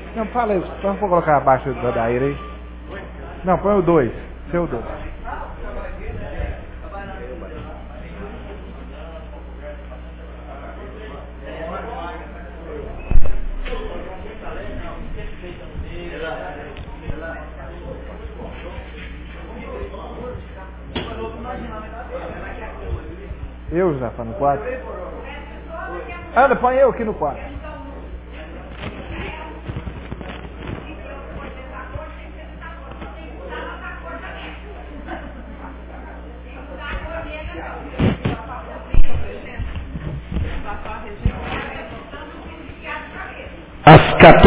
Não, fala aí, vamos colocar abaixo da Daíra aí. Não, põe o 2, seu 2. Eu, Josafá, no 4. Anda, põe eu aqui no 4. Às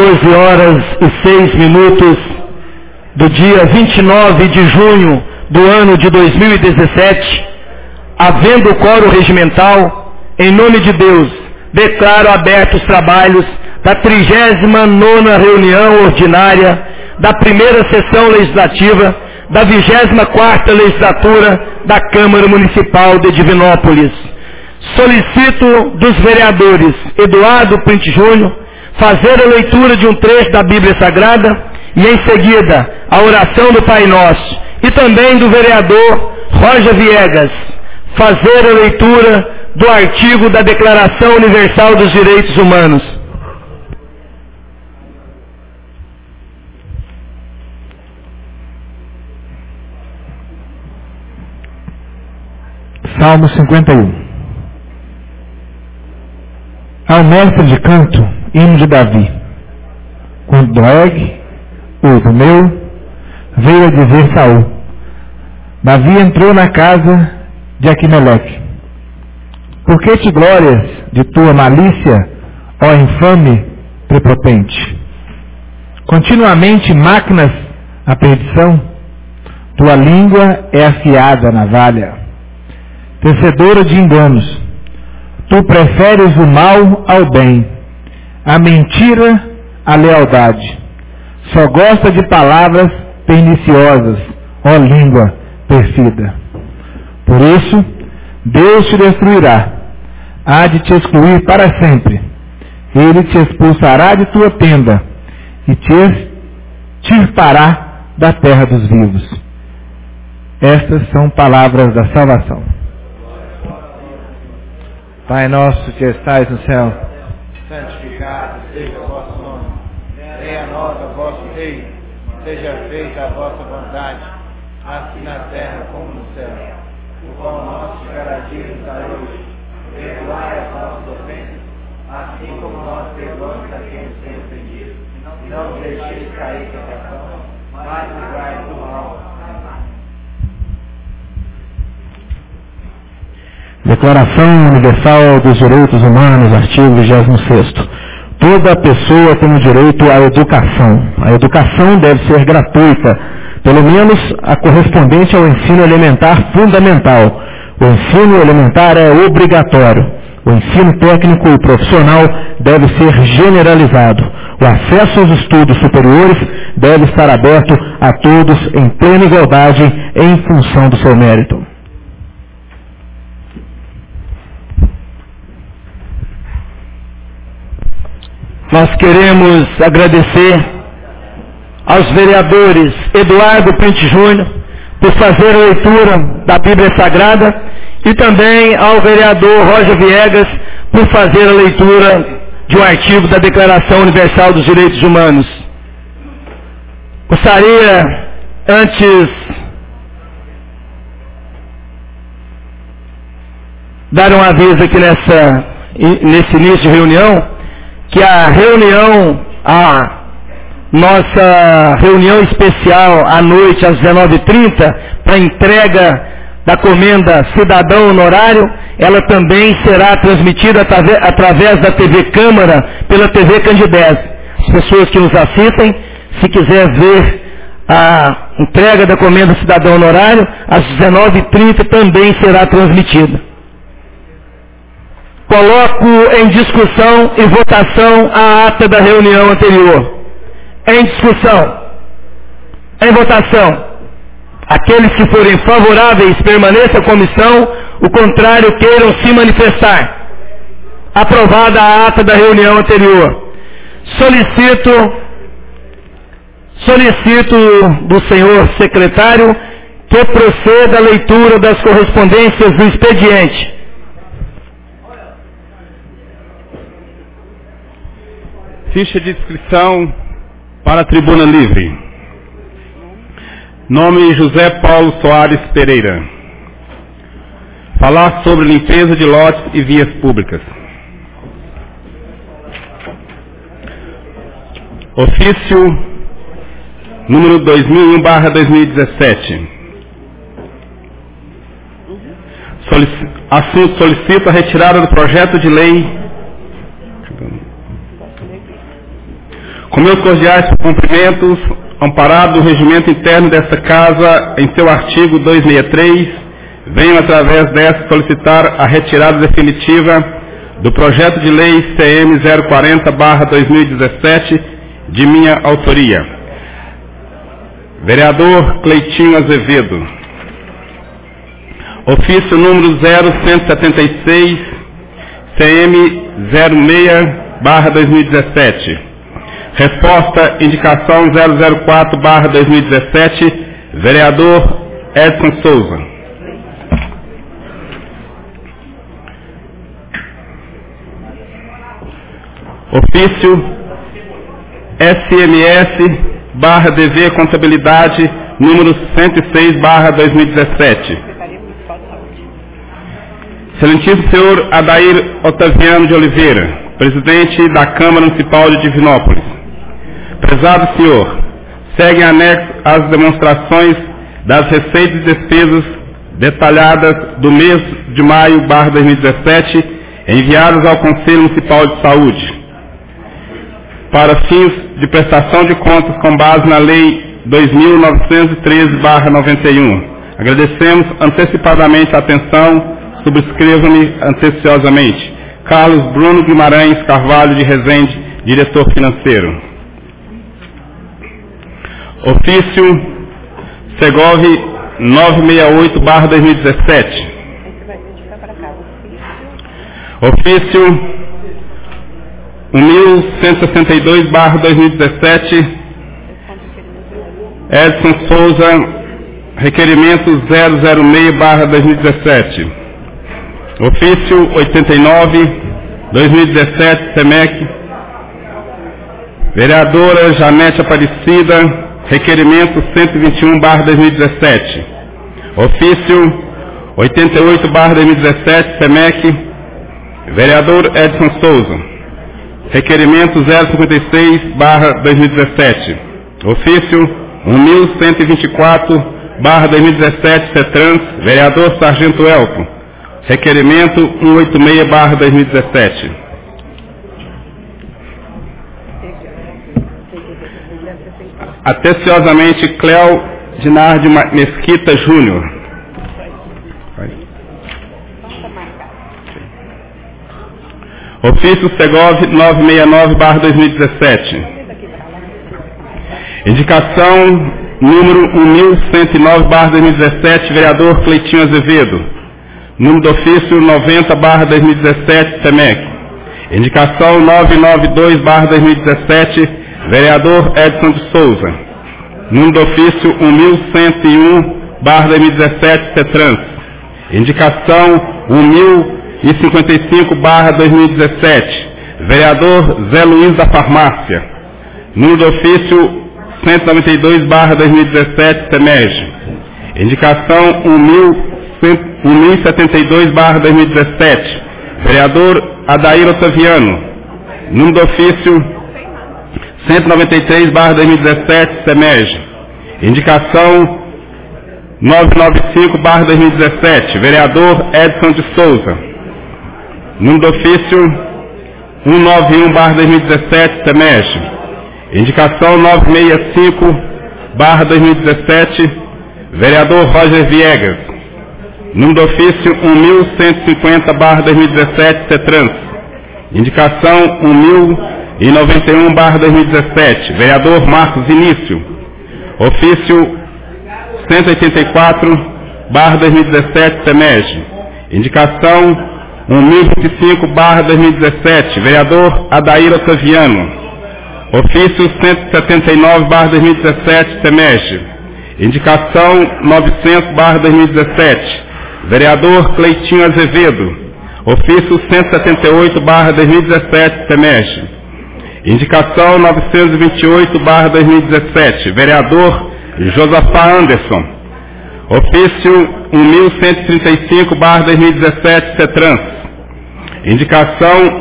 14h06 do dia 29 de junho do ano de 2017, havendo o quórum regimental, em nome de Deus, declaro abertos os trabalhos da 39ª reunião ordinária da primeira sessão legislativa da 24ª legislatura da Câmara Municipal de Divinópolis. Solicito dos vereadores Eduardo Print Júnior fazer a leitura de um trecho da Bíblia Sagrada e em seguida a oração do Pai Nosso, e também do vereador Roger Viegas fazer a leitura do artigo da Declaração Universal dos Direitos Humanos. Salmo 51. Ao mestre de canto, hino de Davi. Quando Doeg, o Idumeu, veio a dizer Saul: Davi entrou na casa de Aquimeleque. Por que te glórias de tua malícia, ó infame prepotente? Continuamente maquinas a perdição, tua língua é afiada navalha, tecedora de enganos. Tu preferes o mal ao bem, a mentira à lealdade. Só gosta de palavras perniciosas, ó língua perfida. Por isso, Deus te destruirá, há de te excluir para sempre. Ele te expulsará de tua tenda e te extirpará da terra dos vivos. Estas são palavras da salvação. Pai nosso que estais no céu, santificado seja o vosso nome. Venha a nós o vosso reino. Seja feita a vossa vontade, assim na terra como no céu. O pão nosso de cada dia nos dai hoje. Perdoai as nossas ofensas, assim como nós perdoamos a quem nos tem ofendido. E não nos deixeis cair em tentação, mas livrai-nos do mal. Declaração Universal dos Direitos Humanos, artigo 26º. Toda pessoa tem o direito à educação. A educação deve ser gratuita, pelo menos a correspondente ao ensino elementar fundamental. O ensino elementar é obrigatório. O ensino técnico e profissional deve ser generalizado. O acesso aos estudos superiores deve estar aberto a todos em plena igualdade em função do seu mérito. Nós queremos agradecer aos vereadores Eduardo Print Júnior por fazer a leitura da Bíblia Sagrada e também ao vereador Roger Viegas por fazer a leitura de um artigo da Declaração Universal dos Direitos Humanos. Gostaria, antes, dar um aviso aqui nesse início de reunião, que a nossa reunião especial à noite às 19h30 para entrega da comenda Cidadão Honorário, ela também será transmitida através da TV Câmara pela TV Candidez. As pessoas que nos assistem, se quiser ver a entrega da comenda Cidadão Honorário, às 19h30 também será transmitida. Coloco em discussão e votação a ata da reunião anterior. Em discussão. Em votação. Aqueles que forem favoráveis permaneçam a comissão, o contrário queiram se manifestar. Aprovada a ata da reunião anterior. Solicito Solicito do senhor secretário que proceda a leitura das correspondências do expediente. Ficha de inscrição para a tribuna livre. Nome José Paulo Soares Pereira. Falar sobre limpeza de lotes e vias públicas. Ofício número 2001/2017. Assunto: solicita a retirada do projeto de lei. Com meus cordiais cumprimentos, amparado o regimento interno desta Casa em seu artigo 263, venho através desta solicitar a retirada definitiva do projeto de lei CM 040/2017 de minha autoria. Vereador Cleitinho Azevedo. Ofício número 0176 CM 06/2017. Resposta, indicação 004/2017, vereador Edson Souza. Ofício SMS/DV Contabilidade, número 106/2017. Excelentíssimo senhor Adair Otaviano de Oliveira, presidente da Câmara Municipal de Divinópolis. Prezado senhor, seguem anexo as demonstrações das receitas e despesas detalhadas do mês de maio/2017, enviadas ao Conselho Municipal de Saúde, para fins de prestação de contas com base na Lei 2.913/91. Agradecemos antecipadamente a atenção, subscrevo-me anteciosamente. Carlos Bruno Guimarães Carvalho de Rezende, diretor financeiro. Ofício Segov 968/2017. Ofício 1162/2017. Edson Souza, requerimento 006/2017. Ofício 89/2017, SEMEC. Vereadora Janete Aparecida, requerimento 121/2017. Ofício 88/2017, SEMEC. Vereador Edson Souza, requerimento 056/2017. Ofício 1124/2017, CETRANS. Vereador Sargento Elton, requerimento 186/2017. Atenciosamente, Cléo Dinardi Mesquita Júnior. Ofício Segov 969/2017. Indicação número 1109/2017, vereador Cleitinho Azevedo. Número do ofício 90/2017, SEMEC. Indicação 992/2017, vereador Edson de Souza. Número do ofício 1101/2017, CETRANS. Indicação 1055/2017, vereador Zé Luiz da Farmácia. Número do ofício 192/2017, SEMEG. Indicação 1072/2017, vereador Adair Otaviano. Número do ofício 193/2017, SEMEG. Indicação 995/2017, vereador Edson de Souza. Número do ofício 191/2017, SEMEG. Indicação 965/2017, vereador Roger Viegas. Número do ofício 1150/2017, CETRANS. Indicação 1091/2017, vereador Marcos Vinícius. Ofício 184/2017, SEMEG. Indicação 1025/2017, vereador Adair Otaviano. Ofício 179/2017, SEMEG. Indicação 900/2017. Vereador Cleitinho Azevedo. Ofício 178/2017, SEMEG. Indicação 928/2017. Vereador Josafá Anderson. Ofício 1135/2017, CETRANS. Indicação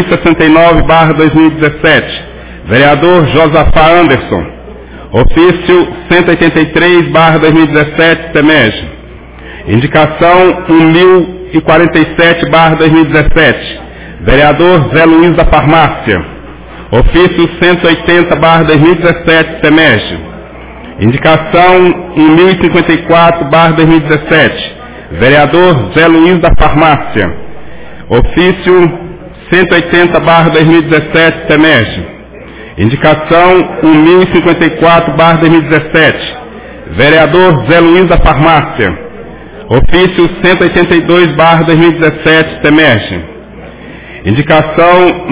1069/2017. Vereador Josafá Anderson. Ofício 183/2017, SEMEG. Indicação 1047/2017. Vereador Zé Luiz da Farmácia. Ofício 180/2017, SEMEG. Indicação 1054/2017. Vereador Zé Luiz da Farmácia. Ofício 180/2017, SEMEG. Indicação 1054/2017. Vereador Zé Luiz da Farmácia. Ofício 182/2017, SEMEG. Indicação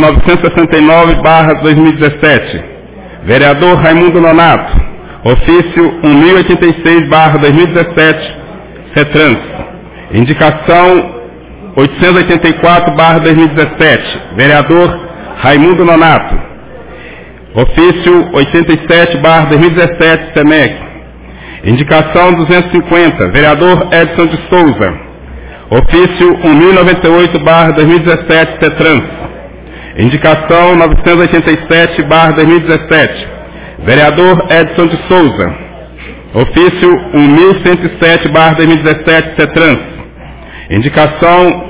969/2017. Vereador Raimundo Nonato. Ofício 1086/2017, CETRANS. Indicação 884/2017. Vereador Raimundo Nonato. Ofício 87/2017, SEMEG. Indicação 250. Vereador Edson de Souza. Ofício 1098/2017, CETRANS. Indicação 987/2017. Vereador Edson de Souza. Ofício 1107/2017, CETRANS. Indicação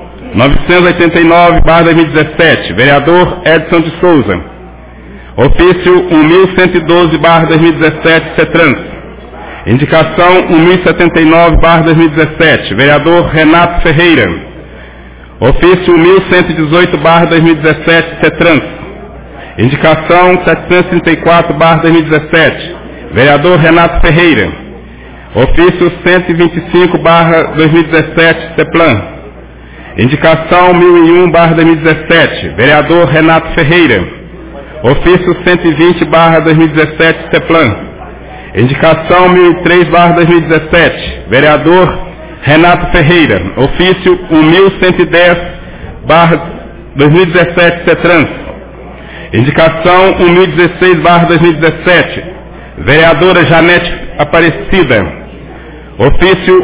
989/2017. Vereador Edson de Souza. Ofício 1112/2017, CETRANS. Indicação 1079/2017. Vereador Renato Ferreira. Ofício 1118/2017, CETRANS. Indicação 734/2017. Vereador Renato Ferreira. Ofício 125/2017, CEPLAN. Indicação 1001/2017. Vereador Renato Ferreira. Ofício 120/2017, CEPLAN. Indicação 1003/2017. Vereador Renato Ferreira. Ofício 1110/2017, CETRANS. Indicação 1016/2017. Vereadora Janete Aparecida. Ofício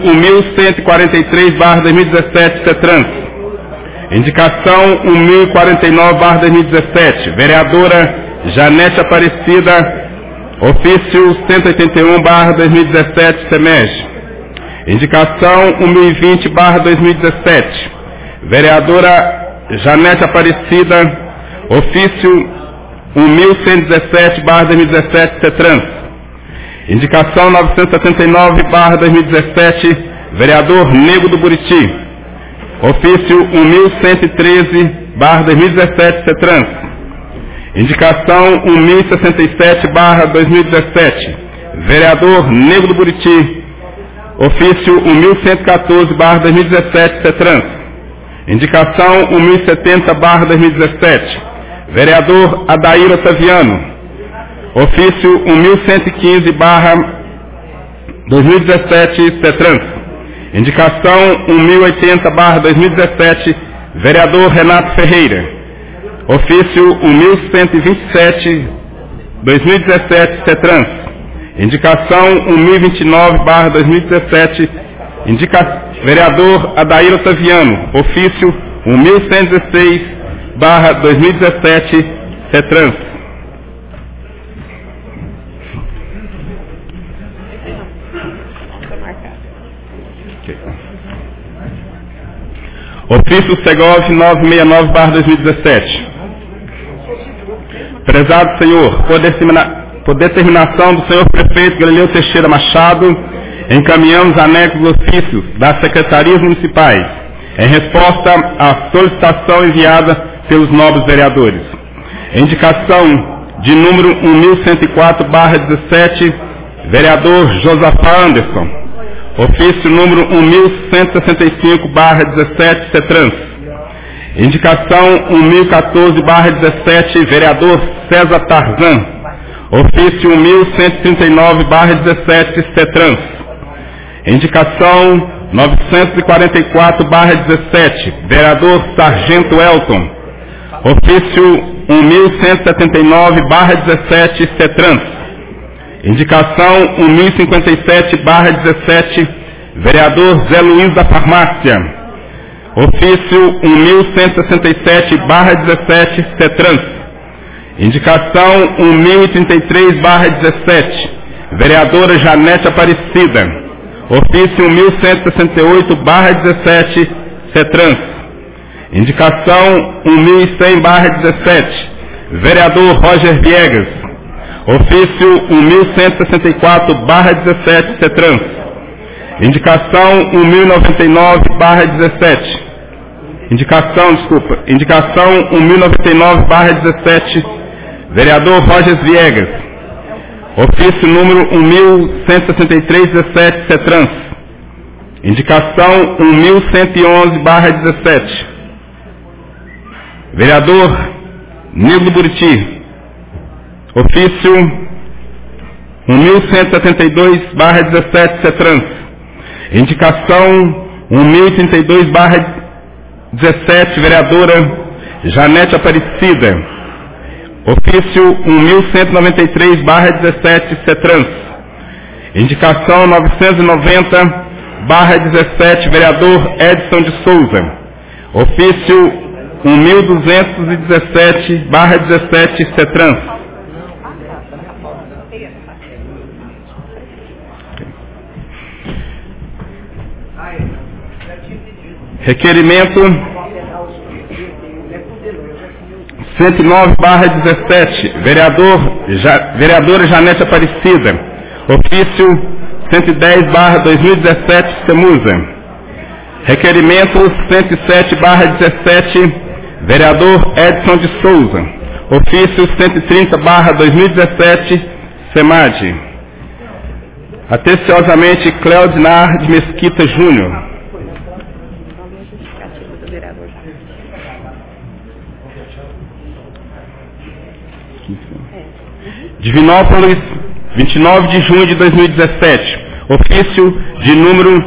1143/2017, CETRANS. Indicação 1049/2017. Vereadora Janete Aparecida. Ofício 181/2017, SEMEG. Indicação 1020/2017. Vereadora Janete Aparecida. Ofício 1117/2017, CETRANS. Indicação 979/2017. Vereador Nego do Buriti. Ofício 1113/2017, CETRANS. Indicação 1067/2017. Vereador Nego do Buriti. Ofício 1114/2017, CETRANS. Indicação 1070/2017. Vereador Adair Otaviano. Ofício 1115/2017, CETRANS. Indicação 1080/2017. Vereador Renato Ferreira. Ofício 1127/2017, CETRANS. Indicação 1029/2017. Vereador Adair Otaviano. Ofício 1116/2017, CETRANS. Ofício Segov 969/2017. Prezado Senhor, por determinação do Senhor Prefeito Galileu Teixeira Machado, encaminhamos anexos ofícios das secretarias municipais, em resposta à solicitação enviada pelos nobres vereadores. Indicação de número 1104/17, vereador Josafá Anderson. Ofício número 1165/17, CETRANS. Indicação 1014/17, vereador César Tarzan. Ofício 1139/17, CETRANS. Indicação 944/17, vereador Sargento Elton. Ofício 1179/17, CETRANS. Indicação 1057/17, vereador Zé Luiz da Farmácia. Ofício 1167/17, CETRANS. Indicação 1033/17, vereadora Janete Aparecida. Ofício 1168/17, CETRANS. Indicação 1100/17, vereador Roger Viegas. Ofício 1164/17, CETRANS. Indicação 1099/17. Indicação 1099/17, vereador Roger Viegas. Ofício número 1163/17, CETRANS. Indicação 1111/17, vereador Nilo Buriti. Ofício 1172/17, CETRANS. Indicação 1032/17, vereadora Janete Aparecida. Ofício 1193/17, CETRANS. Indicação 990/17, vereador Edson de Souza. Ofício 1217/17, CETRANS. Requerimento 109/17, vereadora Janete Aparecida. Ofício 110/2017, Semusa. Requerimento 107/17, vereador Edson de Souza. Ofício 130/2017, SEMAD. Atenciosamente, Cleodinar de Mesquita Júnior. Divinópolis, 29 de junho de 2017. Ofício de número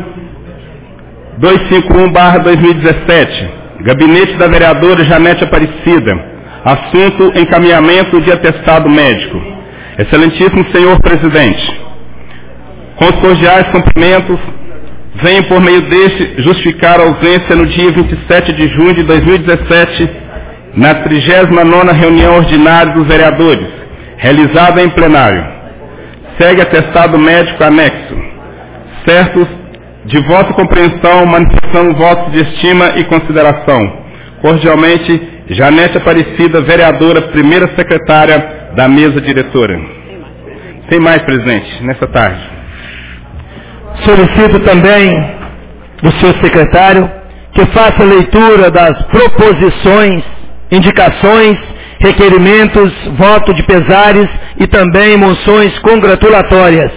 251/2017. Gabinete da vereadora Janete Aparecida. Assunto: encaminhamento de atestado médico. Excelentíssimo senhor presidente, com os cordiais cumprimentos, venho por meio deste justificar a ausência no dia 27 de junho de 2017, na 39ª reunião ordinária dos vereadores, realizada em plenário. Segue atestado médico anexo. Certos de vossa compreensão, manifestando votos de estima e consideração. Cordialmente, Janete Aparecida, vereadora, primeira secretária da mesa diretora. Tem mais, presidente, nessa tarde. Solicito também do senhor secretário que faça leitura das proposições, indicações, requerimentos, voto de pesares e também moções congratulatórias.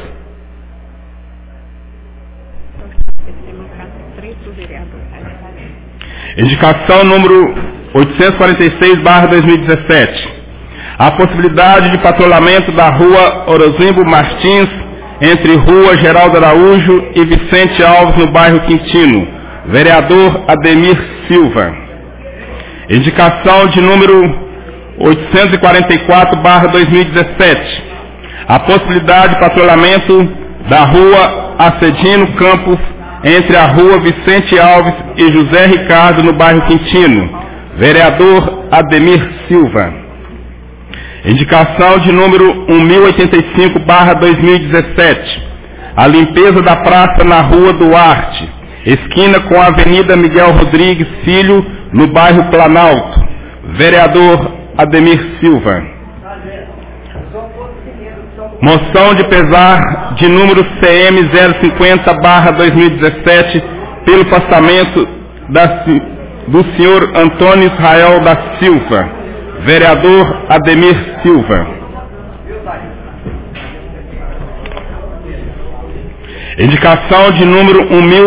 Indicação número 846/2017. A possibilidade de patrulhamento da rua Orozimbo Martins, entre Rua Geraldo Araújo e Vicente Alves, no bairro Quintino. Vereador Ademir Silva. Indicação de número 844/2017. A possibilidade de patrulhamento da rua Acedino Campos, entre a rua Vicente Alves e José Ricardo, no bairro Quintino. Vereador Ademir Silva. Indicação de número 1085/2017. A limpeza da praça na rua Duarte, esquina com a Avenida Miguel Rodrigues Filho, no bairro Planalto. Vereador Ademir Silva. Moção de pesar de número CM 050/2017 pelo passamento do senhor Antônio Israel da Silva. Vereador Ademir Silva. Indicação de número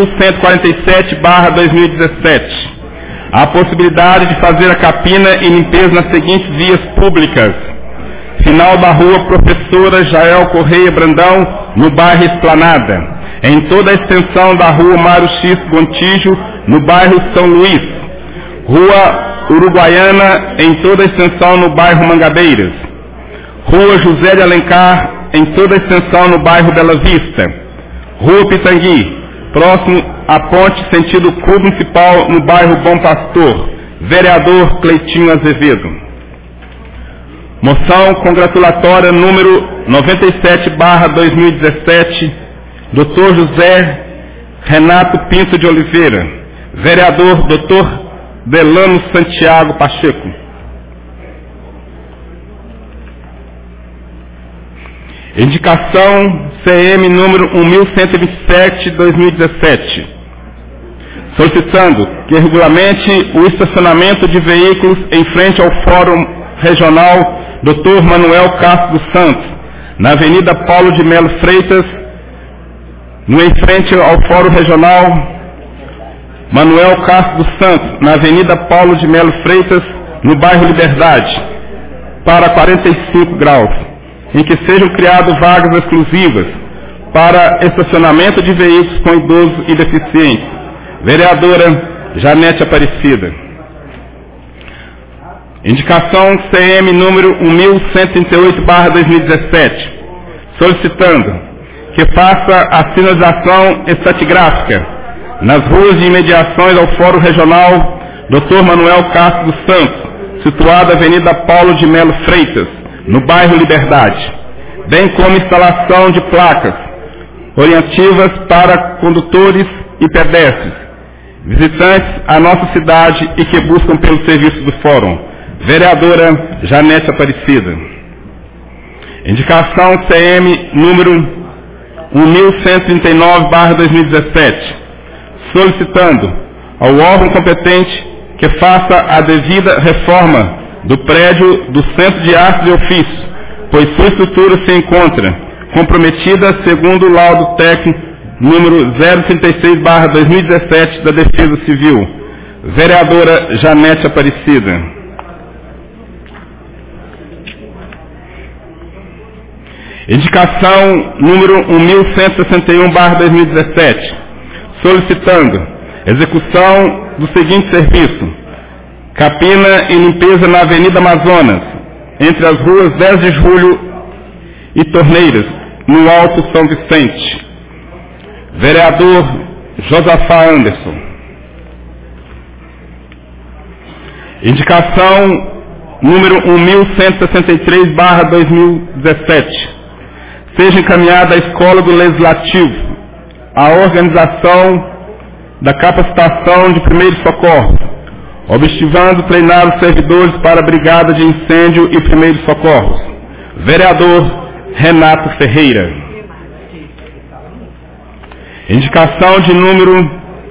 1147/2017. A possibilidade de fazer a capina e limpeza nas seguintes vias públicas: Final da rua Professora Jael Correia Brandão, no bairro Esplanada. Em toda a extensão da rua Mário X Gontijo, no bairro São Luís. Rua Uruguaiana, em toda a extensão no bairro Mangabeiras. Rua José de Alencar, em toda a extensão no bairro Bela Vista. Rua Pitangui, próximo à ponte sentido Clube Municipal, no bairro Bom Pastor. Vereador Cleitinho Azevedo. Moção congratulatória número 97/2017, Dr. José Renato Pinto de Oliveira. Vereador Dr. Delano Santiago Pacheco. Indicação CM número 1127/2017, solicitando que regulamente o estacionamento de veículos em frente ao Fórum Regional Dr. Manuel Castro dos Santos, na Avenida Paulo de Melo Freitas, em frente ao Fórum Regional Manuel Castro dos Santos, na Avenida Paulo de Melo Freitas, no bairro Liberdade, para 45 graus, em que sejam criadas vagas exclusivas para estacionamento de veículos com idosos e deficientes. Vereadora Janete Aparecida. Indicação CM número 1138/2017, solicitando que faça a sinalização estratigráfica nas ruas de imediações ao Fórum Regional Dr. Manuel Castro dos Santos, situada na Avenida Paulo de Melo Freitas, no bairro Liberdade, bem como instalação de placas orientativas para condutores e pedestres, visitantes à nossa cidade e que buscam pelo serviço do Fórum. Vereadora Janete Aparecida. Indicação CM número 1139/2017, solicitando ao órgão competente que faça a devida reforma do prédio do Centro de Artes e Ofícios, pois sua estrutura se encontra comprometida segundo o laudo técnico número 036/2017 da Defesa Civil. Vereadora Janete Aparecida. Indicação número 1161/2017, solicitando execução do seguinte serviço: capina e limpeza na Avenida Amazonas, entre as ruas 10 de Julho e Torneiras, no Alto São Vicente. Vereador Josafá Anderson. Indicação número 1163/2017, seja encaminhada à Escola do Legislativo a organização da capacitação de primeiros socorros, objetivando treinar os servidores para a Brigada de Incêndio e Primeiros Socorros. Vereador Renato Ferreira. Indicação de número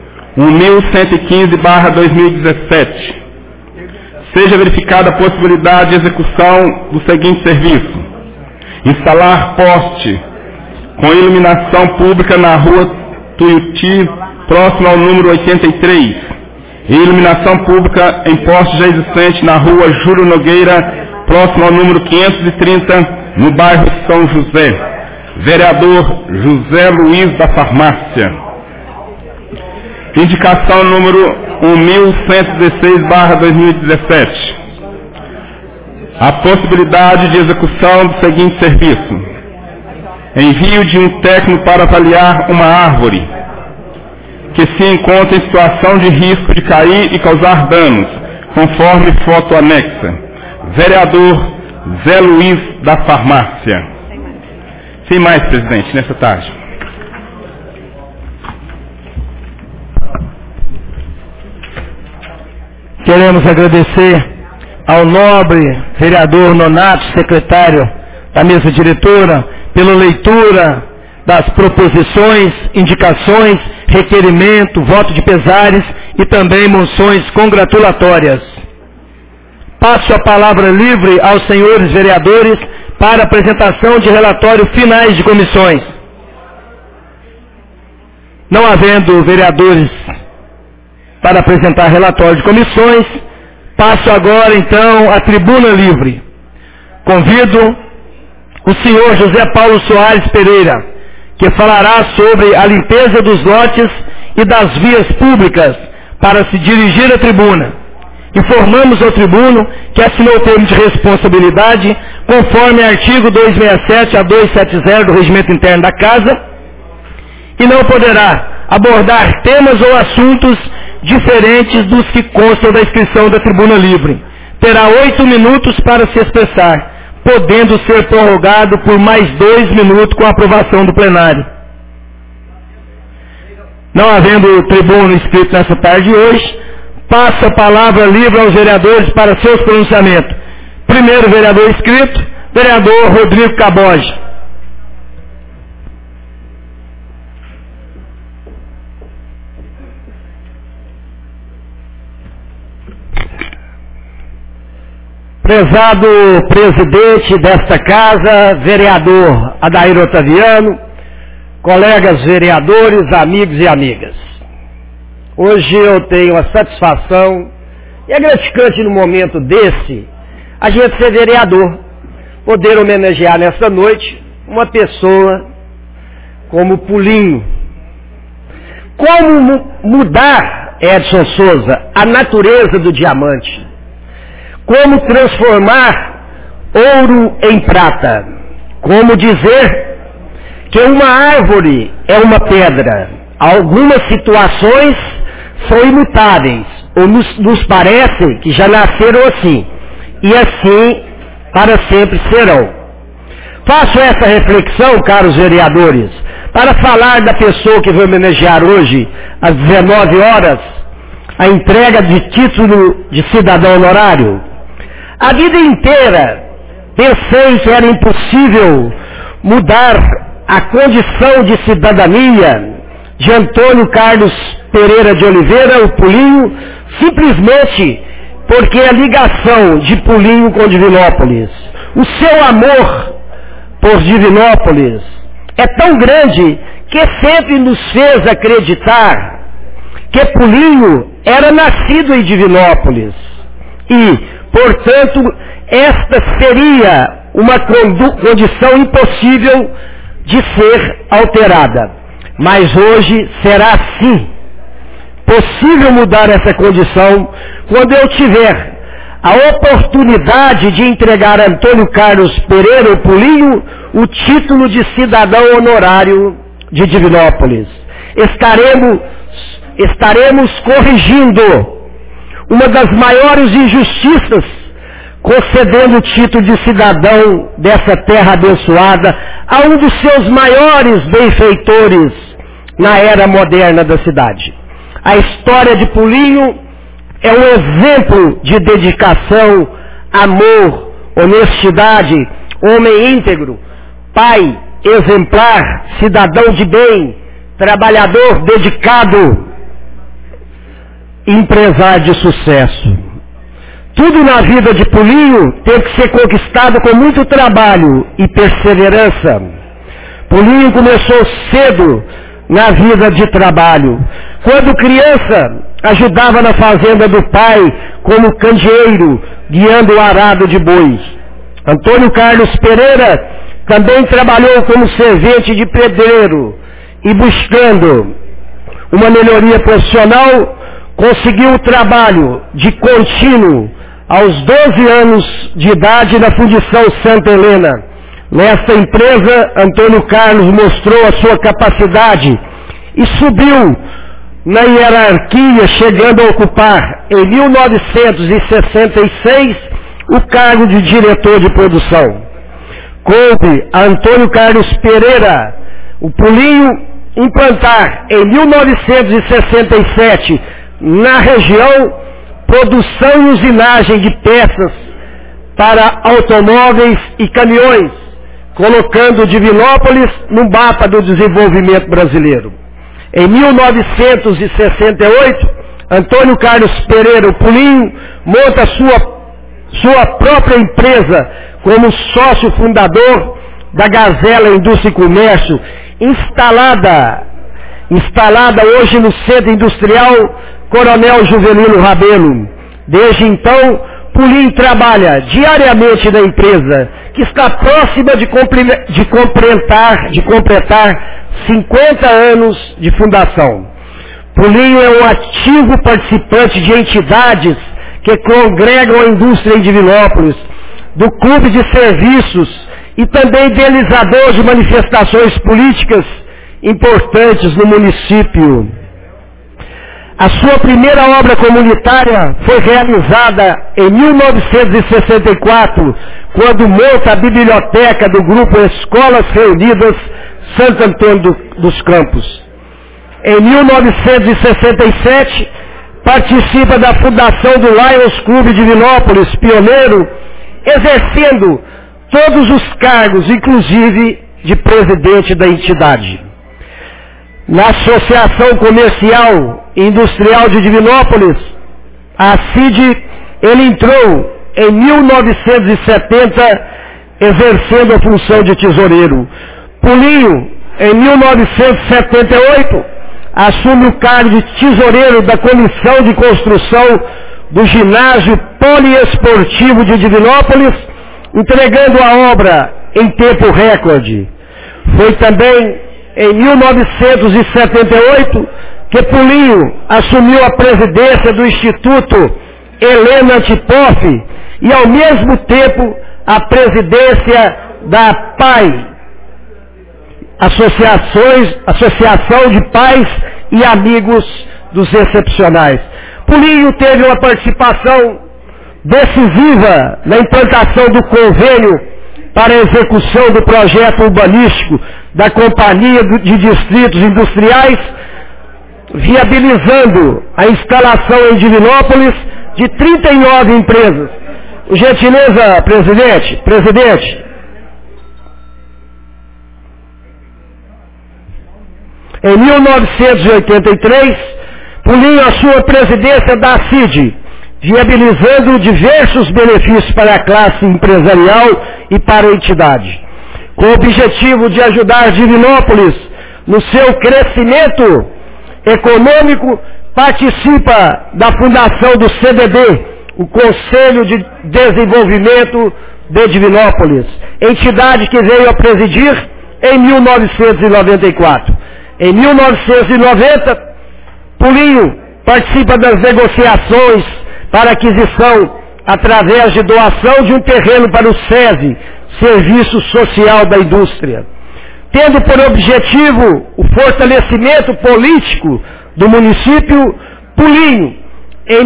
1115/2017. Seja verificada a possibilidade de execução do seguinte serviço: instalar poste com iluminação pública na rua Tuiuti, próximo ao número 83, e iluminação pública em poste já existente na rua Júlio Nogueira, próximo ao número 530, no bairro São José. Vereador José Luiz da Farmácia. Indicação número 1116/2017. A possibilidade de execução do seguinte serviço: envio de um técnico para avaliar uma árvore que se encontra em situação de risco de cair e causar danos, conforme foto anexa. Vereador Zé Luiz da Farmácia. Sem mais, presidente, nessa tarde. Queremos agradecer ao nobre vereador Nonato, secretário da mesa diretora, pela leitura das proposições, indicações, requerimento, voto de pesares e também moções congratulatórias. Passo a palavra livre aos senhores vereadores para apresentação de relatórios finais de comissões. Não havendo vereadores para apresentar relatório de comissões, passo agora então à tribuna livre. Convido o senhor José Paulo Soares Pereira, que falará sobre a limpeza dos lotes e das vias públicas para se dirigir à tribuna. Informamos ao tribuno que assinou o termo de responsabilidade conforme artigo 267 a 270 do Regimento Interno da Casa e não poderá abordar temas ou assuntos diferentes dos que constam da inscrição da tribuna livre. Terá 8 minutos para se expressar, podendo ser prorrogado por mais 2 minutos com a aprovação do plenário. Não havendo tribuno inscrito nessa tarde de hoje, passo a palavra livre aos vereadores para seus pronunciamentos. Primeiro vereador inscrito, vereador Rodrigo Caboge. Prezado presidente desta casa, vereador Adair Otaviano, colegas vereadores, amigos e amigas. Hoje eu tenho a satisfação, e é gratificante no momento desse, a gente ser vereador, poder homenagear nesta noite uma pessoa como Pulinho. Como mudar, Edson Souza, a natureza do diamante? Como transformar ouro em prata? Como dizer que uma árvore é uma pedra? Algumas situações são imutáveis, ou nos parece que já nasceram assim, e assim para sempre serão. Faço essa reflexão, caros vereadores, para falar da pessoa que vou homenagear hoje, às 19 horas, a entrega de título de cidadão honorário. A vida inteira pensei que era impossível mudar a condição de cidadania de Antônio Carlos Pereira de Oliveira, o Pulinho, simplesmente porque a ligação de Pulinho com Divinópolis, o seu amor por Divinópolis é tão grande que sempre nos fez acreditar que Pulinho era nascido em Divinópolis e, portanto, esta seria uma condição impossível de ser alterada. Mas hoje será sim possível mudar essa condição quando eu tiver a oportunidade de entregar a Antônio Carlos Pereira, o Pulinho, o título de cidadão honorário de Divinópolis. Estaremos corrigindo uma das maiores injustiças, concedendo o título de cidadão dessa terra abençoada a um dos seus maiores benfeitores na era moderna da cidade. A história de Pulinho é um exemplo de dedicação, amor, honestidade, homem íntegro, pai exemplar, cidadão de bem, trabalhador dedicado, empresário de sucesso. Tudo na vida de Pulinho teve que ser conquistado com muito trabalho e perseverança. Pulinho começou cedo na vida de trabalho. Quando criança, ajudava na fazenda do pai como candeeiro, guiando o arado de bois. Antônio Carlos Pereira também trabalhou como servente de pedreiro e, buscando uma melhoria profissional, conseguiu o trabalho de contínuo aos 12 anos de idade na Fundição Santa Helena. Nesta empresa, Antônio Carlos mostrou a sua capacidade e subiu na hierarquia, chegando a ocupar, em 1966, o cargo de diretor de produção. Coube a Antônio Carlos Pereira, o Pulinho, implantar em 1967, na região, produção e usinagem de peças para automóveis e caminhões, colocando Divinópolis no mapa do desenvolvimento brasileiro. Em 1968, Antônio Carlos Pereira, o Pulinho, monta sua própria empresa como sócio fundador da Gazela Indústria e Comércio, instalada hoje no Centro Industrial Coronel Juvelino Rabelo. Desde então, Pulinho trabalha diariamente na empresa, que está próxima de completar 50 anos de fundação. Pulinho é um ativo participante de entidades que congregam a indústria em Divinópolis, do Clube de Serviços e também idealizador de manifestações políticas importantes no município. A sua primeira obra comunitária foi realizada em 1964, quando monta a biblioteca do grupo Escolas Reunidas Santo Antônio dos Campos. Em 1967, participa da fundação do Lions Clube de Divinópolis, pioneiro, exercendo todos os cargos, inclusive de presidente da entidade. Na Associação Comercial e Industrial de Divinópolis, a CID, ele entrou em 1970, exercendo a função de tesoureiro. Pulinho, em 1978, assume o cargo de tesoureiro da Comissão de Construção do Ginásio Poliesportivo de Divinópolis, entregando a obra em tempo recorde. Foi também em 1978 que Pulinho assumiu a presidência do Instituto Helena Antipoff e, ao mesmo tempo, a presidência da PAI, Associação de Pais e Amigos dos Excepcionais. Pulinho teve uma participação decisiva na implantação do convênio para a execução do projeto urbanístico da Companhia de Distritos Industriais, viabilizando a instalação em Divinópolis de 39 empresas. Gentileza, presidente. Em 1983, Pulinho assume a presidência da CID, viabilizando diversos benefícios para a classe empresarial e para a entidade, com o objetivo de ajudar Divinópolis no seu crescimento econômico. Participa da fundação do CDB, o Conselho de Desenvolvimento de Divinópolis, entidade que veio a presidir em 1994. Em 1990, Pulinho participa das negociações para aquisição, através de doação de um terreno para o SESI, Serviço Social da Indústria, tendo por objetivo o fortalecimento político do município. Pulinho, em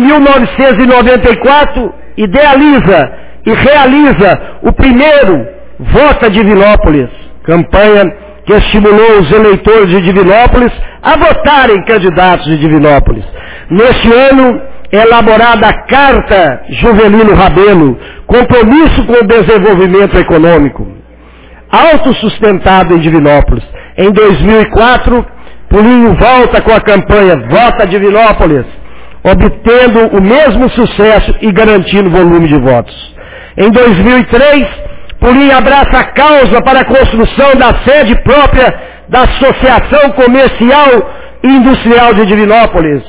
1994, idealiza e realiza o primeiro Vota Divinópolis, campanha que estimulou os eleitores de Divinópolis a votarem candidatos de Divinópolis. Neste ano, é elaborada a Carta Juvelino Rabelo, compromisso com o desenvolvimento econômico, autossustentado em Divinópolis. Em 2004, Pulinho volta com a campanha Vota Divinópolis, obtendo o mesmo sucesso e garantindo volume de votos. Em 2003, Pulinho abraça a causa para a construção da sede própria da Associação Comercial e Industrial de Divinópolis.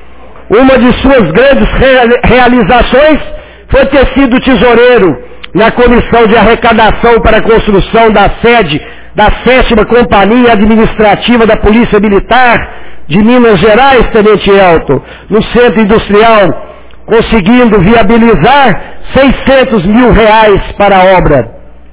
Uma de suas grandes realizações foi ter sido tesoureiro na comissão de arrecadação para a construção da sede da 7ª Companhia Administrativa da Polícia Militar de Minas Gerais, Tenente Elton, no Centro Industrial, conseguindo viabilizar R$600 mil para a obra.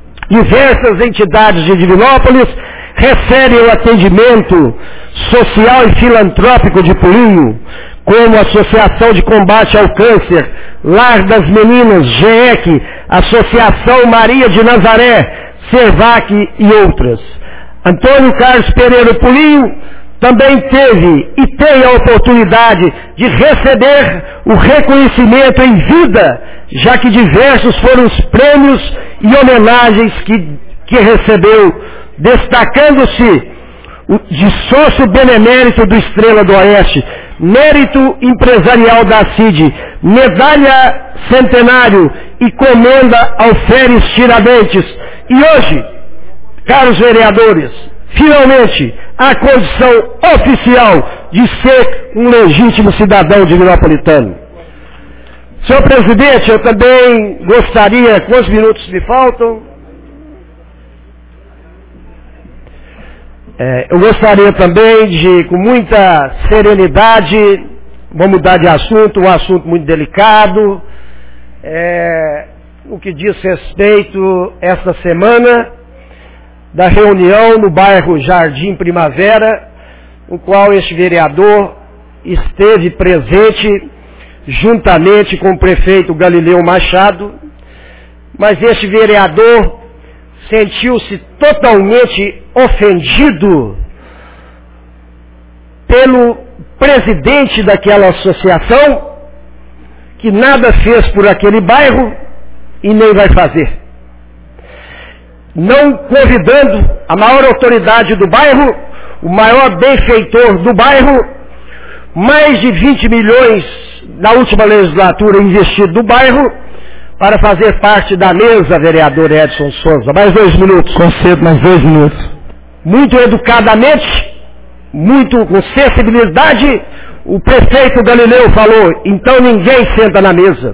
Diversas entidades de Divinópolis recebem o atendimento social e filantrópico de Pulinho, como a Associação de Combate ao Câncer, Lar das Meninas, GEC, Associação Maria de Nazaré, Servac e outras. Antônio Carlos Pereira Pulinho também teve e tem a oportunidade de receber o reconhecimento em vida, já que diversos foram os prêmios e homenagens que recebeu, destacando-se de sócio benemérito do Estrela do Oeste, mérito empresarial da CID, medalha centenário e comenda Alferes Tiradentes. E hoje, caros vereadores, finalmente, a condição oficial de ser um legítimo cidadão divinopolitano. Senhor presidente, eu também gostaria, quantos minutos me faltam? Eu gostaria também de, com muita serenidade, vou mudar de assunto, um assunto muito delicado, o que diz respeito esta semana da reunião no bairro Jardim Primavera, no qual este vereador esteve presente juntamente com o prefeito Galileu Machado, mas este vereador sentiu-se totalmente ofendido pelo presidente daquela associação, que nada fez por aquele bairro e nem vai fazer. Não convidando a maior autoridade do bairro, o maior benfeitor do bairro, mais de 20 milhões na última legislatura investido no bairro, para fazer parte da mesa, vereador Edson Souza. Mais 2 minutos. Concedo mais 2 minutos. Muito educadamente, muito com sensibilidade, o prefeito Galileu falou, então ninguém senta na mesa.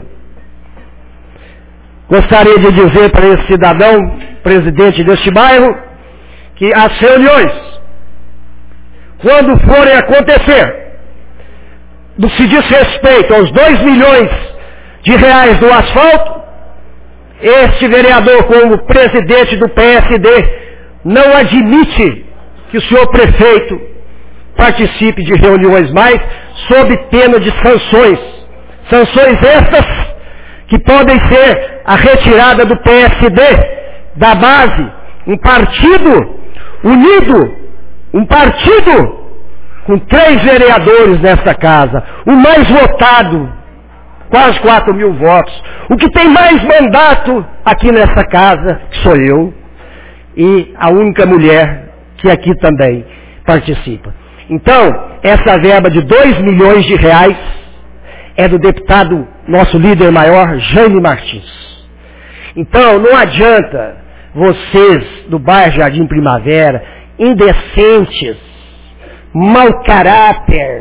Gostaria de dizer para esse cidadão, presidente deste bairro, que as reuniões, quando forem acontecer, no que se diz respeito aos 2 milhões de reais do asfalto, este vereador, como presidente do PSD, não admite que o senhor prefeito participe de reuniões mais, sob pena de sanções. Sanções estas que podem ser a retirada do PSD da base, um partido unido, um partido com 3 vereadores nesta casa, o mais votado, quase 4 mil votos, o que tem mais mandato aqui nessa casa, que sou eu, e a única mulher que aqui também participa. Então, essa verba de 2 milhões de reais é do deputado, nosso líder maior, Jaime Martins. Então, não adianta vocês do bairro Jardim Primavera, indecentes, mau caráter,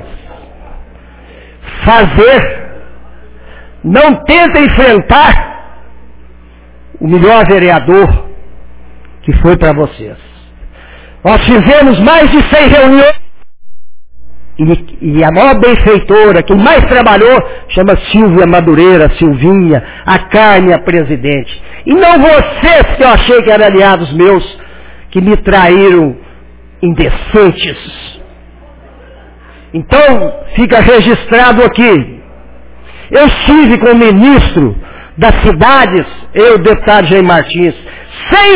não tenta enfrentar o melhor vereador que foi para vocês. Nós fizemos mais de 100 reuniões e a maior benfeitora, quem mais trabalhou, chama Silvia Madureira, Silvinha, a Carne, a presidente. E não vocês que eu achei que eram aliados meus, que me traíram, indecentes. Então, fica registrado aqui. Eu estive com o ministro das cidades, eu, deputado Jaime Martins, 100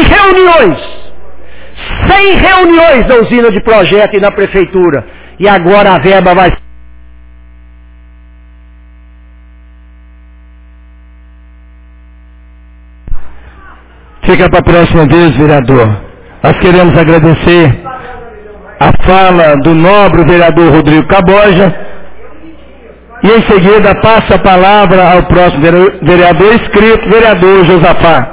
reuniões na usina de projeto e na prefeitura. E agora a verba vai... Fica para a próxima vez, vereador. Nós queremos agradecer a fala do nobre vereador Rodrigo Caboja. E em seguida passo a palavra ao próximo vereador inscrito, vereador Josafá.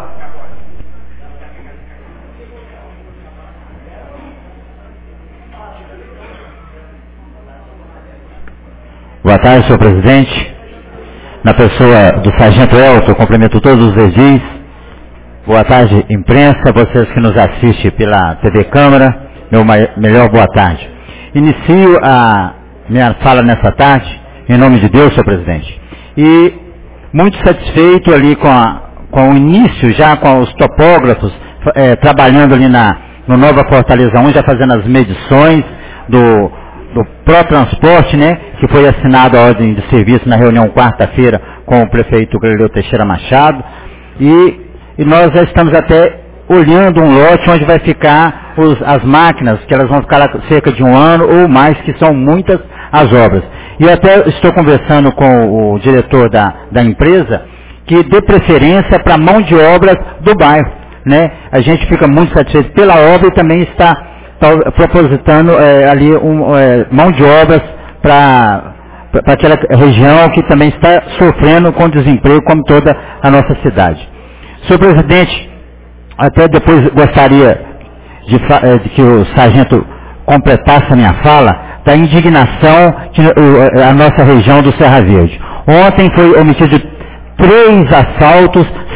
Boa tarde, senhor presidente. Na pessoa do sargento Elton, eu cumprimento todos os edis. Boa tarde, imprensa, vocês que nos assistem pela TV Câmara, meu melhor boa tarde. Inicio a minha fala nessa tarde, em nome de Deus, senhor presidente. E muito satisfeito ali com o início, já com os topógrafos, trabalhando ali no Nova Fortaleza 1, já fazendo as medições do próprio transporte, né, que foi assinado a ordem de serviço na reunião quarta-feira com o prefeito Galileu Teixeira Machado, e nós já estamos até olhando um lote onde vai ficar as máquinas, que elas vão ficar lá cerca de 1 ano ou mais, que são muitas as obras. E eu até estou conversando com o diretor da empresa, que dê preferência para a mão de obra do bairro, né? A gente fica muito satisfeito pela obra e também está propositando ali mão de obras para aquela região que também está sofrendo com desemprego, como toda a nossa cidade. Senhor presidente, até depois gostaria de que o sargento completasse a minha fala da indignação que a nossa região do Serra Verde. Ontem foi omitido 3 assaltos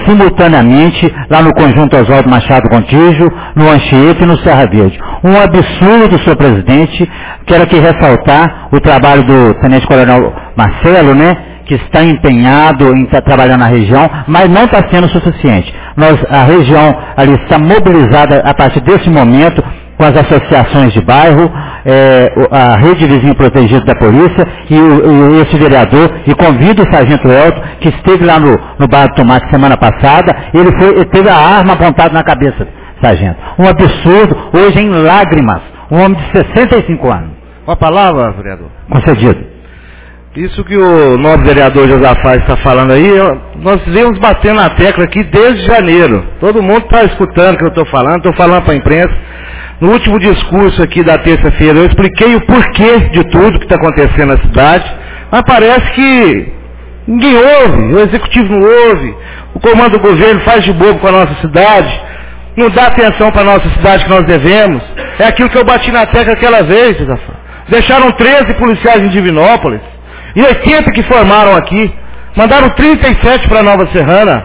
simultaneamente lá no Conjunto Oswaldo Machado Gontijo, no Anchieta e no Serra Verde. Um absurdo, senhor presidente. Quero aqui ressaltar o trabalho do Tenente Coronel Marcelo, né, que está empenhado em estar trabalhando na região, mas não está sendo suficiente. A região ali está mobilizada a partir desse momento com as associações de bairro, a Rede Vizinho Protegido da Polícia e esse vereador, e convido o Sargento Elton, que esteve lá no Bar do Tomate semana passada, ele teve a arma apontada na cabeça, sargento. Um absurdo, hoje em lágrimas, um homem de 65 anos. Uma palavra, vereador? Concedido. Isso que o nobre vereador Josafá está falando aí, nós viemos batendo na tecla aqui desde janeiro. Todo mundo está escutando o que eu estou falando para a imprensa. No último discurso aqui da terça-feira, eu expliquei o porquê de tudo que está acontecendo na cidade, mas parece que ninguém ouve, o executivo não ouve, o comando do governo faz de bobo com a nossa cidade, não dá atenção para a nossa cidade que nós devemos. É aquilo que eu bati na tecla aquela vez, Josafá. Deixaram 13 policiais em Divinópolis, e 80 que formaram aqui, mandaram 37 para Nova Serrana.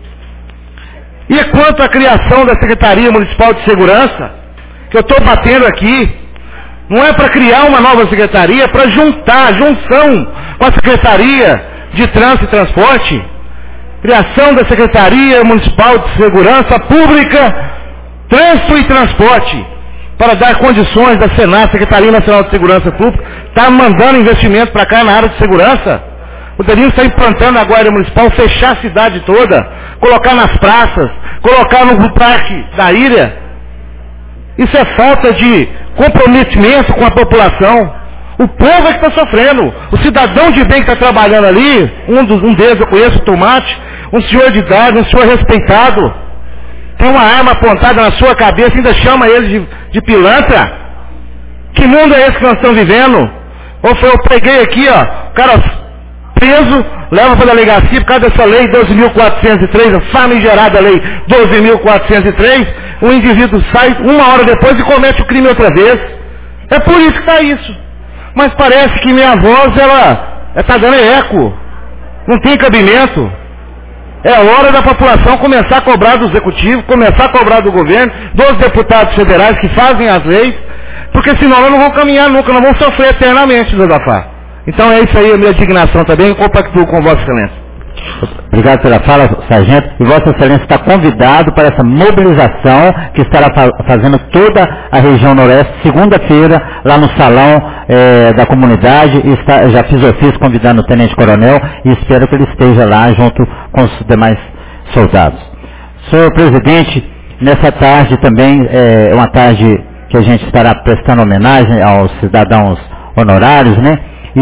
E quanto à criação da Secretaria Municipal de Segurança, que eu estou batendo aqui, não é para criar uma nova secretaria, é para junção com a Secretaria de Trânsito e Transporte, criação da Secretaria Municipal de Segurança Pública, Trânsito e Transporte, para dar condições da Senar, Secretaria Nacional de Segurança Pública, está mandando investimento para cá na área de segurança. Poderíamos estar implantando a Guarda Municipal, fechar a cidade toda, colocar nas praças, colocar no parque da ilha. Isso é falta de comprometimento com a população. O povo é que está sofrendo. O cidadão de bem que está trabalhando ali, um deles eu conheço, o Tomate, um senhor de idade, um senhor respeitado, tem uma arma apontada na sua cabeça e ainda chama ele de pilantra. Que mundo é esse que nós estamos vivendo? Eu peguei aqui, ó, o cara preso, leva para a delegacia por causa dessa lei 12.403, a famigerada lei 12.403, o indivíduo sai uma hora depois e comete o crime outra vez. É por isso que está isso. Mas parece que minha voz, ela está dando eco. Não tem cabimento. É hora da população começar a cobrar do executivo, começar a cobrar do governo, dos deputados federais que fazem as leis, porque senão nós não vamos caminhar nunca, nós vamos sofrer eternamente, Josafá. Então é isso aí a minha indignação também, compactuo com Vossa Excelência. Obrigado pela fala, sargento. E Vossa Excelência está convidado para essa mobilização que estará fazendo toda a região noroeste, segunda-feira, lá no salão da comunidade. Já fiz ofício convidando o Tenente Coronel e espero que ele esteja lá junto com os demais soldados. Senhor Presidente, nessa tarde também é uma tarde que a gente estará prestando homenagem aos cidadãos honorários, né?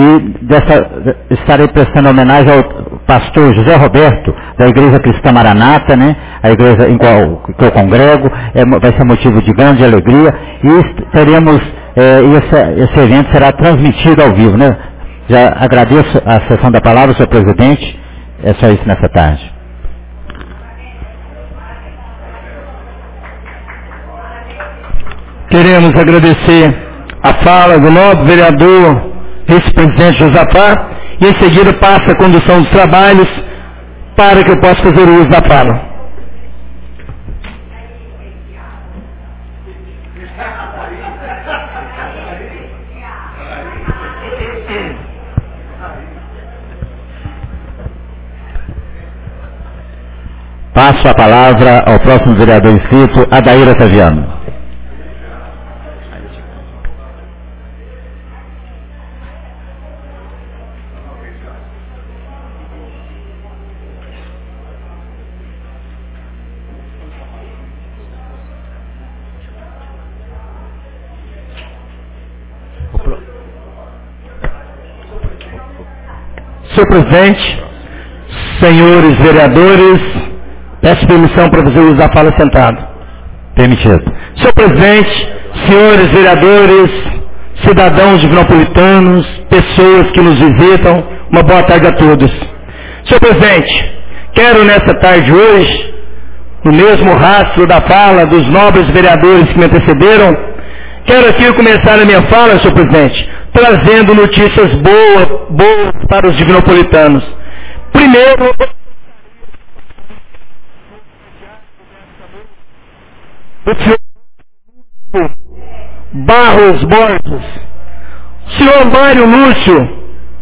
E estarei prestando homenagem ao pastor José Roberto, da Igreja Cristã Maranata, né? A igreja em qual que eu congrego, vai ser motivo de grande alegria, e teremos, esse evento será transmitido ao vivo, né? Já agradeço a sessão da palavra, senhor presidente, é só isso nessa tarde. Queremos agradecer a fala do nobre vereador, vice-presidente Josafá, e em seguida passa a condução dos trabalhos para que eu possa fazer uso da fala. Passo a palavra ao próximo vereador inscrito, Adair Otaviano. Senhor presidente, senhores vereadores, peço permissão para fazer uso da fala sentado. Permitido. Senhor presidente, senhores vereadores, cidadãos divinopolitanos, pessoas que nos visitam, uma boa tarde a todos. Senhor presidente, quero nessa tarde hoje, no mesmo rastro da fala dos nobres vereadores que me antecederam, quero aqui começar a minha fala, senhor presidente, trazendo notícias boas para os divinopolitanos. Primeiro, o senhor Barros Borges. O senhor Mário Lúcio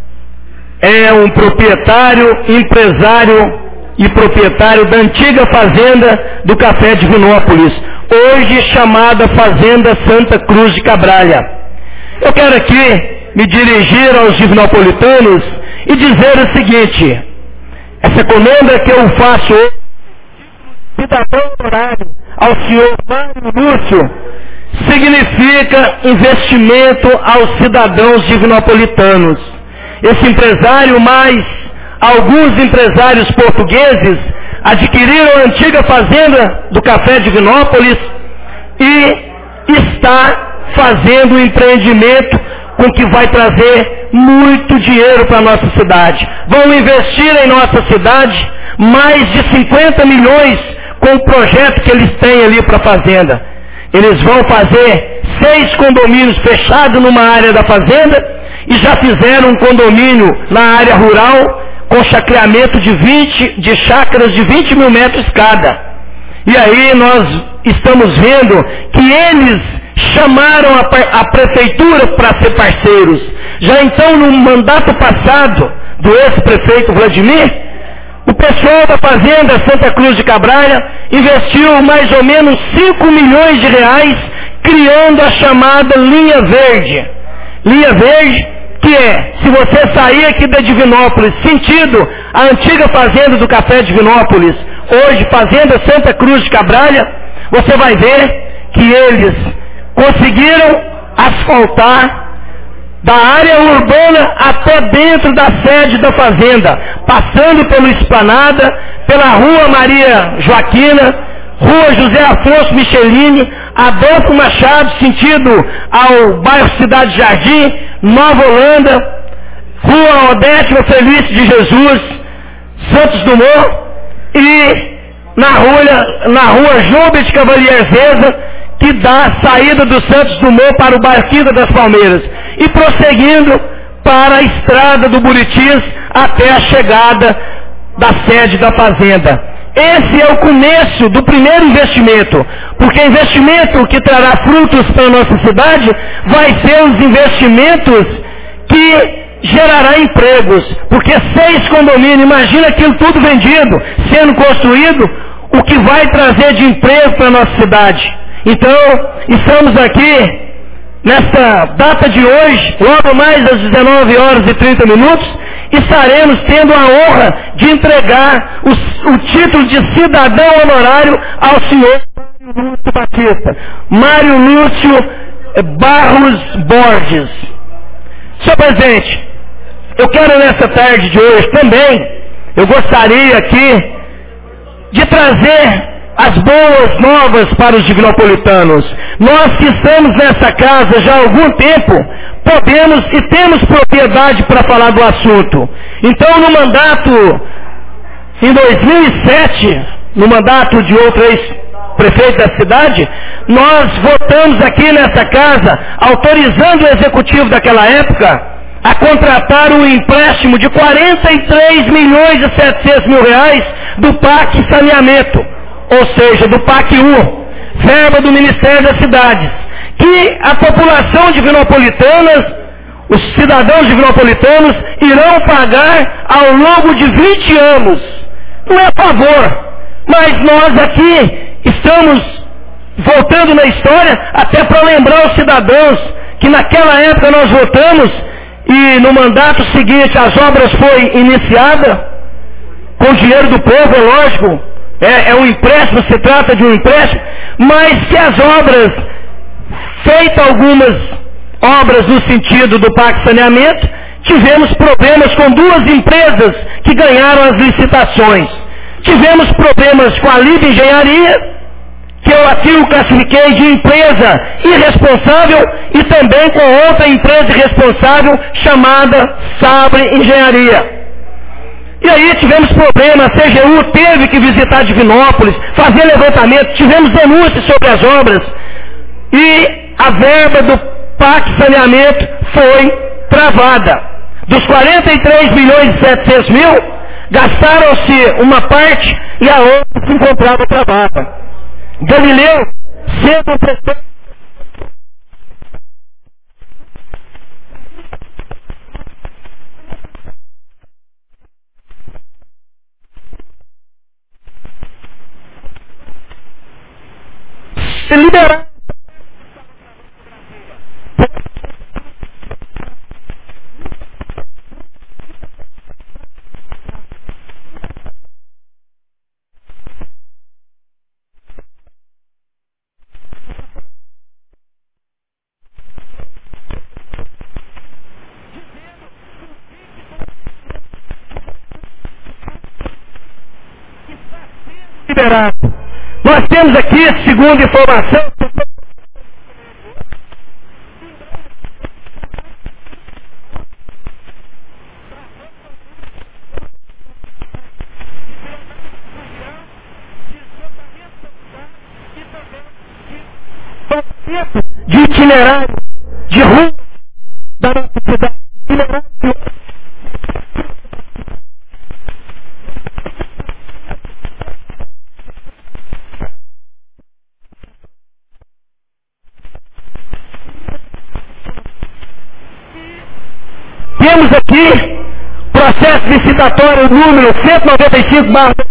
é um proprietário, empresário e proprietário da antiga fazenda do Café Divinópolis, hoje chamada Fazenda Santa Cruz de Cabralha. Eu quero aqui me dirigir aos divinopolitanos e dizer o seguinte: essa encomenda que eu faço hoje, cidadão honorário ao senhor Mário Lúcio, significa investimento aos cidadãos divinopolitanos. Esse empresário, mais alguns empresários portugueses, adquiriram a antiga fazenda do Café Divinópolis e está fazendo um empreendimento com que vai trazer muito dinheiro para a nossa cidade. Vão investir em nossa cidade mais de 50 milhões com o projeto que eles têm ali para a fazenda. Eles vão fazer 6 condomínios fechados numa área da fazenda e já fizeram um condomínio na área rural com chacreamento de chácaras de 20 mil metros cada. E aí nós estamos vendo que eles chamaram a prefeitura para ser parceiros. Já então, no mandato passado do ex-prefeito Vladimir, o pessoal da fazenda Santa Cruz de Cabralha investiu mais ou menos 5 milhões de reais criando a chamada Linha Verde. Linha Verde, que é, se você sair aqui da Divinópolis, sentido a antiga fazenda do Café Divinópolis, hoje Fazenda Santa Cruz de Cabralha, você vai ver que eles conseguiram asfaltar da área urbana até dentro da sede da fazenda, passando pela Esplanada, pela Rua Maria Joaquina, Rua José Afonso Michelini, Adolfo Machado, sentido ao bairro Cidade Jardim, Nova Holanda, Rua Odete Felício de Jesus, Santos Dumont, e na rua João de Cavalier Zeza, que dá a saída do Santos Dumont para o bairro Quinta das Palmeiras, e prosseguindo para a estrada do Buritis até a chegada da sede da fazenda. Esse é o começo do primeiro investimento, porque investimento que trará frutos para a nossa cidade vai ser os investimentos que gerará empregos, porque 6 condomínios, imagina aquilo tudo vendido, sendo construído, o que vai trazer de emprego para a nossa cidade. Então, estamos aqui, nesta data de hoje, logo mais às 19 horas e 30 minutos, estaremos tendo a honra de entregar o título de cidadão honorário ao senhor Mário Lúcio Batista, Mário Lúcio Barros Borges. Senhor presidente, eu quero nessa tarde de hoje também, eu gostaria aqui de trazer as boas novas para os divinopolitanos. Nós que estamos nessa casa já há algum tempo, podemos e temos propriedade para falar do assunto. Então, no mandato, em 2007, no mandato de outro ex-prefeito da cidade, nós votamos aqui nessa casa, autorizando o executivo daquela época a contratar um empréstimo de 43 milhões e 700 mil reais do PAC Saneamento, ou seja, do PAC 1, verba do Ministério das Cidades, que a população divinopolitana, os cidadãos divinopolitanos, irão pagar ao longo de 20 anos. Não é a favor, mas nós aqui estamos voltando na história até para lembrar os cidadãos que naquela época nós votamos e no mandato seguinte as obras foram iniciadas com dinheiro do povo, é lógico, é um empréstimo, se trata de um empréstimo, mas que as obras, feitas algumas obras no sentido do PAC Saneamento, tivemos problemas com 2 empresas que ganharam as licitações. Tivemos problemas com a Lib Engenharia, que eu aqui o classifiquei de empresa irresponsável, e também com outra empresa irresponsável chamada Sabre Engenharia. E aí tivemos problemas, a CGU teve que visitar Divinópolis, fazer levantamento, tivemos denúncias sobre as obras, e a verba do PAC Saneamento foi travada. Dos 43 milhões e 700 mil, gastaram-se uma parte e a outra se encontrava travada. Galileu sendo prefeito liberar liberado. Nós temos aqui, segundo informação, de itinerário, de rua da nossa cidade, itinerário de... Temos aqui processo licitatório número 195/.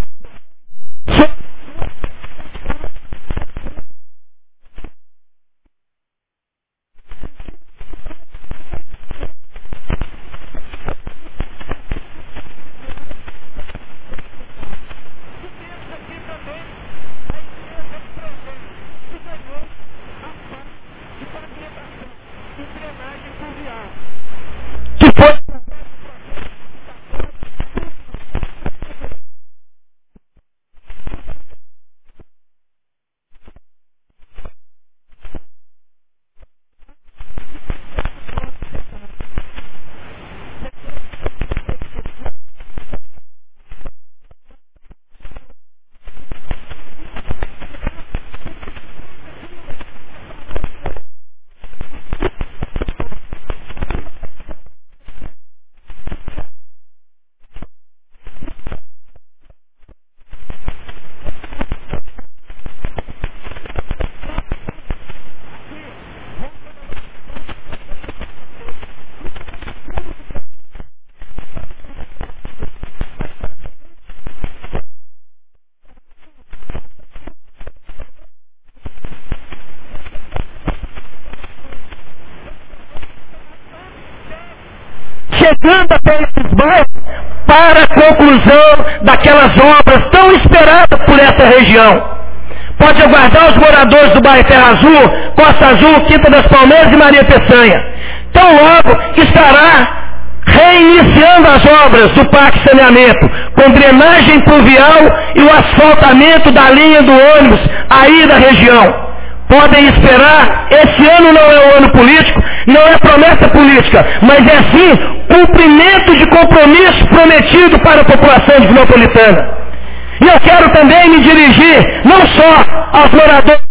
Chegando até esses bairros para a conclusão daquelas obras tão esperadas por essa região. Pode aguardar os moradores do bairro Terra Azul, Costa Azul, Quinta das Palmeiras e Maria Peçanha. Tão logo estará reiniciando as obras do Parque Saneamento, com drenagem pluvial e o asfaltamento da linha do ônibus aí da região. Podem esperar, esse ano não é um ano político, não é promessa política, mas é sim cumprimento de compromisso prometido para a população de Vinopolitana. E eu quero também me dirigir não só aos moradores,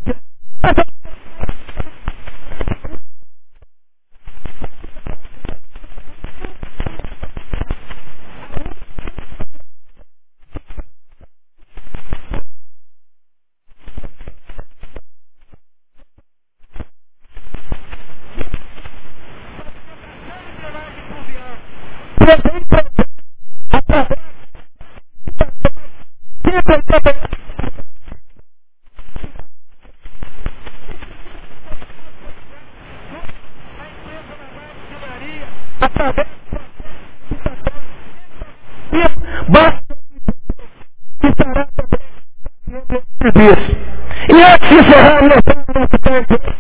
e antes de encerrar meu tempo,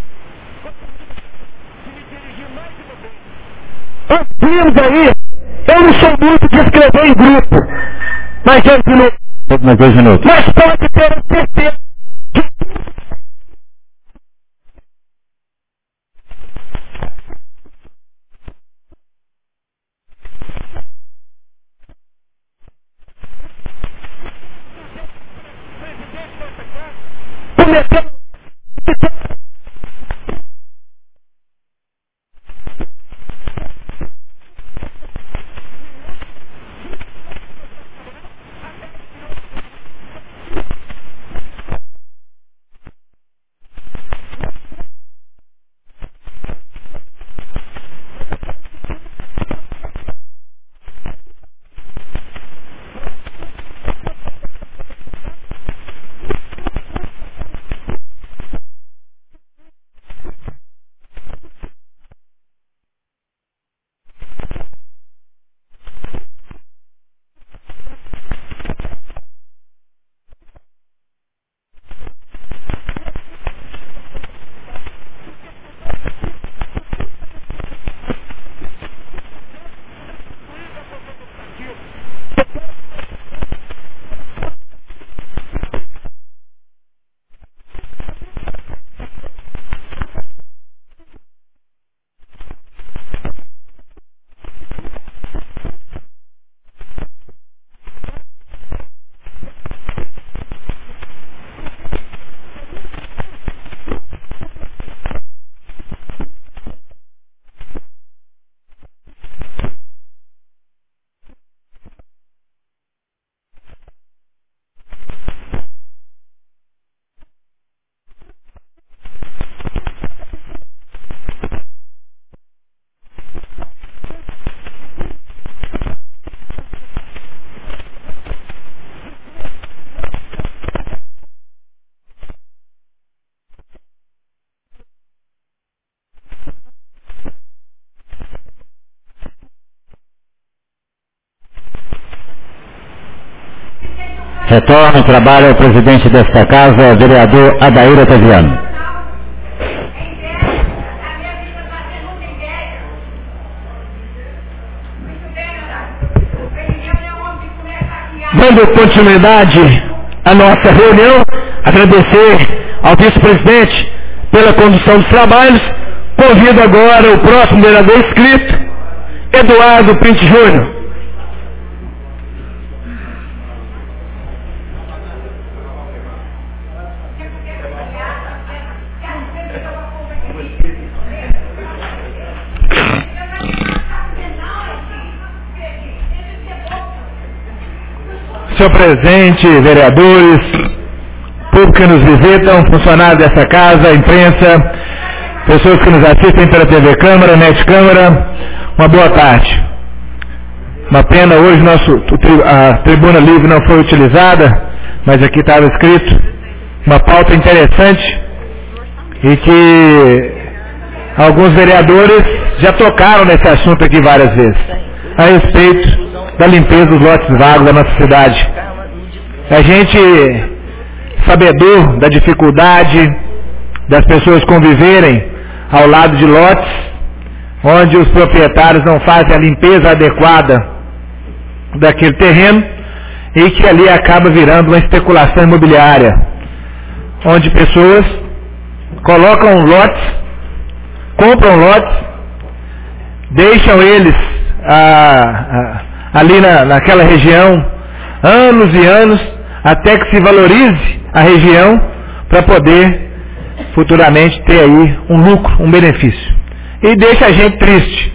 nós vimos aí, eu não sou muito de escrever em grupo, mas 2 minutos. Mais 2 minutos. Mas pode ter a certeza Retorna o trabalho ao presidente desta casa, vereador Adair Otaviano. Dando continuidade à nossa reunião, agradecer ao vice-presidente pela condução dos trabalhos. Convido agora o próximo vereador inscrito, Eduardo Pinto Júnior. Senhor presidente, vereadores, público que nos visitam, funcionários dessa casa, imprensa, pessoas que nos assistem pela TV Câmara, Net Câmara, uma boa tarde. Uma pena hoje a tribuna livre não foi utilizada, mas aqui estava escrito uma pauta interessante e que alguns vereadores já tocaram nesse assunto aqui várias vezes, a respeito da limpeza dos lotes vagos da nossa cidade. A gente, sabedor da dificuldade das pessoas conviverem ao lado de lotes onde os proprietários não fazem a limpeza adequada daquele terreno e que ali acaba virando uma especulação imobiliária, onde pessoas colocam lotes, compram lotes, deixam eles ali naquela região anos e anos até que se valorize a região para poder futuramente ter aí um lucro, um benefício. E deixa a gente triste.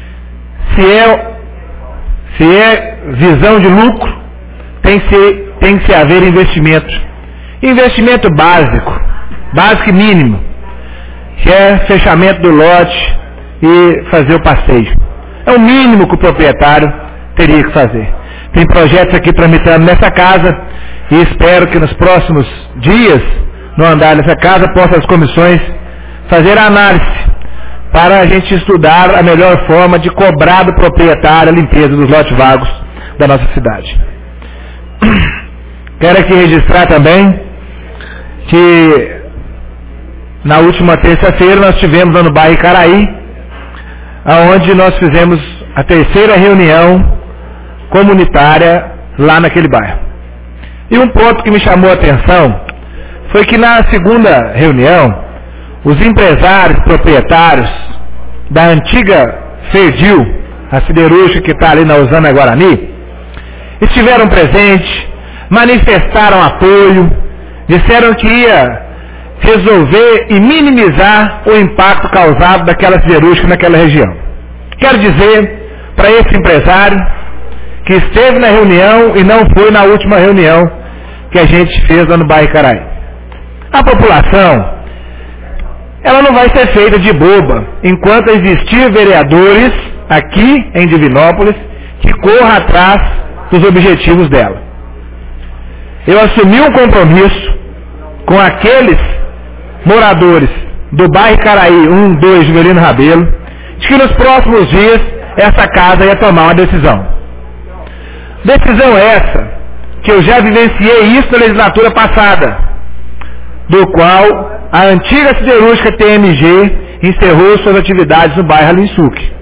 Se é visão de lucro, tem que se haver investimento. Investimento básico e mínimo, que é fechamento do lote e fazer o passeio. É o mínimo que o proprietário teria que fazer. Tem projetos aqui tramitando nessa casa e espero que nos próximos dias, no andar dessa casa, possam as comissões fazer a análise para a gente estudar a melhor forma de cobrar do proprietário a limpeza dos lotes vagos da nossa cidade. Quero aqui registrar também que na última terça-feira nós tivemos lá no bairro Icaraí, onde nós fizemos a terceira reunião comunitária lá naquele bairro. E um ponto que me chamou a atenção foi que na segunda reunião, os empresários proprietários da antiga Ferdil, a siderúrgica que está ali na Usana Guarani, estiveram presentes, manifestaram apoio, disseram que ia resolver e minimizar o impacto causado daquela siderúrgica naquela região. Quero dizer para esse empresário que esteve na reunião e não foi na última reunião que a gente fez lá no bairro Icaraí. A população, ela não vai ser feita de boba enquanto existir vereadores aqui em Divinópolis que corram atrás dos objetivos dela. Eu assumi um compromisso com aqueles moradores do bairro Icaraí 1, 2, Juvelino Rabelo, de que nos próximos dias essa casa ia tomar uma decisão. Decisão essa que eu já vivenciei isso na legislatura passada, do qual a antiga siderúrgica TMG encerrou suas atividades no bairro Alinsuque.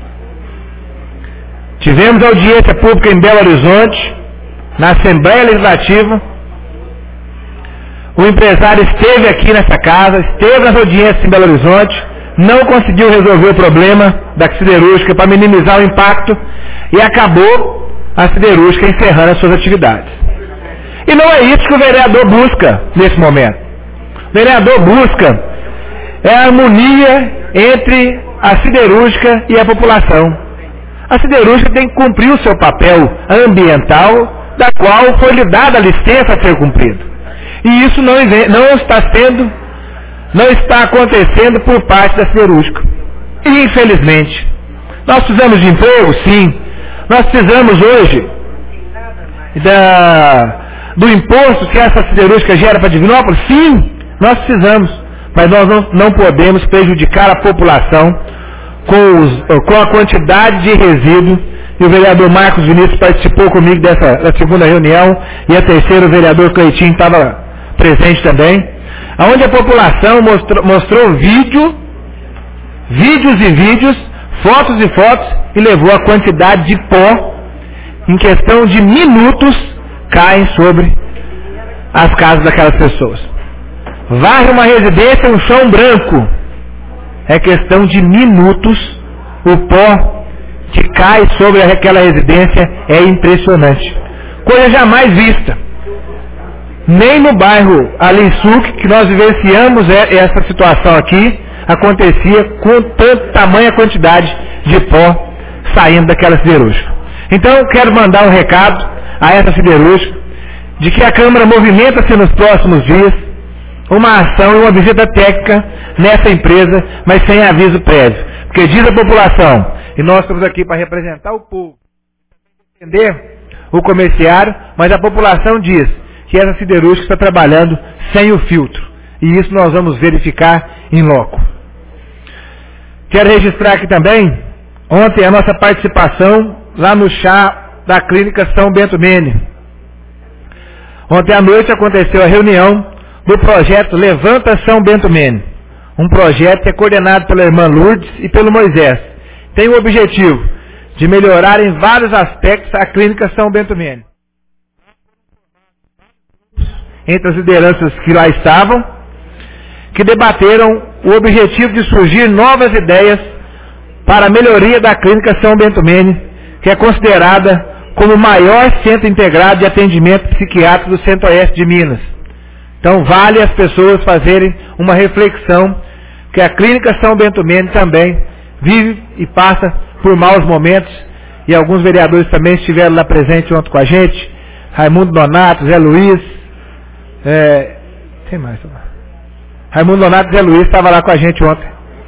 Tivemos audiência pública em Belo Horizonte, na Assembleia Legislativa. O empresário esteve aqui nessa casa, esteve nas audiências em Belo Horizonte, não conseguiu resolver o problema da siderúrgica para minimizar o impacto e acabou a siderúrgica encerrando as suas atividades. E não é isso que o vereador busca nesse momento. O vereador busca a harmonia entre a siderúrgica e a população. A siderúrgica tem que cumprir o seu papel ambiental, da qual foi lhe dada a licença a ser cumprido. E isso não está acontecendo por parte da siderúrgica. E, infelizmente, nós precisamos de emprego? Sim. Nós precisamos hoje do imposto que essa siderúrgica gera para Divinópolis? Sim, nós precisamos. Mas nós não podemos prejudicar a população com a quantidade de resíduo e o vereador Marcos Vinícius participou comigo da segunda reunião, e a terceira, o vereador Cleitinho, estava presente também, onde a população mostrou vídeos e vídeos, fotos e fotos, e levou a quantidade de pó, em questão de minutos, cai sobre as casas daquelas pessoas. Varre uma residência, um chão branco, é questão de minutos, o pó que cai sobre aquela residência é impressionante. Coisa jamais vista. Nem no bairro Alinsuc, que nós vivenciamos essa situação aqui, acontecia com tamanha quantidade de pó saindo daquela siderúrgica. Então eu quero mandar um recado a essa siderúrgica, de que a Câmara movimenta-se nos próximos dias uma ação e uma visita técnica nessa empresa, mas sem aviso prévio. Porque diz a população, e nós estamos aqui para representar o povo, entender o comerciário, mas a população diz que essa siderúrgica está trabalhando sem o filtro. E isso nós vamos verificar em loco. Quero registrar aqui também, ontem, a nossa participação lá no chá da Clínica São Bento Mene. Ontem à noite aconteceu a reunião do projeto Levanta São Bento Mene. Um projeto que é coordenado pela irmã Lourdes e pelo Moisés. Tem o objetivo de melhorar em vários aspectos a Clínica São Bento Mene. Entre as lideranças que lá estavam, que debateram o objetivo de surgir novas ideias para a melhoria da Clínica São Bento Mene, que é considerada como o maior centro integrado de atendimento psiquiátrico do Centro-Oeste de Minas. Então vale as pessoas fazerem uma reflexão que a Clínica São Bento Mene também vive e passa por maus momentos, e alguns vereadores também estiveram lá presentes ontem com a gente, Raimundo Donato, Zé Luiz, tem mais? Raimundo Donato e Zé Luiz estavam lá com a gente ontem,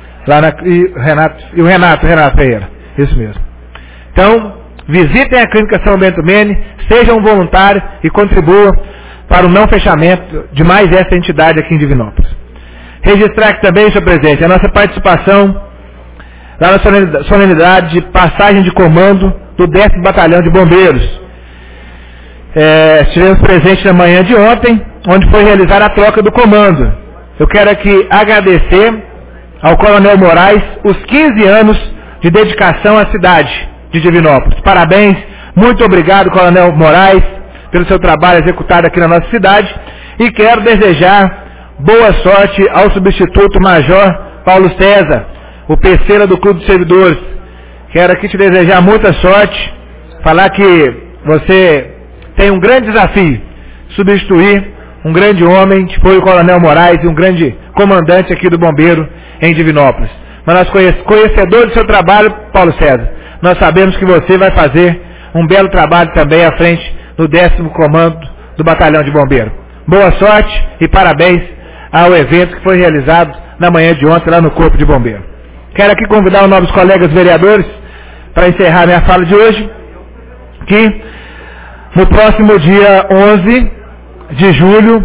e o Renato Ferreira, isso mesmo. Então, visitem a Clínica São Bento Mene, sejam voluntários e contribuam para o não fechamento de mais essa entidade aqui em Divinópolis. Registrar aqui também, senhor presidente, a nossa participação lá na solenidade de passagem de comando do 10º Batalhão de Bombeiros. Estivemos presentes na manhã de ontem, onde foi realizada a troca do comando. Eu quero aqui agradecer ao Coronel Moraes os 15 anos de dedicação à cidade de Divinópolis. Parabéns, muito obrigado, Coronel Moraes, pelo seu trabalho executado aqui na nossa cidade, e quero desejar boa sorte ao substituto Major Paulo César, o PCeira do Clube de Servidores. Quero aqui te desejar muita sorte, falar que você tem um grande desafio, substituir um grande homem que foi o Coronel Moraes e um grande comandante aqui do Bombeiro em Divinópolis. Mas nós conhecedores do seu trabalho, Paulo César, nós sabemos que você vai fazer um belo trabalho também à frente do 10º Comando do Batalhão de Bombeiro. Boa sorte e parabéns ao evento que foi realizado na manhã de ontem lá no Corpo de Bombeiro. Quero aqui convidar os novos colegas vereadores para encerrar minha fala de hoje, que no próximo dia 11 de julho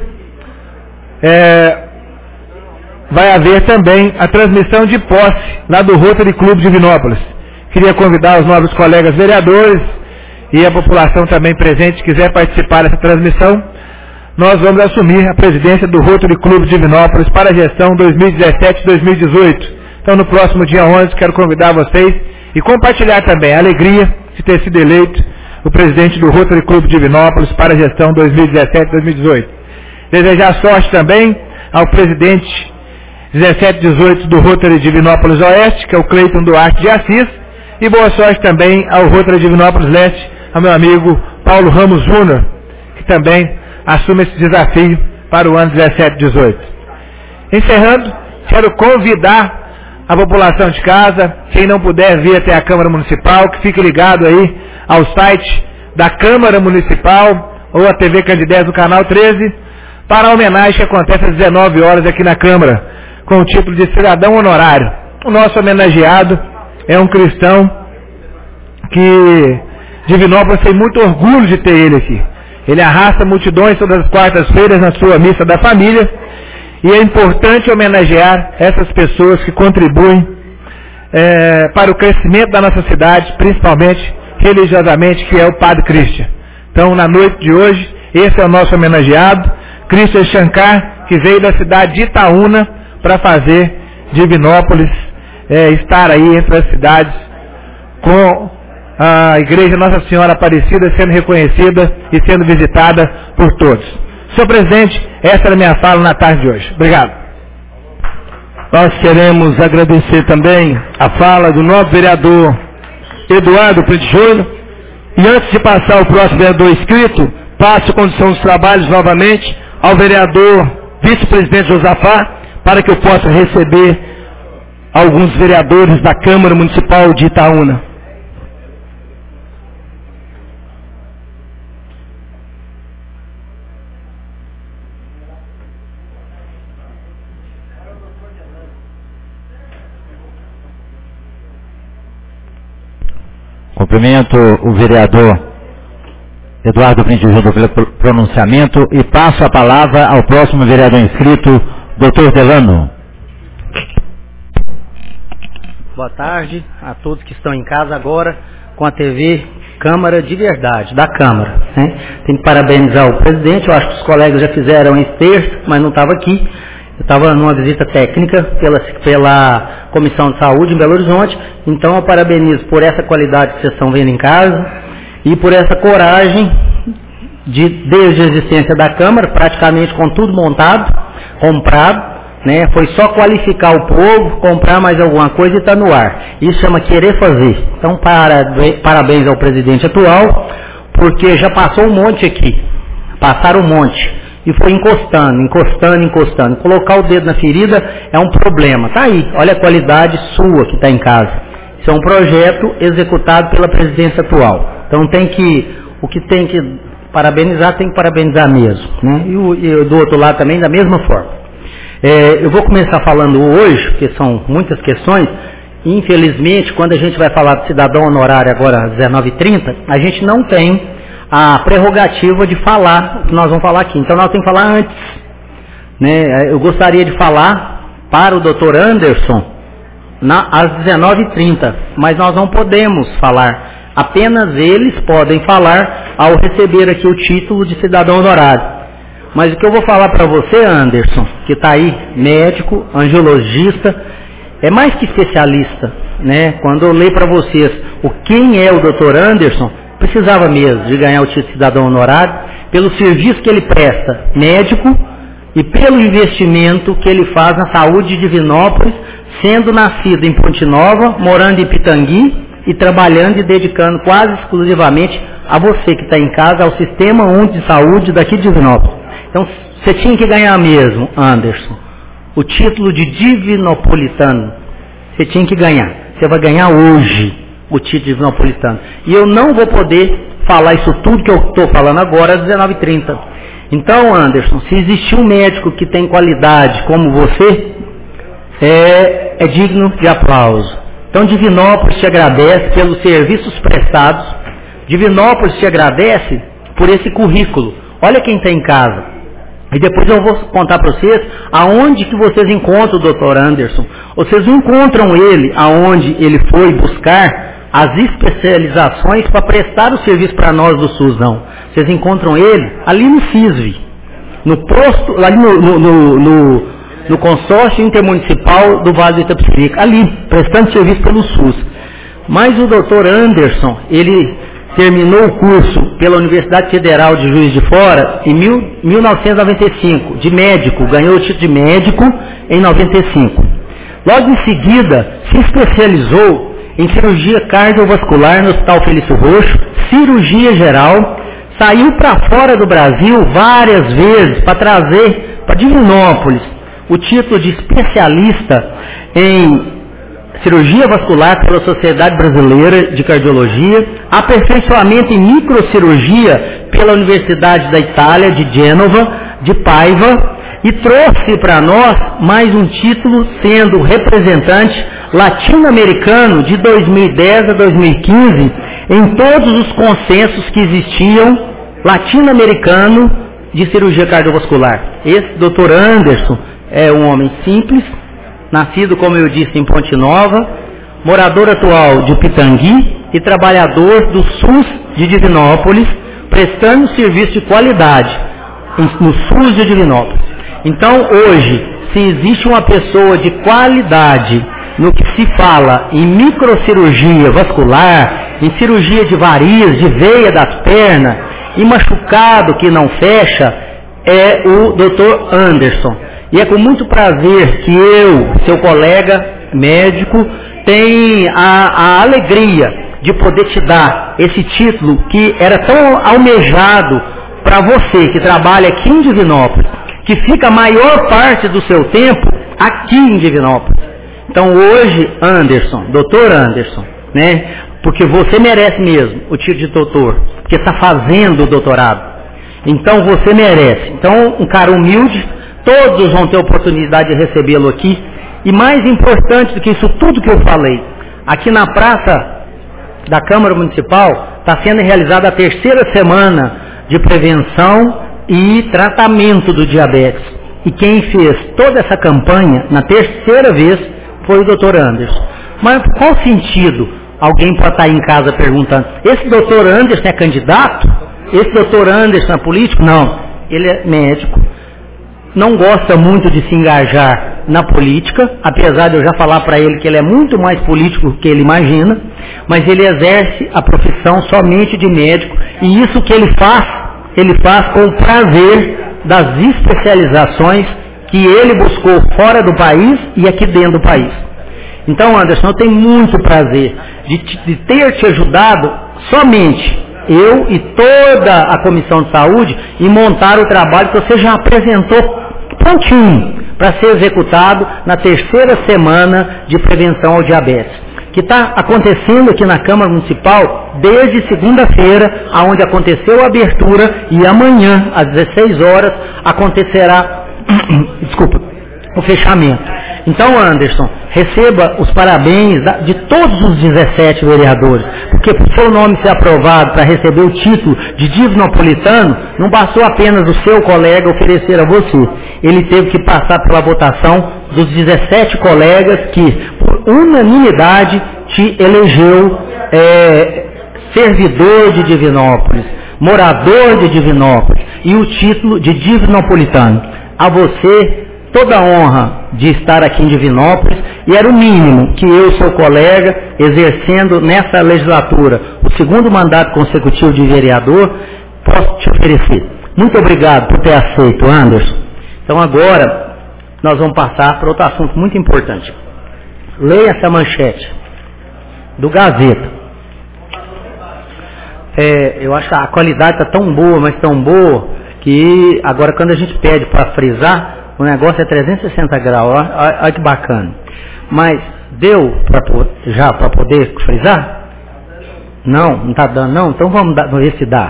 vai haver também a transmissão de posse lá do Rotary Clube de Divinópolis. Queria convidar os novos colegas vereadores e a população também presente, que quiser participar dessa transmissão. Nós vamos assumir a presidência do Rotary Clube de Divinópolis para a gestão 2017-2018. Então, no próximo dia 11, quero convidar vocês e compartilhar também a alegria de ter sido eleito o presidente do Rotary Clube de Divinópolis para a gestão 2017-2018. Desejar sorte também ao presidente 17-18 do Rotary Divinópolis Oeste, que é o Cleiton Duarte de Assis, e boa sorte também ao Rotary Divinópolis Leste, ao meu amigo Paulo Ramos Júnior, que também assume esse desafio para o ano 17-18. Encerrando, quero convidar a população de casa, quem não puder vir até a Câmara Municipal, que fique ligado aí ao site da Câmara Municipal ou a TV Candidez do Canal 13, para a homenagem que acontece às 19 horas aqui na Câmara, com o título de cidadão honorário. O nosso homenageado é um cristão que Divinópolis tem muito orgulho de ter ele aqui. Ele arrasta multidões todas as quartas-feiras na sua missa da família, e é importante homenagear essas pessoas que contribuem para o crescimento da nossa cidade, principalmente religiosamente, que é o Padre Christian. Então, na noite de hoje, esse é o nosso homenageado, Christian Shankar, que veio da cidade de Itaúna para fazer Divinópolis, estar aí entre as cidades com a Igreja Nossa Senhora Aparecida sendo reconhecida e sendo visitada por todos. Senhor presidente, essa era a minha fala na tarde de hoje. Obrigado. Nós queremos agradecer também a fala do novo vereador Eduardo Pinto Júnior. E antes de passar ao próximo vereador inscrito, passo a condição dos trabalhos novamente ao vereador vice-presidente Josafá, para que eu possa receber alguns vereadores da Câmara Municipal de Itaúna. Cumprimento o vereador Eduardo Pinto Júnior pelo pronunciamento e passo a palavra ao próximo vereador inscrito, Dr. Delano. Boa tarde a todos que estão em casa agora com a TV Câmara de Verdade, da Câmara. Né? Tenho que parabenizar o presidente, eu acho que os colegas já fizeram esse texto, mas não estava aqui. Eu estava numa visita técnica pela Comissão de Saúde em Belo Horizonte, então eu parabenizo por essa qualidade que vocês estão vendo em casa e por essa coragem desde a existência da Câmara, praticamente com tudo montado, comprado, né? Foi só qualificar o povo, comprar mais alguma coisa e está no ar. Isso chama querer fazer. Então, parabéns ao presidente atual, porque já passou um monte aqui, passaram um monte. E foi encostando. Colocar o dedo na ferida é um problema. Tá aí, olha a qualidade sua que está em casa. Isso é um projeto executado pela presidência atual. Então o que tem que parabenizar, tem que parabenizar mesmo. Né? E do outro lado também, da mesma forma. Eu vou começar falando hoje, porque são muitas questões. Infelizmente, quando a gente vai falar de cidadão honorário agora às 19h30, a gente não tem a prerrogativa de falar o que nós vamos falar aqui. Então nós temos que falar antes. Né? Eu gostaria de falar para o Dr. Anderson às 19h30, mas nós não podemos falar. Apenas eles podem falar ao receber aqui o título de cidadão honorário. Mas o que eu vou falar para você, Anderson, que está aí, médico, angiologista, é mais que especialista. Né? Quando eu leio para vocês quem é o Dr. Anderson, precisava mesmo de ganhar o título de cidadão honorário pelo serviço que ele presta, médico, e pelo investimento que ele faz na saúde de Divinópolis, sendo nascido em Ponte Nova, morando em Pitangui e trabalhando e dedicando quase exclusivamente a você que está em casa, ao Sistema Único de Saúde daqui de Divinópolis. Então, você tinha que ganhar mesmo, Anderson, o título de divinopolitano. Você tinha que ganhar. Você vai ganhar hoje o título de divinopolitano. E eu não vou poder falar isso tudo que eu estou falando agora às 19h30. Então, Anderson, se existir um médico que tem qualidade como você, é digno de aplauso. Então, Divinópolis te agradece pelos serviços prestados. Divinópolis te agradece por esse currículo. Olha quem está em casa. E depois eu vou contar para vocês aonde que vocês encontram o Dr. Anderson. Vocês não encontram ele aonde ele foi buscar as especializações para prestar o serviço para nós do SUS, não. Vocês encontram ele ali no CISV, no posto, ali no consórcio intermunicipal do Vale do Itapecerica, ali, prestando serviço pelo SUS. Mas o Dr. Anderson, ele terminou o curso pela Universidade Federal de Juiz de Fora em 1995, de médico, ganhou o título de médico em 95. Logo em seguida, se especializou em cirurgia cardiovascular no Hospital Felício Roxo, cirurgia geral, saiu para fora do Brasil várias vezes para trazer para Divinópolis o título de especialista em cirurgia vascular pela Sociedade Brasileira de Cardiologia, aperfeiçoamento em microcirurgia pela Universidade da Itália, de Gênova, de Paiva, e trouxe para nós mais um título sendo representante latino-americano de 2010 a 2015 em todos os consensos que existiam latino-americano de cirurgia cardiovascular. Esse Dr. Anderson é um homem simples, nascido, como eu disse, em Ponte Nova, morador atual de Pitangui, e trabalhador do SUS de Divinópolis, prestando serviço de qualidade no SUS de Divinópolis. Então, hoje, se existe uma pessoa de qualidade no que se fala em microcirurgia vascular, em cirurgia de variz, de veia das pernas, e machucado que não fecha, é o Dr. Anderson. E é com muito prazer que eu, seu colega médico, tenho a alegria de poder te dar esse título que era tão almejado para você que trabalha aqui em Divinópolis, que fica a maior parte do seu tempo aqui em Divinópolis. Então hoje, Anderson, doutor Anderson, né? Porque você merece mesmo o título de doutor, porque está fazendo o doutorado. Então você merece. Então, um cara humilde, todos vão ter oportunidade de recebê-lo aqui. E mais importante do que isso tudo que eu falei, aqui na praça da Câmara Municipal está sendo realizada a 3ª semana de prevenção e tratamento do diabetes. E quem fez toda essa campanha, na 3ª vez, foi o Dr. Anderson. Mas qual sentido alguém pode estar em casa perguntando, esse Dr. Anderson é candidato? Esse Dr. Anderson é político? Não, ele é médico, não gosta muito de se engajar na política, apesar de eu já falar para ele que ele é muito mais político do que ele imagina, mas ele exerce a profissão somente de médico, e isso que ele faz com o prazer das especializações que ele buscou fora do país e aqui dentro do país. Então, Anderson, eu tenho muito prazer de ter te ajudado somente eu e toda a Comissão de Saúde em montar o trabalho que você já apresentou prontinho para ser executado na 3ª semana de prevenção ao diabetes, que está acontecendo aqui na Câmara Municipal desde segunda-feira, aonde aconteceu a abertura, e amanhã, às 16 horas, acontecerá o fechamento. Então, Anderson, receba os parabéns de todos os 17 vereadores, porque por seu nome ser aprovado para receber o título de divinopolitano, não bastou apenas o seu colega oferecer a você. Ele teve que passar pela votação dos 17 colegas que, por unanimidade, te elegeu servidor de Divinópolis, morador de Divinópolis, e o título de divinopolitano. A você, toda a honra de estar aqui em Divinópolis, e era o mínimo que eu, seu colega, exercendo nessa legislatura o 2º mandato consecutivo de vereador, posso te oferecer. Muito obrigado por ter aceito, Anderson. Então agora nós vamos passar para outro assunto muito importante. Leia essa manchete do Gazeta. Eu acho que a qualidade está tão boa, mas tão boa, que agora quando a gente pede para frisar, o negócio é 360 graus, olha que bacana. Mas deu já para poder frisar? Não está dando não? Então vamos ver se dá.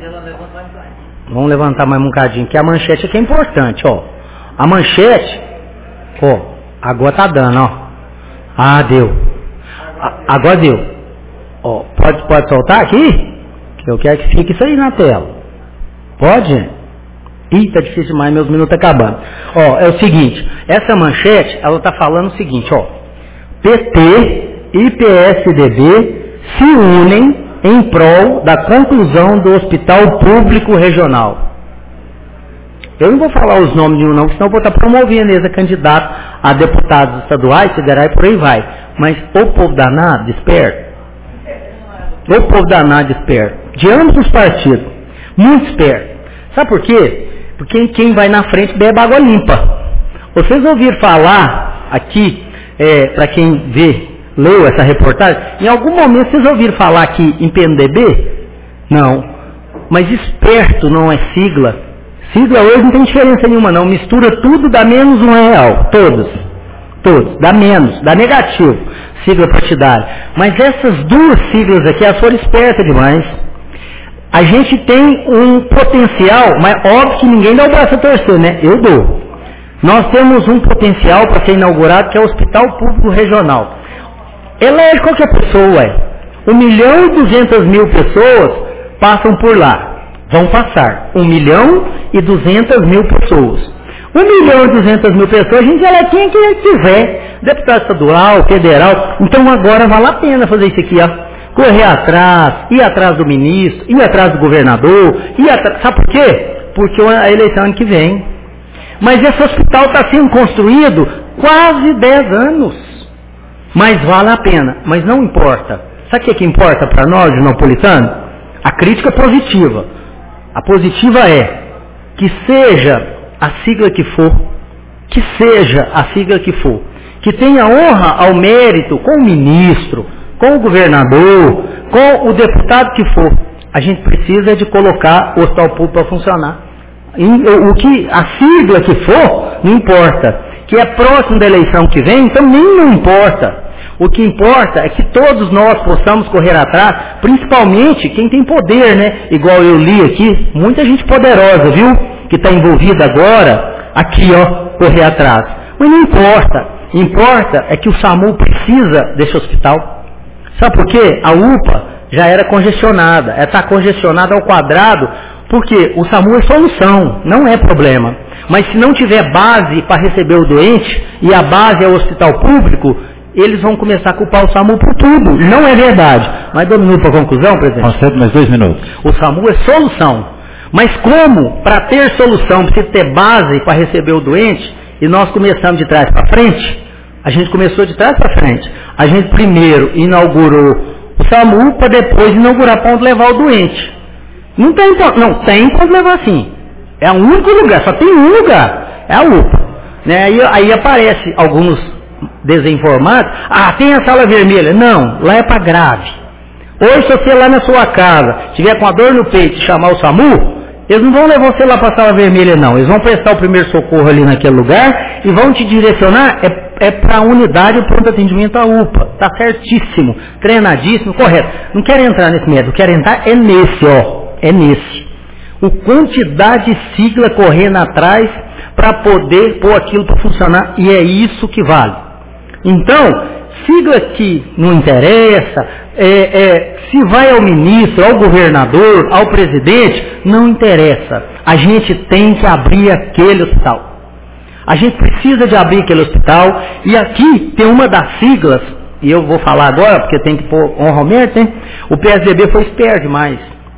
Vamos levantar mais um bocadinho, que a manchete aqui é importante, ó. A manchete, ó, agora está dando, ó. Ah, deu. Agora deu. Ó, pode soltar aqui? Que eu quero que fique isso aí na tela. Pode? Ih, tá difícil demais, meus minutos acabando. Ó, é o seguinte, essa manchete, ela tá falando o seguinte, ó. PT e PSDB se unem em prol da conclusão do Hospital Público Regional. Eu não vou falar os nomes de um não, senão eu vou estar promovendo esse candidato a deputados estaduais, federais, por aí vai. Mas o povo danado, esperto. O povo danado, esperto. De ambos os partidos. Muito esperto. Sabe por quê? Porque quem vai na frente bebe água limpa. Vocês ouviram falar aqui, para quem leu essa reportagem, em algum momento vocês ouviram falar aqui em PMDB? Não. Mas esperto não é sigla. Sigla hoje não tem diferença nenhuma não. Mistura tudo, dá menos R$1. Todos. Dá menos, dá negativo. Sigla partidária. Mas essas duas siglas aqui, elas foram espertas demais. A gente tem um potencial, mas óbvio que ninguém dá o braço a torcer, né? Eu dou. Nós temos um potencial para ser inaugurado, que é o Hospital Público Regional. Elege qualquer pessoa, 1.200.000 pessoas passam por lá. Vão passar 1.200.000 pessoas. 1.200.000 pessoas, a gente elege quem quiser. Deputado estadual, federal. Então agora vale a pena fazer isso aqui, ó. correr atrás, ir atrás do ministro, ir atrás do governador, sabe por quê? Porque a eleição ano que vem. Mas esse hospital está sendo construído quase 10 anos. Mas vale a pena, mas não importa. Sabe o que importa para nós, jornalpolitanos? A crítica positiva. A positiva é que seja a sigla que for, que tenha honra ao mérito com o ministro, com o governador, com o deputado que for. A gente precisa de colocar o hospital público para funcionar. A sigla que for, não importa. Que é próximo da eleição que vem, também não importa. O que importa é que todos nós possamos correr atrás, principalmente quem tem poder, né? Igual eu li aqui, muita gente poderosa, viu? Que está envolvida agora, aqui, ó, correr atrás. Mas não importa. Importa é que o SAMU precisa desse hospital. Sabe por quê? A UPA já era congestionada. Ela está congestionada ao quadrado, porque o SAMU é solução, não é problema. Mas se não tiver base para receber o doente, e a base é o hospital público, eles vão começar a culpar o SAMU por tudo. Não é verdade. Mais 2 minutos para a conclusão, presidente? Concedo mais 2 minutos. O SAMU é solução. Mas como, para ter solução, precisa ter base para receber o doente, e nós começamos de trás para frente, a gente começou de trás para frente. A gente primeiro inaugurou o SAMU para depois inaugurar para onde levar o doente. Não tem para onde levar sim. É o único lugar, só tem um lugar. É a UPA. Né? Aí aparece alguns desinformados. Tem a sala vermelha. Não, lá é para grave. Hoje, se você lá na sua casa tiver com a dor no peito e chamar o SAMU, eles não vão levar você lá para a sala vermelha, não. Eles vão prestar o primeiro socorro ali naquele lugar e vão te direcionar para a unidade de pronto atendimento à UPA. Está certíssimo, treinadíssimo, correto. Não quero entrar nesse método, quero entrar nesse, ó. É nesse. O quantidade de sigla correndo atrás para poder pôr aquilo para funcionar, e é isso que vale. Então, sigla que não interessa, se vai ao ministro, ao governador, ao presidente, não interessa. A gente tem que abrir aquele hospital. A gente precisa de abrir aquele hospital, e aqui tem uma das siglas, e eu vou falar agora, porque tem que pôr honra ao mérito, hein? O PSDB foi esperto demais.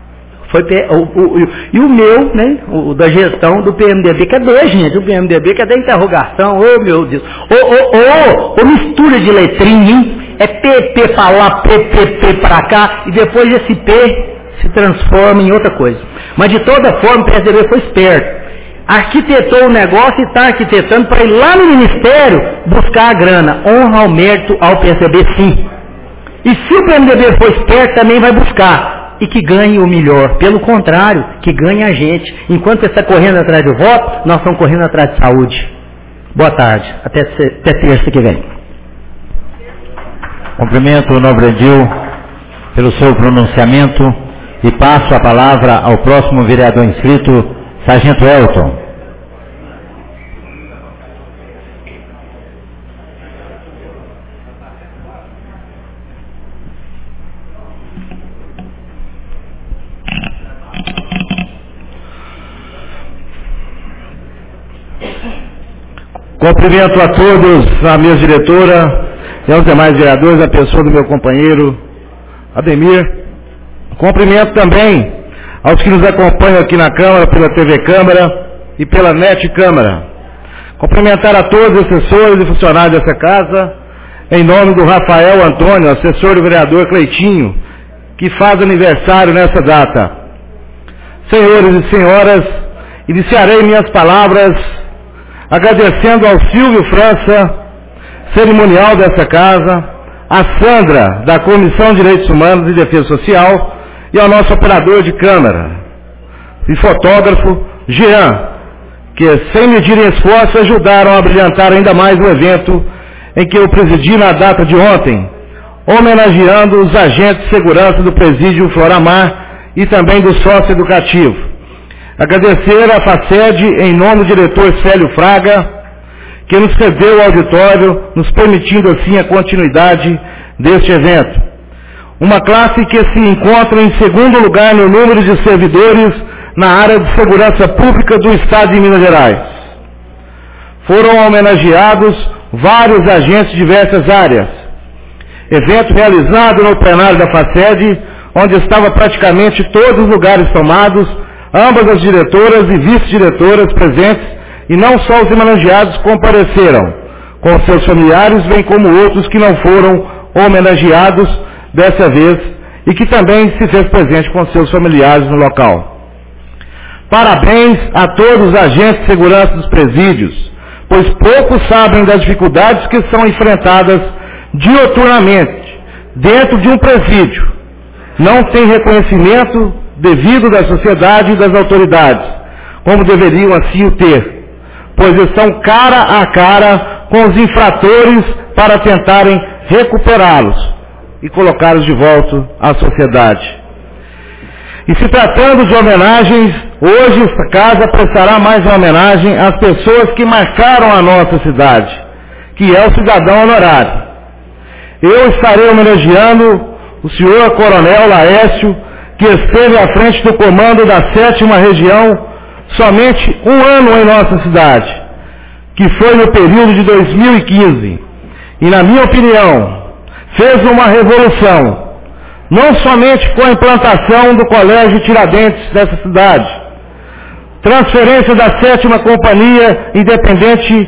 E o meu, né, o da gestão do PMDB, cadê, gente? O PMDB, cadê a interrogação? Oh, meu Deus. Mistura de letrinha, hein? É PP para lá, PPP para cá, e depois esse P se transforma em outra coisa. Mas de toda forma, o PSDB foi esperto. Arquitetou o negócio e está arquitetando para ir lá no Ministério buscar a grana. Honra ao mérito ao PSDB, sim. E se o PMDB for esperto, também vai buscar. E que ganhe o melhor. Pelo contrário, que ganhe a gente. Enquanto você está correndo atrás do voto, nós estamos correndo atrás de saúde. Boa tarde. Até terça que vem. Cumprimento o nobre Edil pelo seu pronunciamento e passo a palavra ao próximo vereador inscrito, Sargento Elton. Cumprimento a todos, a mesa diretora e aos demais vereadores, a pessoa do meu companheiro Ademir. Cumprimento também aos que nos acompanham aqui na Câmara, pela TV Câmara e pela NET Câmara. Cumprimentar a todos os assessores e funcionários dessa casa, em nome do Rafael Antônio, assessor do vereador Cleitinho, que faz aniversário nessa data. Senhores e senhoras, iniciarei minhas palavras agradecendo ao Silvio França, cerimonial dessa casa, a Sandra, da Comissão de Direitos Humanos e Defesa Social, e ao nosso operador de câmara e fotógrafo, Jean, que sem medirem esforço ajudaram a brilhantar ainda mais o evento em que eu presidi na data de ontem, homenageando os agentes de segurança do presídio Floramar e também do sócio educativo. Agradecer a FACED, em nome do diretor Célio Fraga, que nos cedeu o auditório, nos permitindo assim a continuidade deste evento. Uma classe que se encontra em segundo lugar no número de servidores na área de segurança pública do Estado de Minas Gerais. Foram homenageados vários agentes de diversas áreas. Evento realizado no plenário da FACED, onde estava praticamente todos os lugares tomados, ambas as diretoras e vice-diretoras presentes, e não só os homenageados compareceram, com seus familiares, bem como outros que não foram homenageados dessa vez, e que também se fez presente com seus familiares no local. Parabéns a todos os agentes de segurança dos presídios, pois poucos sabem das dificuldades que são enfrentadas diuturnamente dentro de um presídio. Não tem reconhecimento devido da sociedade e das autoridades, como deveriam assim o ter, pois estão cara a cara com os infratores para tentarem recuperá-los e colocá-los de volta à sociedade. E se tratando de homenagens, hoje esta casa prestará mais uma homenagem às pessoas que marcaram a nossa cidade, que é o cidadão honorário. Eu estarei homenageando o senhor Coronel Laércio, que esteve à frente do comando da 7ª Região somente um ano em nossa cidade, que foi no período de 2015. E, na minha opinião, fez uma revolução, não somente com a implantação do Colégio Tiradentes dessa cidade, transferência da 7ª Companhia Independente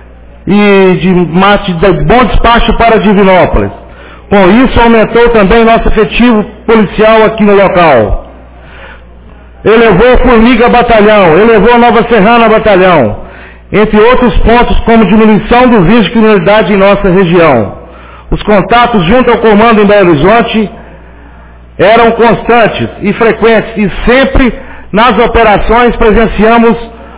e de Bom Despacho para Divinópolis. Com isso, aumentou também nosso efetivo policial aqui no local. Elevou Formiga Batalhão, elevou Nova Serrana Batalhão, entre outros pontos como diminuição dos índices de criminalidade em nossa região. Os contatos junto ao comando em Belo Horizonte eram constantes e frequentes, e sempre nas operações presenciamos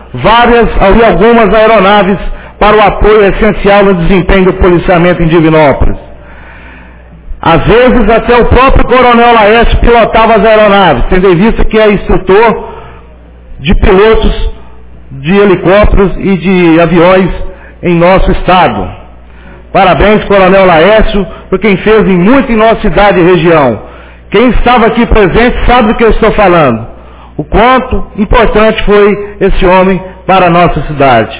algumas aeronaves para o apoio essencial no desempenho do policiamento em Divinópolis. Às vezes até o próprio Coronel Laércio pilotava as aeronaves, tendo em vista que é instrutor de pilotos de helicópteros e de aviões em nosso estado. Parabéns, Coronel Laércio, por quem fez muito em nossa cidade e região. Quem estava aqui presente sabe do que eu estou falando. O quanto importante foi esse homem para a nossa cidade.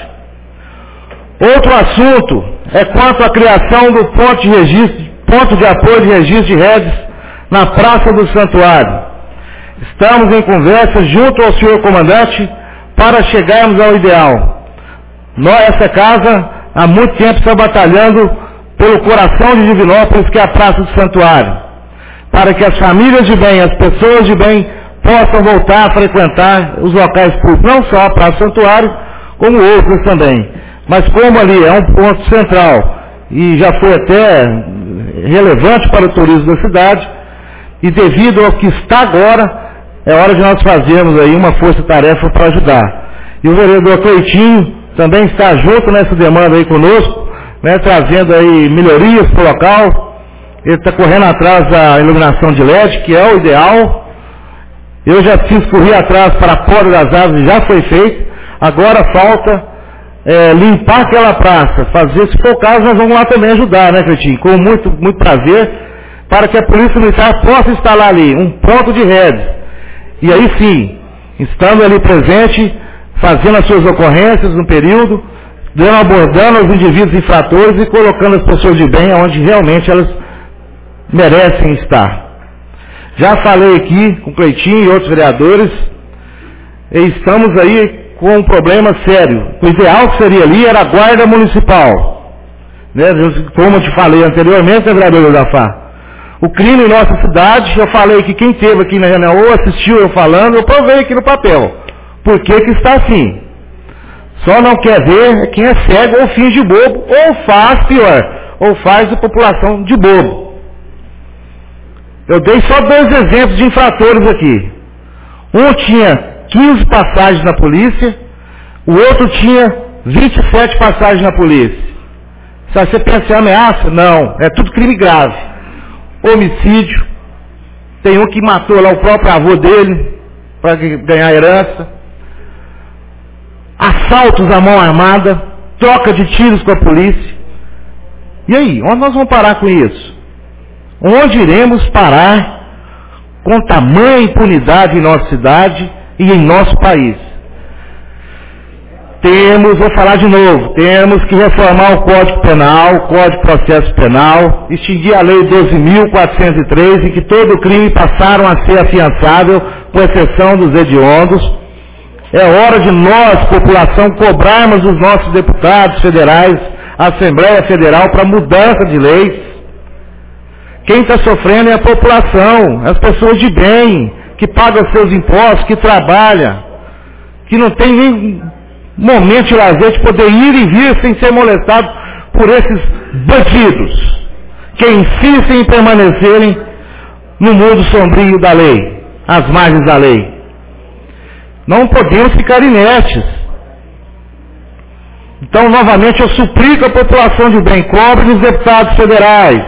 Outro assunto é quanto à criação do ponto de apoio de registro de redes na Praça do Santuário. Estamos em conversa junto ao senhor comandante para chegarmos ao ideal. Essa casa, há muito tempo, está batalhando pelo coração de Divinópolis, que é a Praça do Santuário, para que as famílias de bem, as pessoas de bem, possam voltar a frequentar os locais públicos, não só a Praça do Santuário, como outros também. Mas como ali é um ponto central e já foi até relevante para o turismo da cidade, e devido ao que está agora, é hora de nós fazermos aí uma força-tarefa para ajudar. E o vereador Cleitinho também está junto nessa demanda aí conosco, né, trazendo aí melhorias para o local. Ele está correndo atrás da iluminação de LED, que é o ideal. Eu já corri atrás para a poda das árvores, já foi feito. Agora falta limpar aquela praça, fazer, se for o caso, nós vamos lá também ajudar, né, Cleitinho? Com muito, muito prazer, para que a Polícia Militar possa instalar ali um ponto de rede. E aí sim, estando ali presente, fazendo as suas ocorrências no período, abordando os indivíduos infratores e colocando as pessoas de bem onde realmente elas merecem estar. Já falei aqui com o Cleitinho e outros vereadores, e estamos aí com um problema sério. O ideal que seria ali era a Guarda Municipal, né? Como eu te falei anteriormente, né, vereador Josafá? O crime em nossa cidade, eu falei que quem esteve aqui na reunião ou assistiu eu falando, eu provei aqui no papel. Por que que está assim? Só não quer ver quem é cego ou finge bobo, ou faz pior, ou faz a população de bobo. Eu dei só 2 exemplos de infratores aqui. Um tinha 15 passagens na polícia, o outro tinha 27 passagens na polícia. Se você pensa em ameaça, não, é tudo crime grave. Homicídio, tem um que matou lá o próprio avô dele para ganhar herança, assaltos à mão armada, troca de tiros com a polícia. E aí, onde nós vamos parar com isso? Onde iremos parar com tamanha impunidade em nossa cidade e em nosso país? vou falar de novo, temos que reformar o Código Penal, o Código de Processo Penal, extinguir a Lei 12.403, em que todo crime passaram a ser afiançável, com exceção dos hediondos. É hora de nós, população, cobrarmos dos nossos deputados federais, a Assembleia Federal, para mudança de leis. Quem está sofrendo é a população, as pessoas de bem, que pagam seus impostos, que trabalham, que não tem nem momento de lazer de poder ir e vir sem ser molestado por esses bandidos, que insistem em permanecerem no mundo sombrio da lei, às margens da lei. Não podemos ficar inertes. Então, novamente, eu suplico a população de bem, cobrem os deputados federais,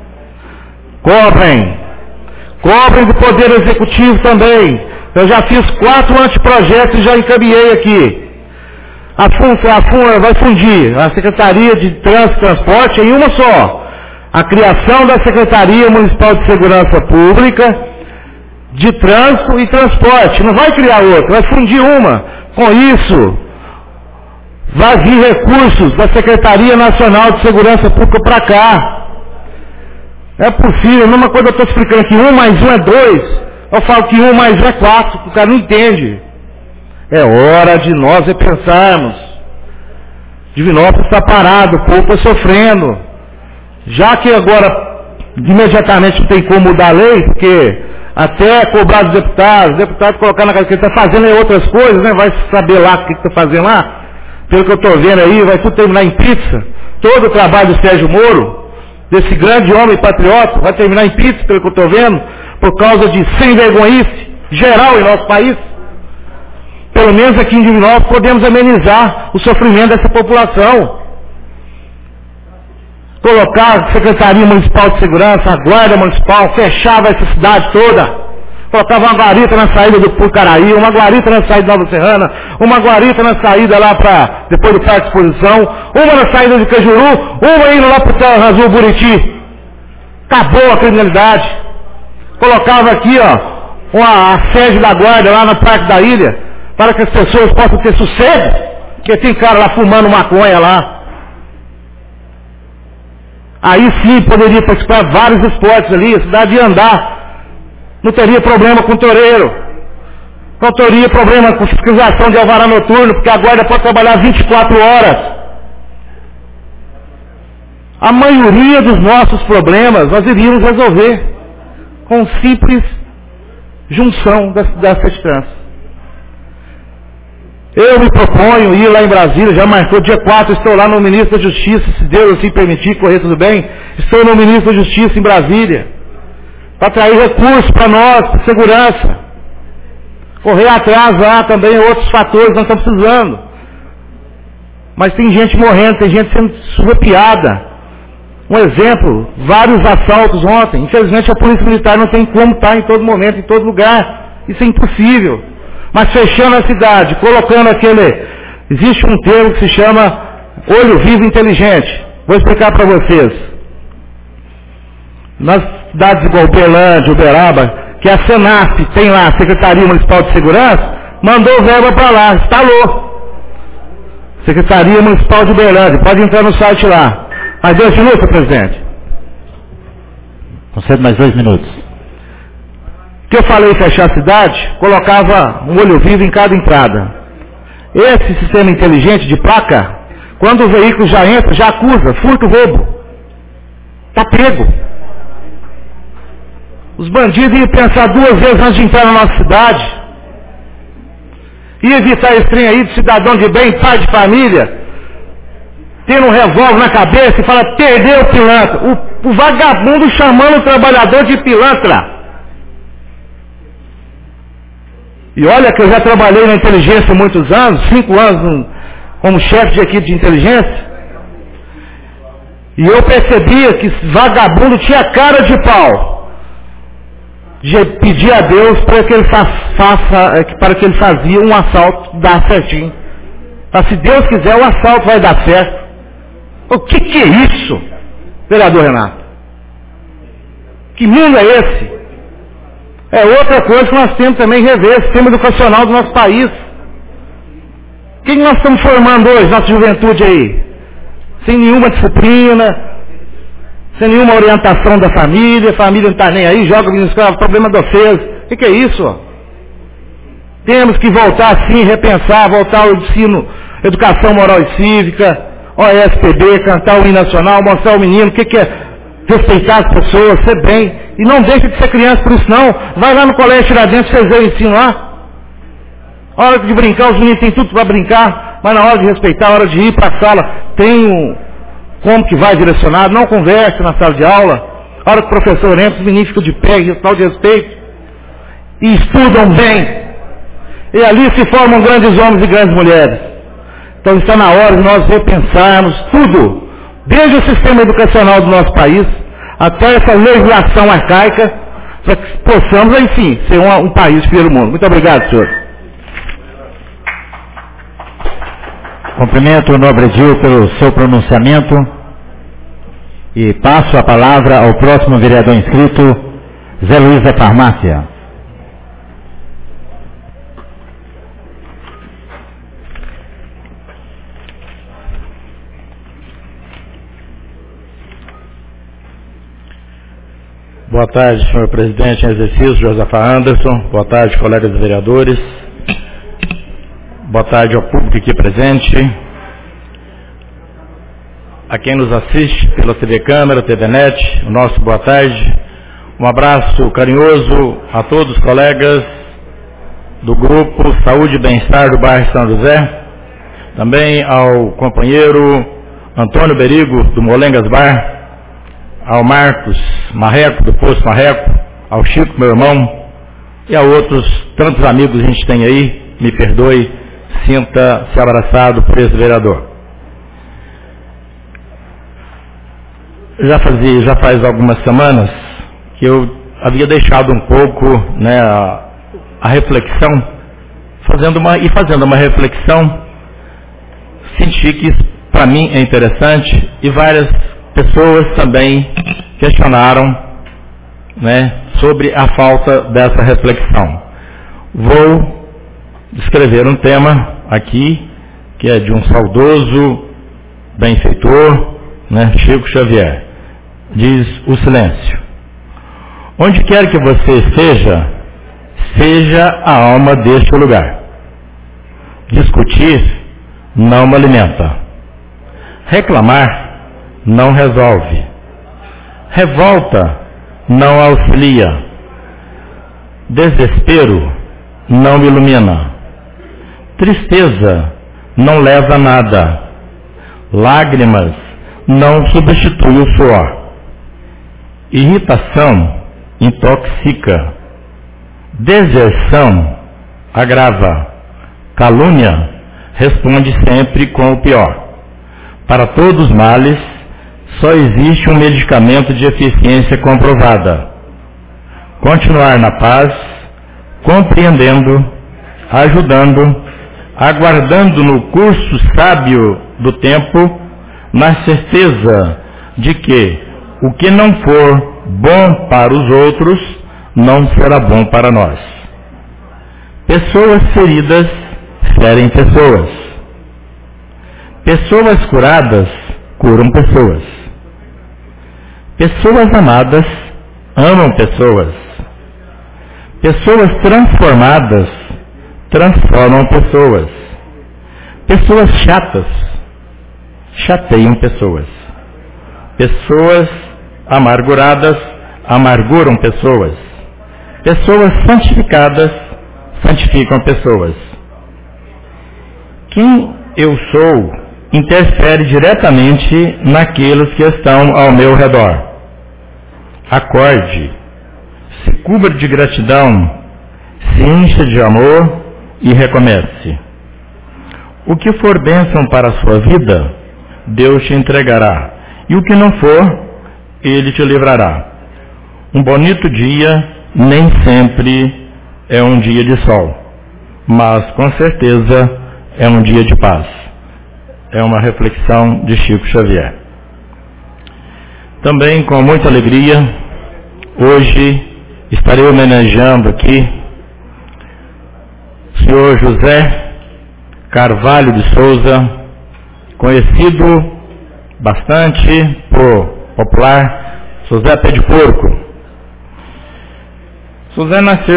cobrem do Poder Executivo também. Eu já fiz 4 anteprojetos e já encaminhei aqui. A FUN vai fundir a Secretaria de Trânsito e Transporte em uma só. A criação da Secretaria Municipal de Segurança Pública, de Trânsito e Transporte. Não vai criar outra, vai fundir uma. Com isso, vai vir recursos da Secretaria Nacional de Segurança Pública para cá. É possível, a mesma coisa eu estou explicando que 1 mais 1 é 2. Eu falo que 1 mais 1 é 4, o cara não entende. É hora de nós repensarmos. Divinópolis está parado, o povo está sofrendo. Já que agora, imediatamente não tem como mudar a lei, porque até cobrar dos deputados, o deputado colocar na casa que ele está fazendo outras coisas, né? Vai saber lá o que está fazendo lá. Pelo que eu estou vendo aí, vai tudo terminar em pizza. Todo o trabalho do Sérgio Moro, desse grande homem patriota, vai terminar em pizza, pelo que eu estou vendo, por causa de sem vergonhice geral em nosso país. Pelo menos aqui em Divinópolis podemos amenizar o sofrimento dessa população. Colocar a Secretaria Municipal de Segurança, a Guarda Municipal, fechava essa cidade toda. Colocava uma guarita na saída do Pucaraí, uma guarita na saída da Nova Serrana, uma guarita na saída lá para depois do Parque de Exposição, uma na saída de Cajuru, uma indo lá para o Terra Azul Buriti. Acabou a criminalidade. Colocava aqui, a sede da guarda lá no Parque da Ilha, para que as pessoas possam ter sossego, porque tem cara lá fumando maconha lá. Aí sim poderia participar de vários esportes ali, a cidade ia andar. Não teria problema com toureiro. Não teria problema com fiscalização de alvará noturno, porque a guarda pode trabalhar 24 horas. A maioria dos nossos problemas nós iríamos resolver com simples junção das sete trânsito. Eu me proponho ir lá em Brasília, já marcou dia 4, estou lá no Ministro da Justiça, se Deus assim permitir, correr tudo bem, estou no Ministro da Justiça em Brasília, para trazer recursos para nós, para segurança, correr atrás lá também, outros fatores nós estamos precisando. Mas tem gente morrendo, tem gente sendo surrupiada. Um exemplo, vários assaltos ontem, infelizmente a Polícia Militar não tem como estar em todo momento, em todo lugar, isso é impossível. Mas fechando a cidade, colocando existe um termo que se chama olho vivo inteligente. Vou explicar para vocês. Nas cidades igual Uberlândia, Uberaba, que a Senasp tem lá, a Secretaria Municipal de Segurança, mandou verba para lá, instalou. Secretaria Municipal de Uberlândia, pode entrar no site lá. Mais 2 minutos, presidente. Concedo mais 2 minutos. Que eu falei fechar a cidade, colocava um olho vivo em cada entrada. Esse sistema inteligente de placa, quando o veículo já entra, já acusa, furto, roubo. Está pego. Os bandidos iam pensar 2 vezes antes de entrar na nossa cidade. Ia evitar esse trem aí de cidadão de bem, pai de família, tendo um revólver na cabeça e fala, perdeu o pilantra. O vagabundo chamando o trabalhador de pilantra. E olha que eu já trabalhei na inteligência há muitos anos, 5 anos como chefe de equipe de inteligência. E eu percebia que esse vagabundo tinha cara de pau de pedir a Deus para que ele fazia um assalto dar certinho. Mas se Deus quiser, o assalto vai dar certo. O que é isso, vereador Renato? Que mundo é esse? É outra coisa que nós temos também que rever, o sistema educacional do nosso país. Quem nós estamos formando hoje, nossa juventude aí? Sem nenhuma disciplina, sem nenhuma orientação da família, a família não está nem aí, joga no escola, problema de vocês. O que é isso? Temos que voltar sim, repensar, voltar ao ensino, educação moral e cívica, OSPB, cantar o hino nacional, mostrar ao menino o que é respeitar as pessoas, ser bem. E não deixa de ser criança por isso não. Vai lá no colégio Tiradentes, vocês verem o ensino lá. A hora de brincar, os meninos têm tudo para brincar, mas na hora de respeitar, a hora de ir para a sala, tem como que vai direcionado, não conversa na sala de aula. A hora que o professor entra, os meninos ficam de pé, tal de respeito, e estudam bem. E ali se formam grandes homens e grandes mulheres. Então está na hora de nós repensarmos tudo, desde o sistema educacional do nosso país, até essa legislação arcaica, para que possamos, enfim, ser um país de primeiro mundo. Muito obrigado, senhor. Cumprimento o nobre Edil pelo seu pronunciamento e passo a palavra ao próximo vereador inscrito, Zé Luiz da Farmácia. Boa tarde, senhor presidente em exercício, Josafá Anderson. Boa tarde, colegas vereadores. Boa tarde ao público aqui presente. A quem nos assiste pela TV Câmara, TV Net, o nosso boa tarde. Um abraço carinhoso a todos os colegas do grupo Saúde e Bem-Estar do bairro São José. Também ao companheiro Antônio Berigo, do Molengas Bar. Ao Marcos Marreco, do Poço Marreco, ao Chico, meu irmão, e a outros tantos amigos que a gente tem aí, me perdoe, sinta-se abraçado por esse vereador. Já faz algumas semanas que eu havia deixado um pouco, né, a reflexão, fazendo uma reflexão, senti que isso para mim é interessante e várias pessoas também questionaram, né, sobre a falta dessa reflexão. Vou descrever um tema aqui, que é de um saudoso benfeitor, né, Chico Xavier. Diz o silêncio. Onde quer que você esteja, seja a alma deste lugar. Discutir não me alimenta. Reclamar não resolve. Revolta não auxilia. Desespero não ilumina. Tristeza não leva a nada. Lágrimas não substitui o suor. Irritação intoxica. Deserção agrava. Calúnia responde sempre com o pior. Para todos os males, só existe um medicamento de eficiência comprovada. Continuar na paz, compreendendo, ajudando, aguardando no curso sábio do tempo, na certeza de que o que não for bom para os outros, não será bom para nós. Pessoas feridas ferem pessoas. Pessoas curadas curam pessoas. Pessoas amadas amam pessoas. Pessoas transformadas transformam pessoas. Pessoas chatas chateiam pessoas. Pessoas amarguradas amarguram pessoas. Pessoas santificadas santificam pessoas. Quem eu sou interfere diretamente naqueles que estão ao meu redor. Acorde, se cubra de gratidão, se encha de amor e recomece. O que for bênção para a sua vida, Deus te entregará, e o que não for, Ele te livrará. Um bonito dia nem sempre é um dia de sol, mas com certeza é um dia de paz. É uma reflexão de Chico Xavier. Também com muita alegria, hoje estarei homenageando aqui o senhor José Carvalho de Souza, conhecido bastante por popular José Pé de Porco. José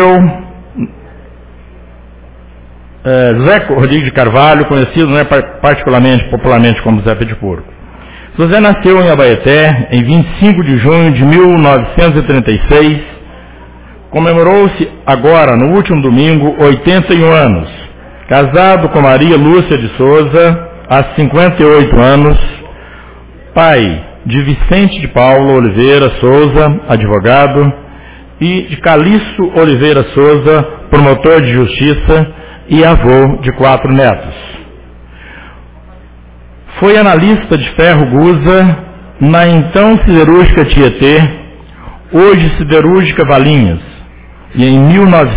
Rodrigues de Carvalho, conhecido popularmente como José Pé de Porco. José nasceu em Abaeté em 25 de junho de 1936, comemorou-se agora, no último domingo, 81 anos. Casado com Maria Lúcia de Souza, há 58 anos, pai de Vicente de Paulo Oliveira Souza, advogado, e de Calixto Oliveira Souza, promotor de justiça e avô de 4 netos. Foi analista de ferro Gusa na então siderúrgica Tietê, hoje siderúrgica Valinhos, e em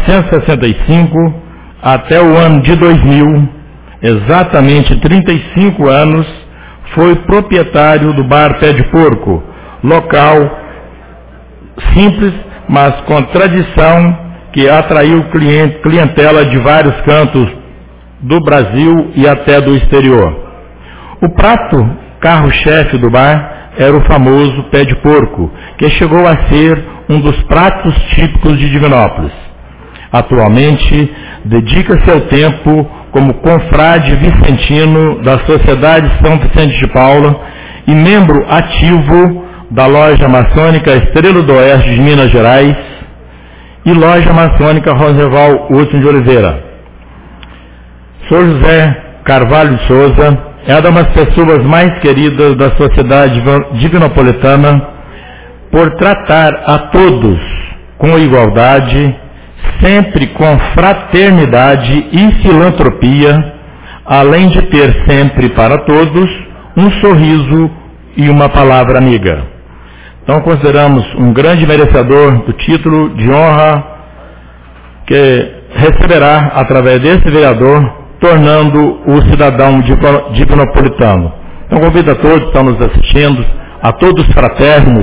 1965 até o ano de 2000, exatamente 35 anos, foi proprietário do bar Pé de Porco, local simples, mas com tradição, que atraiu clientela de vários cantos do Brasil e até do exterior. O prato carro-chefe do bar era o famoso Pé de Porco, que chegou a ser um dos pratos típicos de Divinópolis. Atualmente, dedica seu tempo como confrade vicentino da Sociedade São Vicente de Paulo e membro ativo da Loja Maçônica Estrela do Oeste de Minas Gerais e Loja Maçônica Roosevelt Hudson de Oliveira. Sr. José Carvalho de Souza era uma das pessoas mais queridas da sociedade divinopolitana por tratar a todos com igualdade, sempre com fraternidade e filantropia, além de ter sempre para todos um sorriso e uma palavra amiga. Então consideramos um grande merecedor do título de honra que receberá através desse vereador, tornando o cidadão divinopolitano. Então convido a todos que estão nos assistindo, a todos os fraternos,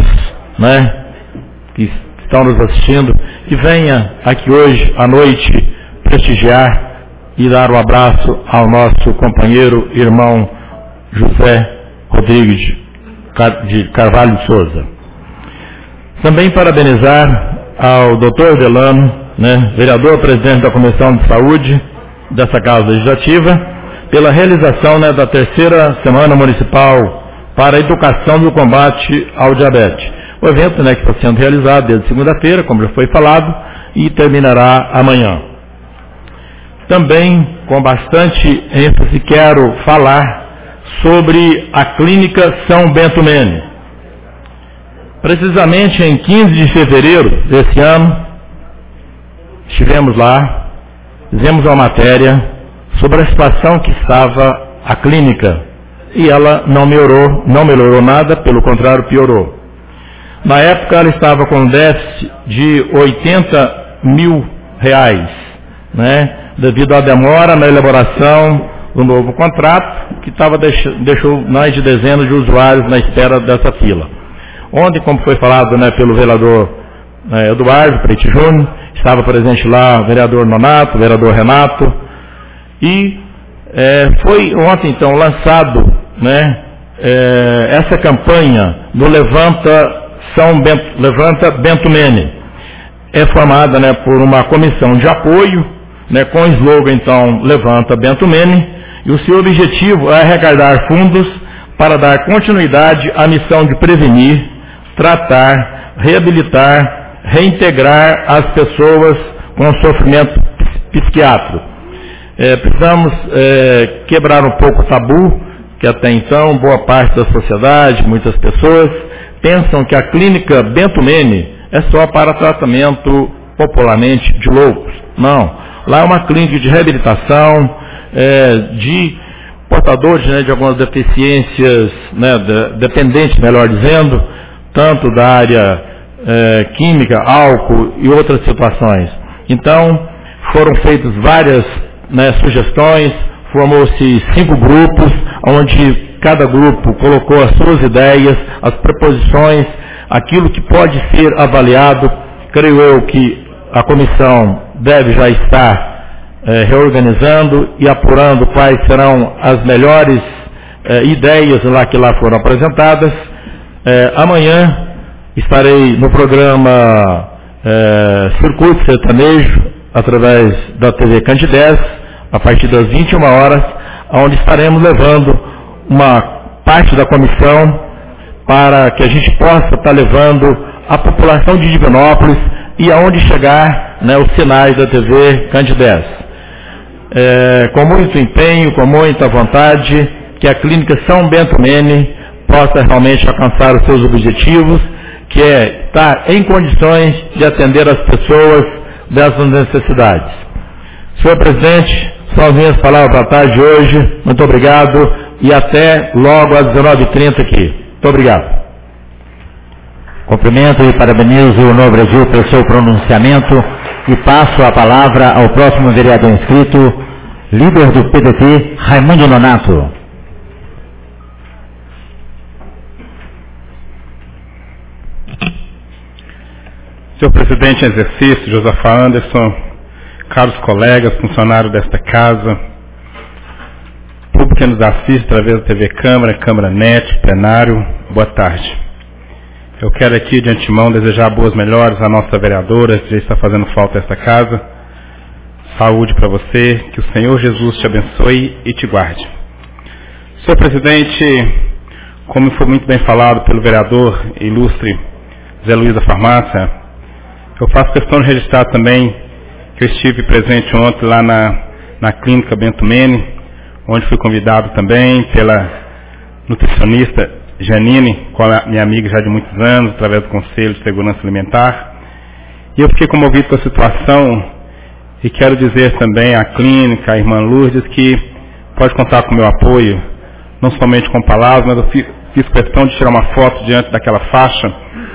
que estão nos assistindo, que venha aqui hoje à noite prestigiar e dar um abraço ao nosso companheiro, irmão José Rodrigues de Carvalho de Souza. Também parabenizar ao Dr. Delano, vereador presidente da Comissão de Saúde dessa Casa Legislativa, pela realização da terceira Semana Municipal para a Educação e o Combate ao Diabetes. O evento que está sendo realizado desde segunda-feira, como já foi falado, e terminará amanhã. Também, com bastante ênfase, quero falar sobre a Clínica São Bento Mene. Precisamente em 15 de fevereiro desse ano, estivemos lá, fizemos uma matéria sobre a situação que estava a clínica, e ela não melhorou nada, pelo contrário, piorou. Na época ela estava com um déficit de R$80 mil, devido à demora na elaboração do novo contrato, que deixou mais de dezenas de usuários na espera dessa fila. Ontem, como foi falado pelo vereador Eduardo Preite Júnior, estava presente lá o vereador Nonato, o vereador Renato, e foi ontem então lançado essa campanha do Levanta Bento Mene. É formada por uma comissão de apoio, com o slogan então Levanta Bento Mene, e o seu objetivo é arrecadar fundos para dar continuidade à missão de prevenir, tratar, reabilitar, reintegrar as pessoas com sofrimento psiquiátrico. Precisamos quebrar um pouco o tabu, que até então boa parte da sociedade, muitas pessoas, pensam que a clínica Bento Mene é só para tratamento popularmente de loucos. Não. Lá é uma clínica de reabilitação, de portadores de algumas deficiências, dependentes, melhor dizendo, tanto da área química, álcool e outras situações. Então, foram feitas várias sugestões, formou-se 5 grupos, onde cada grupo colocou as suas ideias, as proposições, aquilo que pode ser avaliado. Creio eu que a comissão deve já estar reorganizando e apurando quais serão as melhores ideias que lá foram apresentadas. Amanhã estarei no programa Circuito Sertanejo, através da TV Candidez, a partir das 21 horas, onde estaremos levando uma parte da comissão para que a gente possa estar levando a população de Divinópolis e aonde chegar os sinais da TV Candidez. Com muito empenho, com muita vontade, que a Clínica São Bento Mene possa realmente alcançar os seus objetivos, que é estar em condições de atender as pessoas dessas necessidades. Senhor presidente, são as minhas palavras para a tarde de hoje. Muito obrigado e até logo às 19h30 aqui. Muito obrigado. Cumprimento e parabenizo o nobre Edil pelo seu pronunciamento e passo a palavra ao próximo vereador inscrito, líder do PDT, Raimundo Nonato. Senhor presidente em exercício, Josafá Anderson, caros colegas, funcionários desta casa, público que nos assiste através da TV Câmara, Câmara Net, plenário, boa tarde. Eu quero aqui de antemão desejar boas melhoras à nossa vereadora, que já está fazendo falta a esta casa. Saúde para você, que o Senhor Jesus te abençoe e te guarde. Senhor presidente, como foi muito bem falado pelo vereador ilustre Zé Luiz da Farmácia, eu faço questão de registrar também que eu estive presente ontem lá na Clínica Bento Mene, onde fui convidado também pela nutricionista Janine, com a minha amiga já de muitos anos, através do Conselho de Segurança Alimentar. E eu fiquei comovido com a situação e quero dizer também à clínica, à irmã Lourdes, que pode contar com o meu apoio, não somente com palavras, mas eu fiz questão de tirar uma foto diante daquela faixa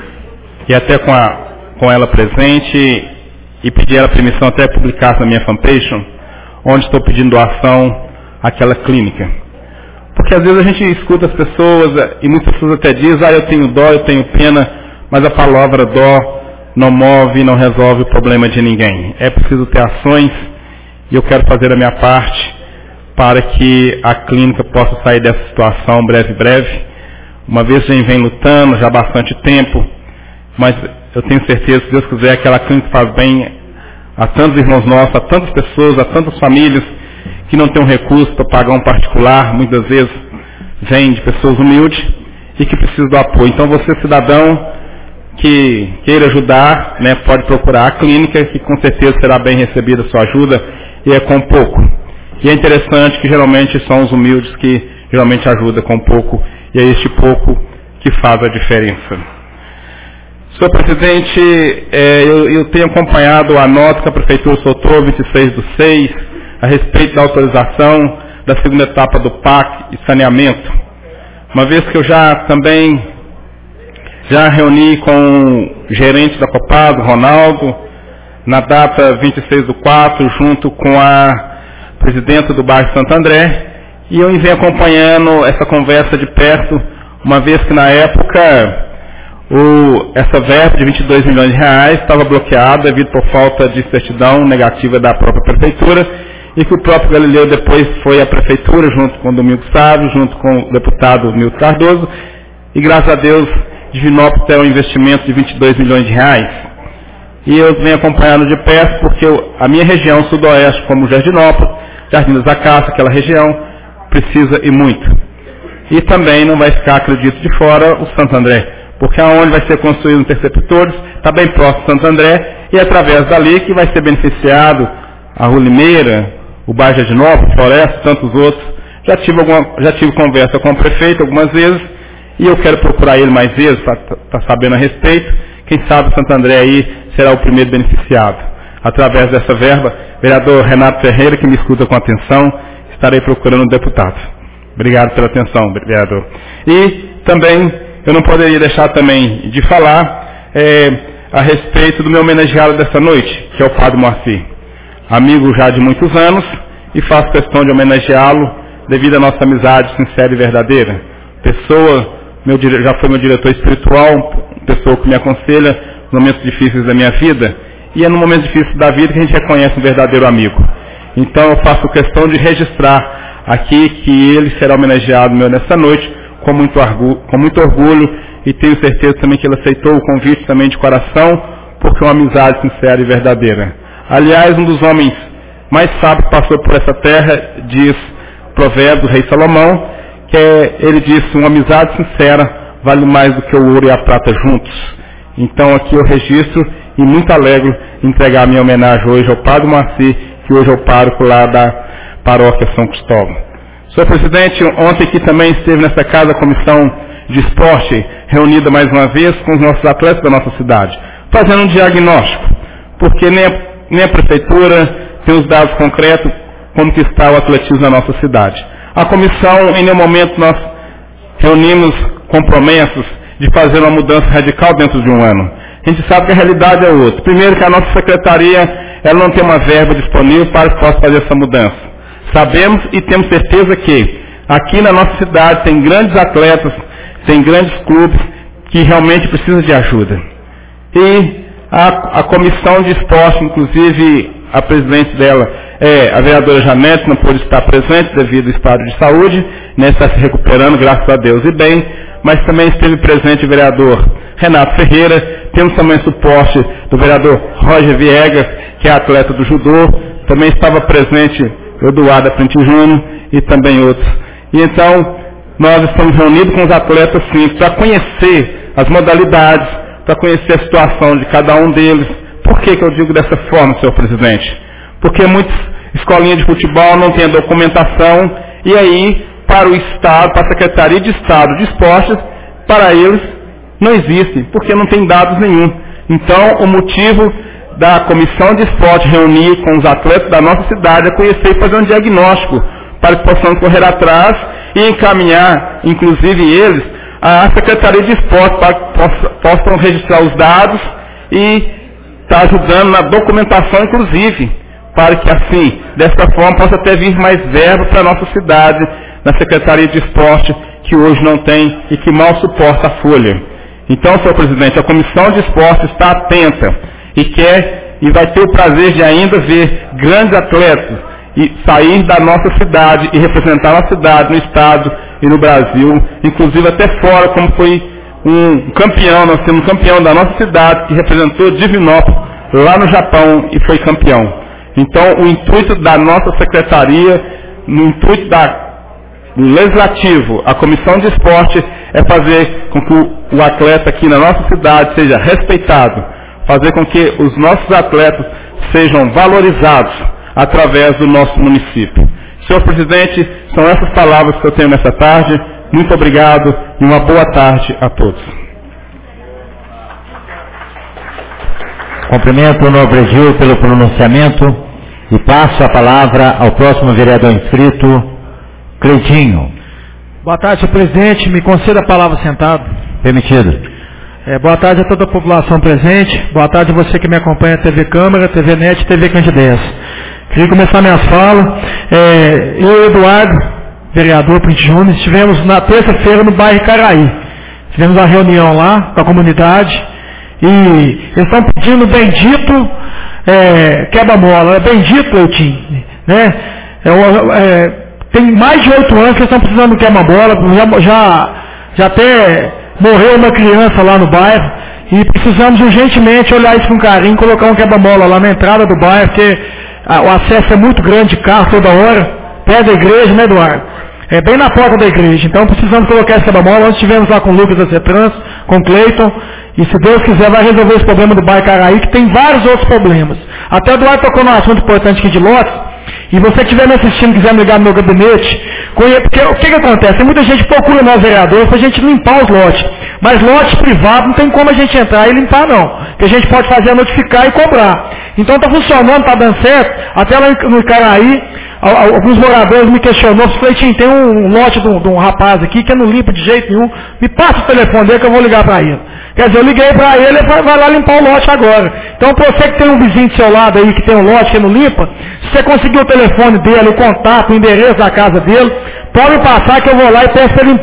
e até com ela presente e pedir ela permissão até publicar na minha fanpage, onde estou pedindo doação àquela clínica. Porque às vezes a gente escuta as pessoas e muitas pessoas até dizem, eu tenho dó, eu tenho pena, mas a palavra dó não move, não resolve o problema de ninguém. É preciso ter ações e eu quero fazer a minha parte para que a clínica possa sair dessa situação breve. Uma vez já vem lutando já há bastante tempo, mas eu tenho certeza que, se Deus quiser, aquela clínica faz bem a tantos irmãos nossos, a tantas pessoas, a tantas famílias que não têm um recurso para pagar um particular, muitas vezes vem de pessoas humildes e que precisam do apoio. Então você, cidadão, que queira ajudar, pode procurar a clínica, que com certeza será bem recebida a sua ajuda, e é com pouco. E é interessante que geralmente são os humildes que geralmente ajudam com pouco, e é este pouco que faz a diferença. Senhor presidente, eu tenho acompanhado a nota que a Prefeitura soltou, 26/6, a respeito da autorização da segunda etapa do PAC e saneamento. Uma vez que eu já reuni com o gerente da Copasa, Ronaldo, na data 26/4, junto com a presidenta do bairro Santo André, e eu venho acompanhando essa conversa de perto, uma vez que na época essa verba de 22 milhões de reais estava bloqueada devido por falta de certidão negativa da própria prefeitura, e que o próprio Galileu depois foi à prefeitura, junto com o Domingos Sávio, junto com o deputado Milton Cardoso, e graças a Deus Divinópolis tem um investimento de 22 milhões de reais. E eu venho acompanhando de perto porque a minha região sudoeste, como Jardinópolis, Jardim das Acácias, aquela região, precisa e muito. E também não vai ficar, acredito, de fora o Santo André, porque aonde vai ser construído interceptores, está bem próximo do Santo André, e é através dali que vai ser beneficiado a Rua Limeira, o bairro de Jardinópolis, Floresta, tantos outros. Já tive conversa com o prefeito algumas vezes, e eu quero procurar ele mais vezes para estar sabendo a respeito. Quem sabe o Santo André aí será o primeiro beneficiado. Através dessa verba, vereador Renato Ferreira, que me escuta com atenção, estarei procurando um deputado. Obrigado pela atenção, vereador. E também, eu não poderia deixar também de falar a respeito do meu homenageado dessa noite, que é o Padre Moacir. Amigo já de muitos anos, e faço questão de homenageá-lo devido à nossa amizade sincera e verdadeira. Já foi meu diretor espiritual, pessoa que me aconselha nos momentos difíceis da minha vida, e é no momento difícil da vida que a gente reconhece um verdadeiro amigo. Então eu faço questão de registrar aqui que ele será homenageado nessa noite com muito orgulho, e tenho certeza também que ele aceitou o convite também de coração, porque é uma amizade sincera e verdadeira. Aliás, um dos homens mais sábios que passou por essa terra, diz Provérbio do rei Salomão, que ele disse: uma amizade sincera vale mais do que o ouro e a prata juntos. Então aqui eu registro e muito alegre entregar a minha homenagem hoje ao Padre Moacir, que hoje é o pároco lá da paróquia São Cristóvão. Senhor presidente, ontem aqui também esteve nessa casa a comissão de esporte, reunida mais uma vez com os nossos atletas da nossa cidade, fazendo um diagnóstico, porque nem a prefeitura tem os dados concretos como que está o atletismo na nossa cidade. A comissão, em nenhum momento nós reunimos com promessas de fazer uma mudança radical dentro de um ano. A gente sabe que a realidade é outra. Primeiro, que a nossa secretaria ela não tem uma verba disponível para que possa fazer essa mudança. Sabemos e temos certeza que aqui na nossa cidade tem grandes atletas, tem grandes clubes que realmente precisam de ajuda. E a comissão de esporte, inclusive a presidente dela é a vereadora Janete, não pôde estar presente devido ao estado de saúde, né, está se recuperando, graças a Deus e bem, mas também esteve presente o vereador Renato Ferreira, temos também suporte do vereador Roger Viegas, que é atleta do judô, também estava presente o Eduardo Aprente Júnior e também outros. E então, nós estamos reunidos com os atletas sim, para conhecer as modalidades, para conhecer a situação de cada um deles. Por que eu digo dessa forma, senhor presidente? Porque muitas escolinhas de futebol não têm a documentação, e aí, para o Estado, para a Secretaria de Estado de Esportes, para eles não existe, porque não tem dados nenhum. Então, o motivo da Comissão de Esporte reunir com os atletas da nossa cidade é conhecer e fazer um diagnóstico, para que possamos correr atrás e encaminhar, inclusive eles, à Secretaria de Esporte, para que possam registrar os dados e estar ajudando na documentação, inclusive, para que assim, dessa forma, possa até vir mais verba para a nossa cidade, na Secretaria de Esporte, que hoje não tem e que mal suporta a folha. Então, senhor presidente, a Comissão de Esporte está atenta e quer e vai ter o prazer de ainda ver grandes atletas e sair da nossa cidade e representar a cidade no estado e no Brasil, inclusive até fora, como foi um campeão, nós temos um campeão da nossa cidade que representou Divinópolis lá no Japão e foi campeão. Então, o intuito da nossa secretaria, no intuito do legislativo, a Comissão de Esporte, é fazer com que o atleta aqui na nossa cidade seja respeitado, fazer com que os nossos atletas sejam valorizados através do nosso município. Senhor presidente, são essas palavras que eu tenho nessa tarde. Muito obrigado e uma boa tarde a todos. Cumprimento o nobre Gil pelo pronunciamento e passo a palavra ao próximo vereador inscrito, Cleitinho. Boa tarde, senhor presidente. Me conceda a palavra sentado. Permitido. Boa tarde a toda a população presente. Boa tarde a você que me acompanha na TV Câmara, TV Net e TV Candidez. Queria começar minhas falas. Eu e o Eduardo, vereador Aprente Júnior, estivemos na terça-feira no bairro Caraí. Tivemos uma reunião lá com a comunidade e eles estão pedindo bendito quebra-mola. Bendito, Cleitinho, né? Tem mais de 8 anos que eles estão precisando de quebra-mola. Já até morreu uma criança lá no bairro e precisamos urgentemente olhar isso com carinho, colocar um quebra-mola lá na entrada do bairro, porque o acesso é muito grande de carro toda hora, perto da igreja, né, Eduardo? É bem na porta da igreja. Então precisamos colocar esse quebra-mola. Nós estivemos lá com o Lucas da CETRANS, com o Cleiton, e se Deus quiser vai resolver esse problema do bairro Caraí, que tem vários outros problemas. Até o Eduardo tocou num assunto importante aqui de lotes, e você que estiver me assistindo, quiser me ligar no meu gabinete, porque o que acontece? Tem muita gente que procura nós vereadores para a gente limpar os lotes, mas lotes privados não tem como a gente entrar e limpar não, o que a gente pode fazer é notificar e cobrar. Então está funcionando, está dando certo. Até lá no Caraí, alguns moradores me questionou, Cleitinho, tem um lote de um rapaz aqui que eu não limpa de jeito nenhum, me passa o telefone dele que eu vou ligar para ele. Quer dizer, eu liguei para ele e vai lá limpar o lote agora. Então, para você que tem um vizinho do seu lado aí que tem um lote que não limpa, se você conseguir o telefone dele, o contato, o endereço da casa dele, pode passar que eu vou lá e peço para limpar.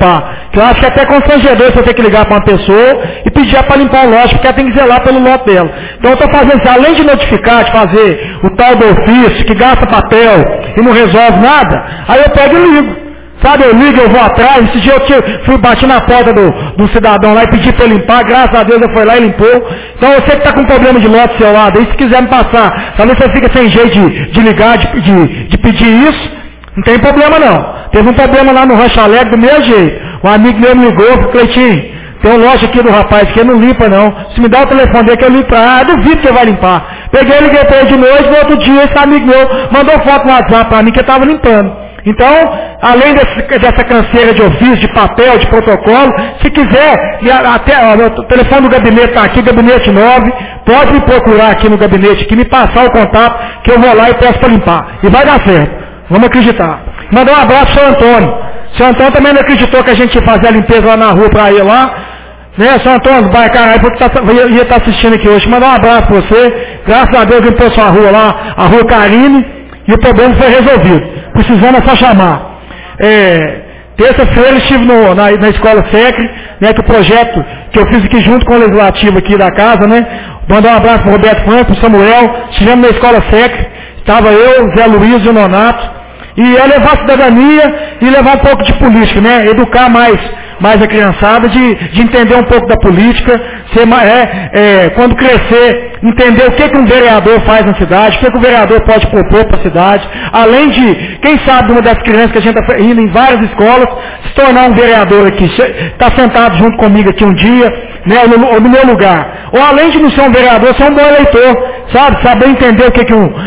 Que eu acho que é até constrangedor você ter que ligar para uma pessoa e pedir para limpar o lote, porque ela tem que zelar pelo lote dela. Então eu estou fazendo isso, além de notificar, de fazer o tal do ofício, que gasta papel e não resolve nada, aí eu pego e ligo. Sabe, eu ligo, eu vou atrás. Esse dia eu bati na porta do cidadão lá e pedi para limpar, graças a Deus eu fui lá e limpou. Então você que está com problema de lote do seu lado aí, se quiser me passar, talvez você fica sem jeito de ligar, de pedir isso, não tem problema não. Teve um problema lá no Rancho Alegre do meu jeito. Um amigo meu me ligou, falou, Cleitinho, tem uma loja aqui do rapaz que não limpa não. Se me dá o telefone dele que eu limpo, duvido que ele vai limpar. Peguei, liguei para ele de noite, no outro dia esse amigo meu mandou foto no WhatsApp para mim que eu estava limpando. Então, além dessa canseira de ofício, de papel, de protocolo, se quiser, o telefone do gabinete está aqui, gabinete 9, pode me procurar aqui no gabinete, que me passar o contato, que eu vou lá e peço para limpar. E vai dar certo. Vamos acreditar. Mandar um abraço para o Antônio. O seu Antônio também não acreditou que a gente ia fazer a limpeza lá na rua para ir lá. Né, seu Antônio, vai, caralho, porque ia estar assistindo aqui hoje. Mandar um abraço para você. Graças a Deus limpou sua rua lá, a rua Carine, e o problema foi resolvido. Precisando é só chamar. Terça-feira estive na escola SECRE, né, que o projeto que eu fiz aqui junto com o legislativo aqui da casa, né? Mandar um abraço para o Roberto Franco, para o Samuel. Estivemos na escola SECRE, estava eu, Zé Luiz e o Nonato. E é levar a cidadania e levar um pouco de política, né? Educar mais a criançada, de entender um pouco da política, quando crescer, entender o que um vereador faz na cidade, o que o vereador pode propor para a cidade, além de, quem sabe, uma das crianças que a gente está indo em várias escolas, se tornar um vereador aqui, estar sentado junto comigo aqui um dia, né, no meu lugar. Ou além de não ser um vereador, ser um bom eleitor, sabe? Saber entender o que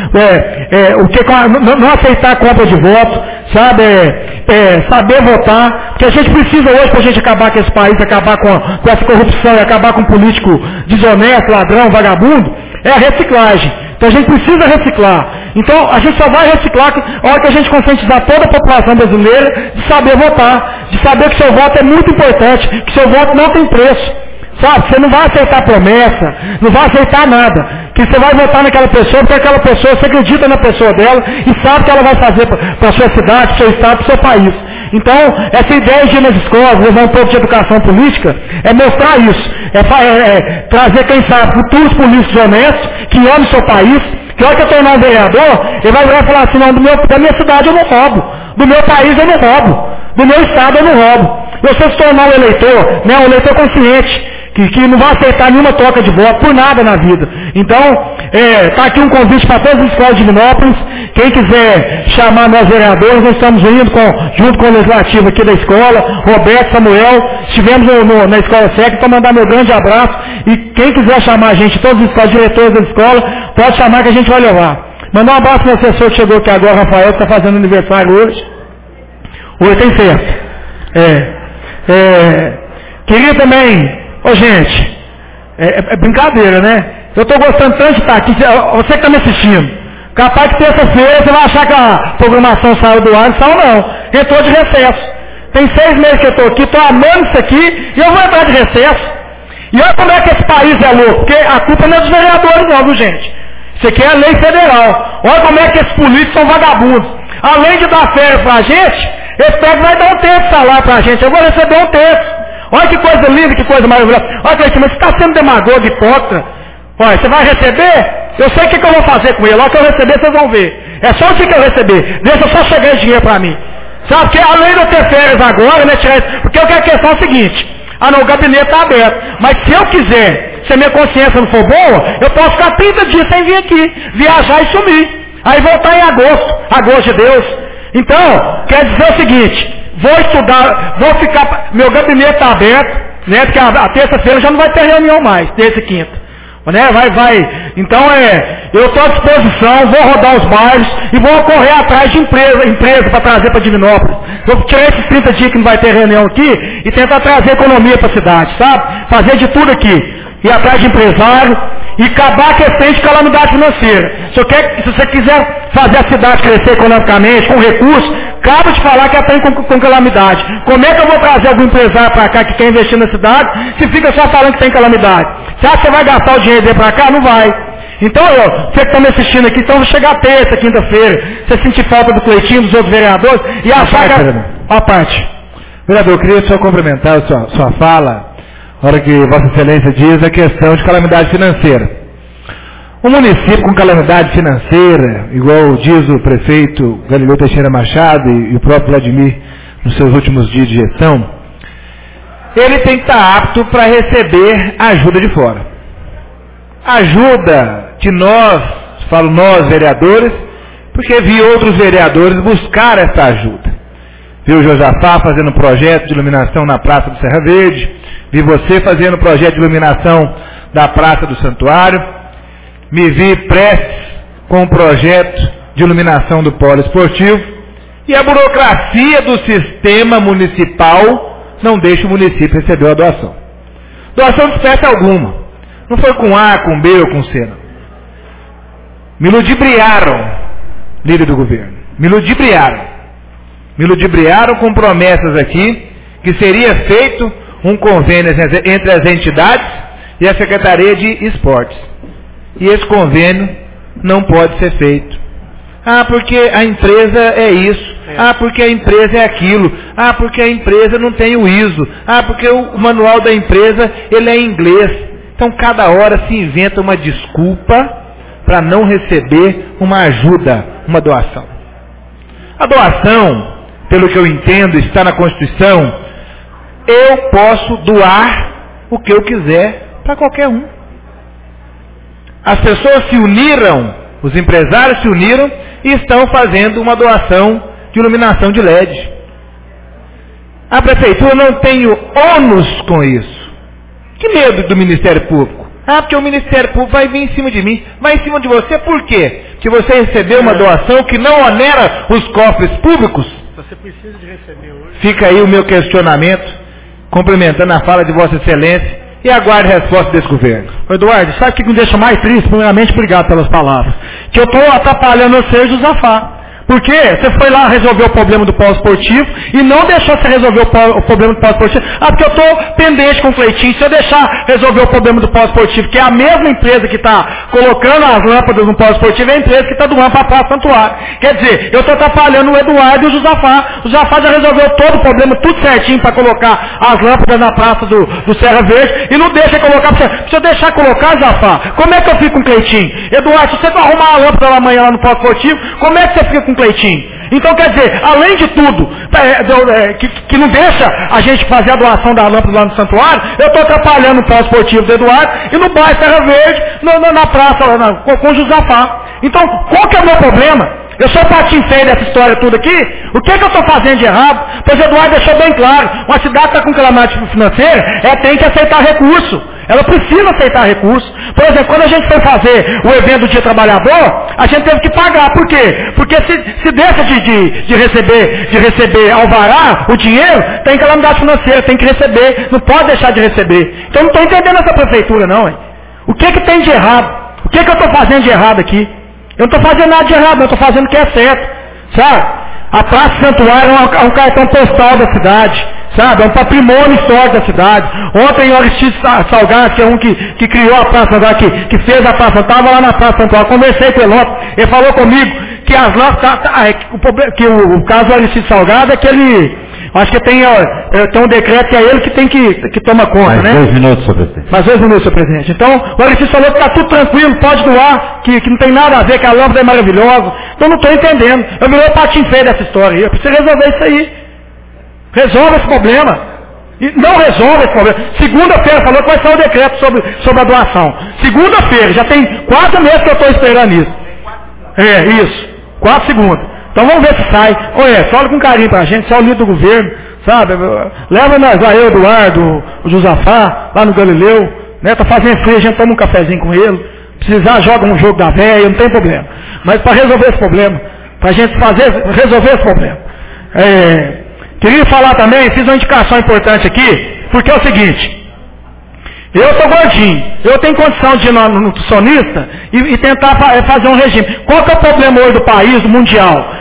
não aceitar a compra de voto, sabe? Saber votar, porque a gente precisa hoje, para a gente acabar com esse país, acabar com essa corrupção e acabar com um político desonesto, ladrão, vagabundo, é a reciclagem. Então a gente precisa reciclar. Então a gente só vai reciclar a hora que a gente conscientizar toda a população brasileira de saber votar, de saber que seu voto é muito importante, que seu voto não tem preço. Sabe, você não vai aceitar promessa, não vai aceitar nada. Que você vai votar naquela pessoa, porque aquela pessoa, você acredita na pessoa dela e sabe o que ela vai fazer para a sua cidade, para o seu estado, para o seu país. Então, essa ideia de ir nas escolas, levar um pouco de educação política, é mostrar isso. Trazer, quem sabe, futuros políticos honestos, que amam o seu país, que a hora que eu tornar um vereador, ele vai virar e falar assim, não, da minha cidade eu não roubo, do meu país eu não roubo, do meu estado eu não roubo. Você se tornar um eleitor, né, um eleitor consciente, que não vai aceitar nenhuma troca de voto por nada na vida. Então, está aqui um convite para todas as escolas de Divinópolis. Quem quiser chamar nós vereadores, nós estamos indo junto com o legislativo aqui da escola, Roberto, Samuel, estivemos na escola SECRE, para mandar meu grande abraço. E quem quiser chamar a gente, todas as escolas, diretores da escola, pode chamar que a gente vai levar. Mandar um abraço para o assessor que chegou aqui agora, Rafael, que está fazendo aniversário hoje. Hoje tem festa. Queria também... Ô gente, é brincadeira, né? Eu estou gostando tanto de estar aqui, você que está me assistindo, capaz que terça-feira você vai achar que a programação saiu do ar, não saiu não, entrou de recesso. Tem 6 meses que eu estou aqui, estou amando isso aqui, e eu vou entrar de recesso. E olha como é que esse país é louco, porque a culpa não é dos vereadores não, viu gente? Isso aqui é a lei federal. Olha como é que esses políticos são vagabundos. Além de dar férias pra gente, eles pegam e vai dar um terço de salário pra gente, eu vou receber um terço. Olha que coisa linda, que coisa maravilhosa. Olha, Cleitinho, mas você está sendo demagogo, hipócrita. Olha, você vai receber? Eu sei o que eu vou fazer com ele. Olha que eu receber, vocês vão ver. É só o que eu receber. Deixa só chegar esse dinheiro para mim. Sabe, porque além de eu ter férias agora, né, porque eu quero a questão é o seguinte. O gabinete está aberto. Mas se eu quiser, se a minha consciência não for boa, eu posso ficar 30 dias sem vir aqui, viajar e sumir. Aí voltar em agosto de Deus. Então, quer dizer o seguinte... Vou estudar, vou ficar, meu gabinete está aberto, né, porque a terça-feira já não vai ter reunião mais, terça e quinta, né, vai, então eu estou à disposição, vou rodar os bairros e vou correr atrás de empresa para trazer para Divinópolis, vou tirar esses 30 dias que não vai ter reunião aqui e tentar trazer economia para a cidade, sabe, fazer de tudo aqui, ir atrás de empresário e acabar com esse de calamidade financeira. Se você quiser fazer a cidade crescer economicamente, com recursos, acabo de falar que ela tem com calamidade. Como é que eu vou trazer algum empresário para cá que quer investir na cidade, se fica só falando que tem calamidade? Você acha que você vai gastar o dinheiro dele para cá? Não vai. Então, você que está me assistindo aqui, então chegar terça, quinta-feira, você sentir falta do Cleitinho, dos outros vereadores, e achar que... A parte. Vereador, eu queria só complementar a sua fala, na hora que Vossa Excelência diz a questão de calamidade financeira. Um município com calamidade financeira, igual diz o prefeito Galileu Teixeira Machado e o próprio Vladimir nos seus últimos dias de gestão, ele tem que estar apto para receber ajuda de fora. Ajuda de nós, falo nós vereadores, porque vi outros vereadores buscar essa ajuda. Vi o Josafá fazendo projeto de iluminação na Praça do Serra Verde, vi você fazendo projeto de iluminação da Praça do Santuário, me vi prestes com um projeto de iluminação do polo esportivo, e a burocracia do sistema municipal não deixa o município receber a doação. Doação de espécie alguma. Não foi com A, com B ou com C, não. Me ludibriaram, líder do governo. Me ludibriaram. Me ludibriaram com promessas aqui que seria feito um convênio entre as entidades e a Secretaria de Esportes. E esse convênio não pode ser feito. Ah, porque a empresa é isso. Ah, porque a empresa é aquilo. Ah, porque a empresa não tem o ISO. Ah, porque o manual da empresa ele é em inglês. Então cada hora se inventa uma desculpa para não receber uma ajuda, uma doação. A doação, pelo que eu entendo, está na Constituição. Eu posso doar o que eu quiser para qualquer um. As pessoas se uniram, os empresários se uniram e estão fazendo uma doação de iluminação de LED. A prefeitura não tem ônus com isso. Que medo do Ministério Público? Ah, porque o Ministério Público vai vir em cima de mim. Vai em cima de você por quê? Que você recebeu uma doação que não onera os cofres públicos? Você precisa de receber hoje. Fica aí o meu questionamento, complementando a fala de Vossa Excelência, e aguarde a resposta desse governo. Eduardo, sabe o que me deixa mais triste? Primeiramente, obrigado pelas palavras. Que eu estou atrapalhando você e o Josafá. Porque você foi lá resolver o problema do polo esportivo e não deixou você resolver o problema do polo esportivo. Ah, porque eu estou pendente com o Cleitinho. Se eu deixar resolver o problema do polo esportivo, que é a mesma empresa que está colocando as lâmpadas no polo esportivo, é a empresa que está doando para a Praça Santuário. Quer dizer, eu estou atrapalhando o Eduardo e o Josafá. O Josafá já resolveu todo o problema, tudo certinho para colocar as lâmpadas na Praça do Serra Verde e não deixa colocar. Se eu deixar colocar, Josafá, como é que eu fico com o Cleitinho? Eduardo, se você não arrumar a lâmpada amanhã lá no polo esportivo, como é que você fica com o Cleitinho? Então quer dizer, além de tudo, que não deixa a gente fazer a doação da lâmpada lá no santuário, eu estou atrapalhando o polo esportivo do Eduardo e no bairro Serra Verde, na praça, com o Josafá. Então, qual que é o meu problema? Eu sou patinho feio dessa história toda aqui. O que eu estou fazendo de errado? Pois o Eduardo deixou bem claro. Uma cidade que está com calamidade financeira, tem que aceitar recurso. Ela precisa aceitar recurso. Por exemplo, quando a gente foi fazer o evento do Dia Trabalhador, a gente teve que pagar. Por quê? Porque se deixa de receber alvará, o dinheiro, tem calamidade financeira, tem que receber. Não pode deixar de receber. Então eu não estou entendendo essa prefeitura não, hein? O que tem de errado? O que eu estou fazendo de errado aqui? Eu não estou fazendo nada de errado, eu estou fazendo o que é certo, sabe? A Praça Santuário é um cartão postal da cidade, sabe? É um patrimônio histórico da cidade. Ontem o Aristides Salgado, que é um que criou a Praça Santuário, que fez a Praça Santuário, estava lá na Praça Santuário, conversei com ele ontem, ele falou comigo que as que o caso do Aristides Salgado é que ele... Acho que tem um decreto que é ele que tem que tomar conta, né? 2 minutos, senhor presidente. Mais 2 minutos, senhor presidente. Então, o Aristides falou que está tudo tranquilo, pode doar, que não tem nada a ver, que a lâmpada é maravilhosa. Então, não estou entendendo. Eu virei o patinho feio dessa história aí. Eu preciso resolver isso aí. Resolve esse problema. E não resolve esse problema. Segunda-feira falou que vai sair o decreto sobre a doação. Segunda-feira, já tem 4 meses que eu estou esperando isso. Isso. 4 segundos. Então vamos ver se sai. Fala com carinho pra gente, você é o líder do governo, sabe? Leva nós lá, eu, Eduardo, o Josafá, lá no Galileu, né? Tá fazendo frio, a gente toma um cafezinho com ele. Precisar, joga um jogo da véia, não tem problema. Mas para resolver esse problema, pra gente resolver esse problema. Queria falar também, fiz uma indicação importante aqui, porque é o seguinte. Eu sou gordinho, eu tenho condição de ir no nutricionista e tentar fazer um regime. Qual que é o problema hoje do país, do mundial?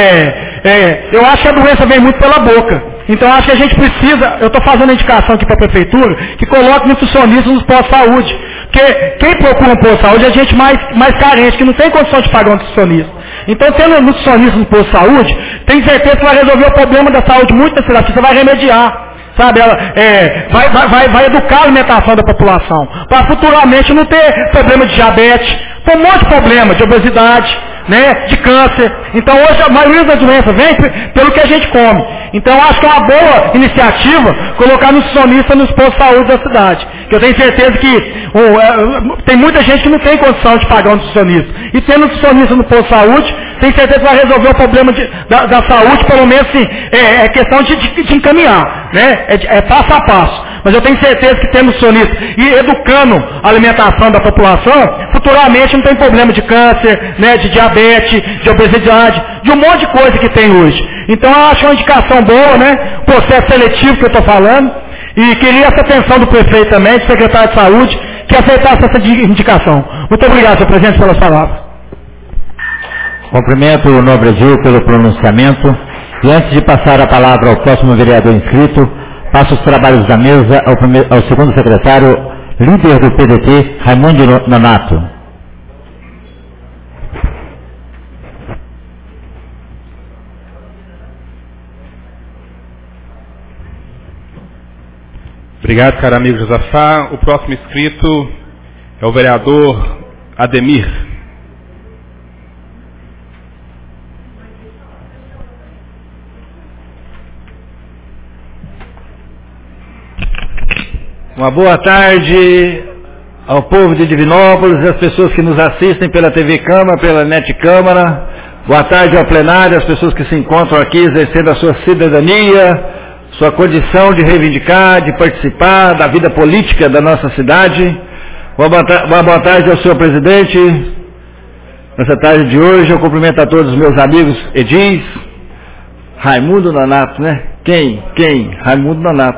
Eu acho que a doença vem muito pela boca. Então acho que a gente precisa, eu estou fazendo a indicação aqui para a prefeitura, que coloque nutricionistas nos postos de saúde. Porque quem procura um posto de saúde é gente mais carente, que não tem condição de pagar um nutricionista. Então, tendo nutricionista no posto de saúde, tem certeza que vai resolver o problema da saúde muito da cidade, você vai remediar. Sabe, ela vai educar a alimentação da população, para futuramente não ter problema de diabetes, tem um monte de problema de obesidade, né, de câncer. Então hoje a maioria das doenças vem pelo que a gente come. Então acho que é uma boa iniciativa colocar nutricionista nos postos de saúde da cidade. Que eu tenho certeza que tem muita gente que não tem condição de pagar um nutricionista. E tendo nutricionista no posto de saúde, tenho certeza que vai resolver o problema da saúde, pelo menos assim, é questão de encaminhar, né? É passo a passo. Mas eu tenho certeza que tendo nutricionista e educando a alimentação da população, futuramente não tem problema de câncer, né, de diabetes, de obesidade, de um monte de coisa que tem hoje. Então eu acho uma indicação boa, né? Processo seletivo que eu estou falando. E queria essa atenção do prefeito também, do secretário de saúde, que aceitasse essa indicação. Muito obrigado, senhor presidente, pelas palavras. Cumprimento o nobre Gil pelo pronunciamento. E antes de passar a palavra ao próximo vereador inscrito, passo os trabalhos da mesa ao segundo secretário, líder do PDT, Raimundo Nonato. Obrigado, caro amigo Josafá. O próximo inscrito é o vereador Ademir. Uma boa tarde ao povo de Divinópolis, às pessoas que nos assistem pela TV Câmara, pela NET Câmara. Boa tarde ao plenário, às pessoas que se encontram aqui exercendo a sua cidadania, sua condição de reivindicar, de participar da vida política da nossa cidade. Uma boa tarde ao senhor presidente. Nessa tarde de hoje eu cumprimento a todos os meus amigos edis. Raimundo Nonato, né? Quem? Raimundo Nonato.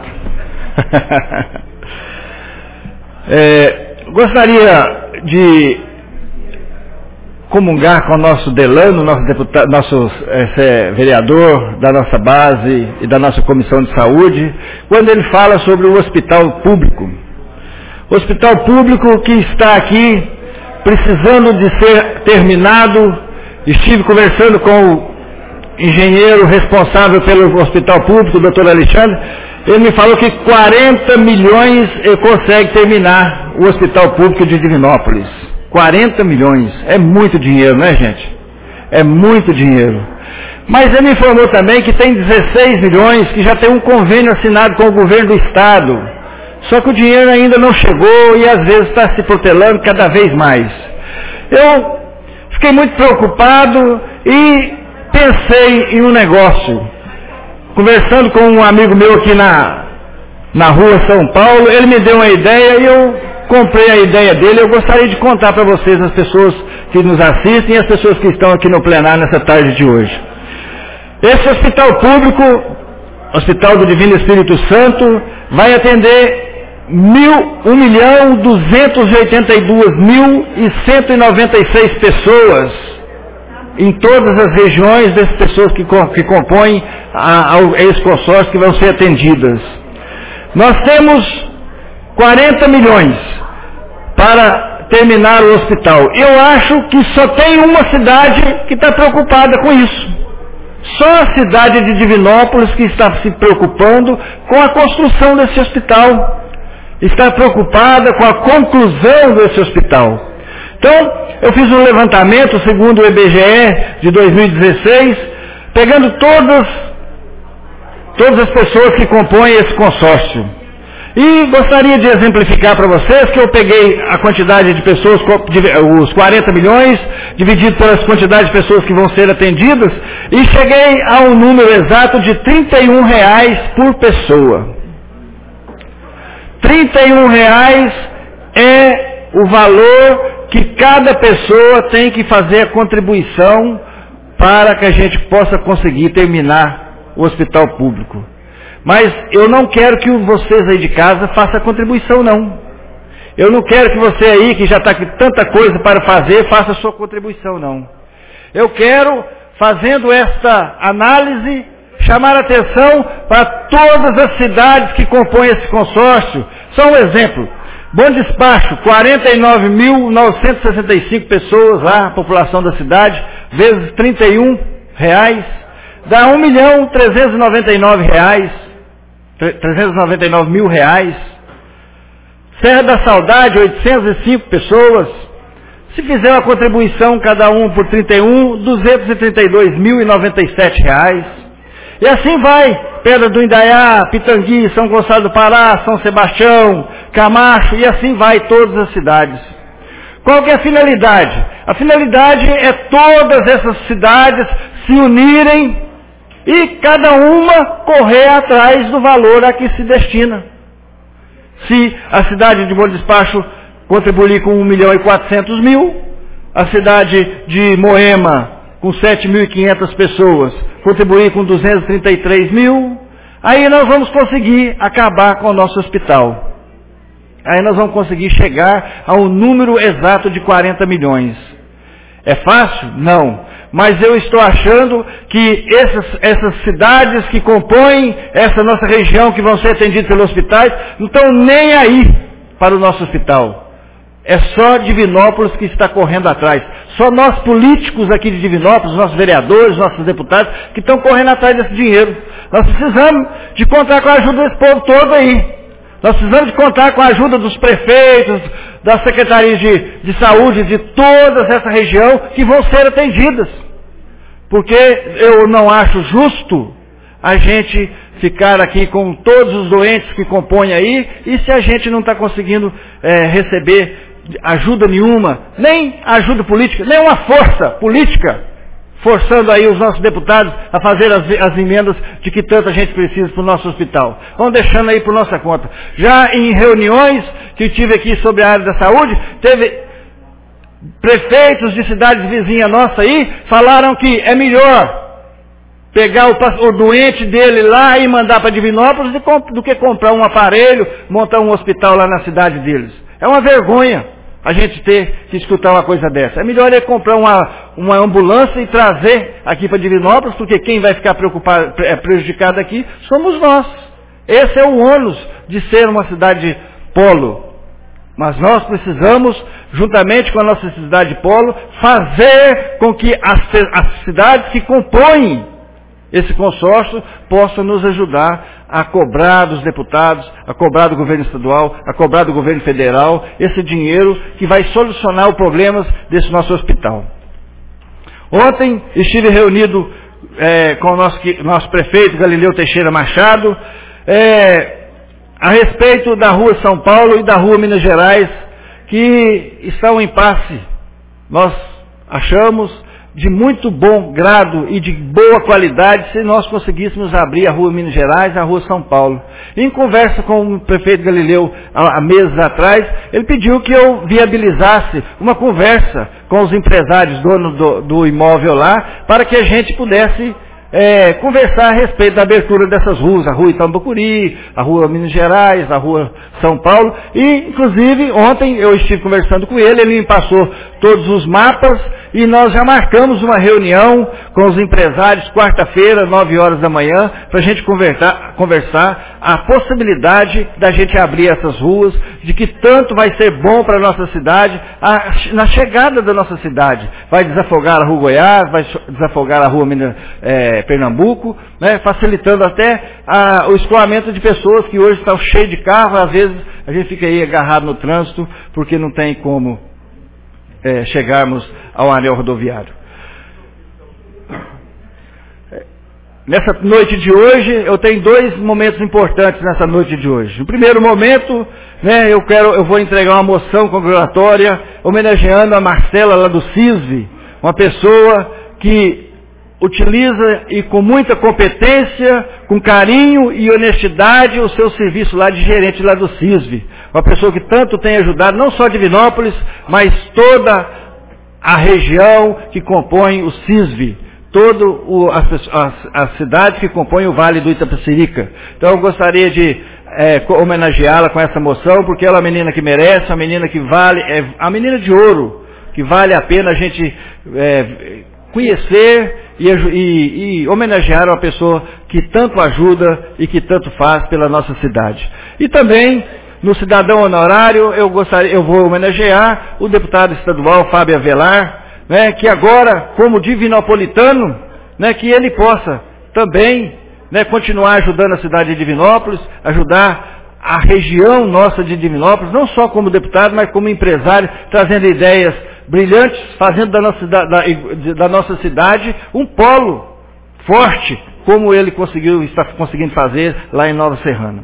Gostaria de comungar com o nosso Delano, nosso deputado, nosso vereador da nossa base e da nossa comissão de saúde, quando ele fala sobre o hospital público. O hospital público que está aqui precisando de ser terminado. Estive conversando com o engenheiro responsável pelo hospital público, o doutor Alexandre. Ele me falou que 40 milhões ele consegue terminar o hospital público de Divinópolis. 40 milhões. É muito dinheiro, né, gente? É muito dinheiro. Mas ele me informou também que tem 16 milhões que já tem um convênio assinado com o governo do estado. Só que o dinheiro ainda não chegou e às vezes está se protelando cada vez mais. Eu fiquei muito preocupado e pensei em um negócio. Conversando com um amigo meu aqui na rua São Paulo, ele me deu uma ideia e eu comprei a ideia dele. Eu gostaria de contar para vocês, as pessoas que nos assistem e as pessoas que estão aqui no plenário nessa tarde de hoje. Esse hospital público, Hospital do Divino Espírito Santo, vai atender 1.282.196 pessoas em todas as regiões das pessoas que compõem esse consórcio que vão ser atendidas. Nós temos 40 milhões para terminar o hospital. Eu acho que só tem uma cidade que está preocupada com isso. Só a cidade de Divinópolis que está se preocupando com a construção desse hospital. Está preocupada com a conclusão desse hospital. Então, eu fiz um levantamento, segundo o IBGE, de 2016, pegando todas as pessoas que compõem esse consórcio. E gostaria de exemplificar para vocês que eu peguei a quantidade de pessoas, os 40 milhões, dividido pelas quantidades de pessoas que vão ser atendidas, e cheguei a um número exato de R$31 por pessoa. R$31 é o valor que cada pessoa tem que fazer a contribuição para que a gente possa conseguir terminar o hospital público. Mas eu não quero que vocês aí de casa façam a contribuição, não. Eu não quero que você aí, que já está com tanta coisa para fazer, faça a sua contribuição, não. Eu quero, fazendo esta análise, chamar a atenção para todas as cidades que compõem esse consórcio. Só um exemplo. Bom Despacho, 49.965 pessoas lá, a população da cidade, vezes R$31, dá R$399 Serra da Saudade, 805 pessoas. Se fizer uma contribuição cada um por 31, R$232.097. E assim vai. Pedra do Indaiá, Pitangui, São Gonçalo do Pará, São Sebastião, Camacho, e assim vai todas as cidades. Qual que é a finalidade? A finalidade é todas essas cidades se unirem e cada uma correr atrás do valor a que se destina. Se a cidade de Bom Despacho contribuir com 1.400.000, a cidade de Moema, com 7.500 pessoas, contribuir com 233.000, aí nós vamos conseguir acabar com o nosso hospital. Aí nós vamos conseguir chegar ao número exato de 40 milhões. É fácil? Não. Mas eu estou achando que essas cidades que compõem essa nossa região, que vão ser atendidas pelos hospitais, não estão nem aí para o nosso hospital. É só Divinópolis que está correndo atrás. Só nós políticos aqui de Divinópolis, nossos vereadores, nossos deputados, que estão correndo atrás desse dinheiro. Nós precisamos de contar com a ajuda desse povo todo aí. Nós precisamos de contar com a ajuda dos prefeitos, das secretarias de saúde de toda essa região, que vão ser atendidas. Porque eu não acho justo a gente ficar aqui com todos os doentes que compõem aí, e se a gente não está conseguindo receber ajuda nenhuma, nem ajuda política, nem uma força política, forçando aí os nossos deputados a fazer as emendas de que tanta gente precisa para o nosso hospital. Vamos deixando aí por nossa conta. Já em reuniões que tive aqui sobre a área da saúde, teve prefeitos de cidades vizinhas nossa aí, falaram que é melhor pegar o doente dele lá e mandar para Divinópolis do que comprar um aparelho, montar um hospital lá na cidade deles. É uma vergonha a gente ter que escutar uma coisa dessa. É melhor ele comprar uma ambulância e trazer aqui para Divinópolis, porque quem vai ficar prejudicado aqui somos nós. Esse é o ônus de ser uma cidade polo. Mas nós precisamos, juntamente com a nossa cidade polo, fazer com que as cidades que compõem esse consórcio possam nos ajudar a cobrar dos deputados, a cobrar do governo estadual, a cobrar do governo federal, esse dinheiro que vai solucionar os problemas desse nosso hospital. Ontem estive reunido com o nosso prefeito Galileu Teixeira Machado, a respeito da Rua São Paulo e da Rua Minas Gerais, que estão em impasse. Nós achamos de muito bom grado e de boa qualidade se nós conseguíssemos abrir a Rua Minas Gerais e a Rua São Paulo. Em conversa com o prefeito Galileu há meses atrás, ele pediu que eu viabilizasse uma conversa com os empresários donos do imóvel lá, para que a gente pudesse conversar a respeito da abertura dessas ruas, a Rua Itambacuri, a Rua Minas Gerais, a Rua São Paulo, e inclusive ontem eu estive conversando com ele, ele me passou todos os mapas, e nós já marcamos uma reunião com os empresários, quarta-feira, 9 horas da manhã, para a gente conversar a possibilidade da gente abrir essas ruas, de que tanto vai ser bom para a nossa cidade, na chegada da nossa cidade. Vai desafogar a Rua Goiás, vai desafogar a Rua Pernambuco, né, facilitando até o escoamento de pessoas que hoje estão cheias de carro, às vezes a gente fica aí agarrado no trânsito, porque não tem como chegarmos ao anel rodoviário. Nessa noite de hoje, eu tenho 2 momentos importantes nessa noite de hoje. No primeiro momento, né, eu vou entregar uma moção congratulatória homenageando a Marcela lá do CISV, uma pessoa que utiliza e com muita competência, com carinho e honestidade o seu serviço lá de gerente lá do CISV. Uma pessoa que tanto tem ajudado, não só Divinópolis, mas toda a região que compõe o CISV, todas as cidades que compõem o Vale do Itapecerica. Então eu gostaria de homenageá-la com essa moção, porque ela é uma menina que merece, uma menina que vale, a menina de ouro, que vale a pena a gente conhecer e homenagear uma pessoa que tanto ajuda e que tanto faz pela nossa cidade. E também no cidadão honorário, eu vou homenagear o deputado estadual Fábio Avelar, né, que agora, como divinopolitano, né, que ele possa também, né, continuar ajudando a cidade de Divinópolis, ajudar a região nossa de Divinópolis, não só como deputado, mas como empresário, trazendo ideias brilhantes, fazendo da nossa cidade um polo forte, como ele está conseguindo fazer lá em Nova Serrana.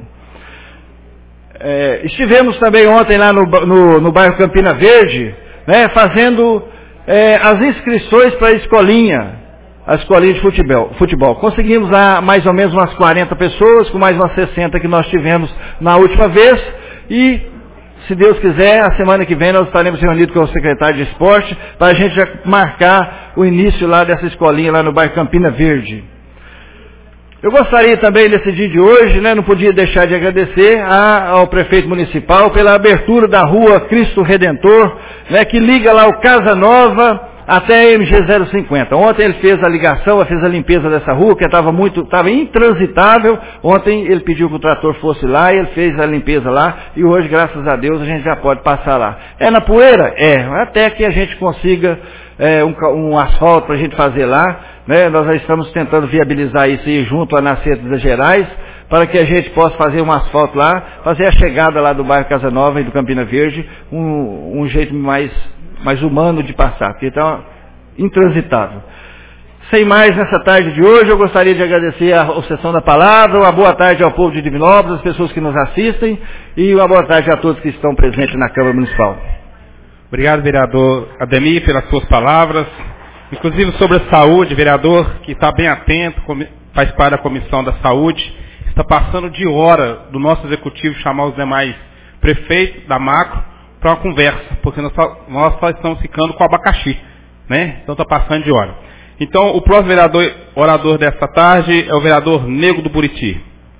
Estivemos também ontem lá no bairro Campina Verde, né, fazendo as inscrições para a escolinha de futebol. Conseguimos lá mais ou menos umas 40 pessoas, com mais umas 60 que nós tivemos na última vez, e se Deus quiser, a semana que vem nós estaremos reunidos com o secretário de esporte, para a gente já marcar o início lá dessa escolinha lá no bairro Campina Verde. Eu gostaria também, nesse dia de hoje, né, não podia deixar de agradecer ao prefeito municipal pela abertura da rua Cristo Redentor, né, que liga lá o Casa Nova até a MG 050. Ontem ele fez a ligação, fez a limpeza dessa rua, que estava intransitável. Ontem ele pediu que o trator fosse lá e ele fez a limpeza lá, e hoje, graças a Deus, a gente já pode passar lá. É na poeira? Até que a gente consiga um asfalto para a gente fazer lá, né? Nós já estamos tentando viabilizar isso aí junto à Nascentes das Gerais, para que a gente possa fazer um asfalto lá, fazer a chegada lá do bairro Casa Nova e do Campina Verde, um jeito mais humano de passar, porque está intransitável. Sem mais, nessa tarde de hoje, eu gostaria de agradecer a sessão da palavra, uma boa tarde ao povo de Divinópolis, às pessoas que nos assistem, e uma boa tarde a todos que estão presentes na Câmara Municipal. Obrigado, vereador Ademir, pelas suas palavras. Inclusive sobre a saúde, vereador, que está bem atento, faz parte da Comissão da Saúde, está passando de hora do nosso executivo chamar os demais prefeitos da Macro para uma conversa, porque nós só estamos ficando com abacaxi, né? Então está passando de hora. Então, o próximo orador desta tarde é o vereador Nego do Buriti.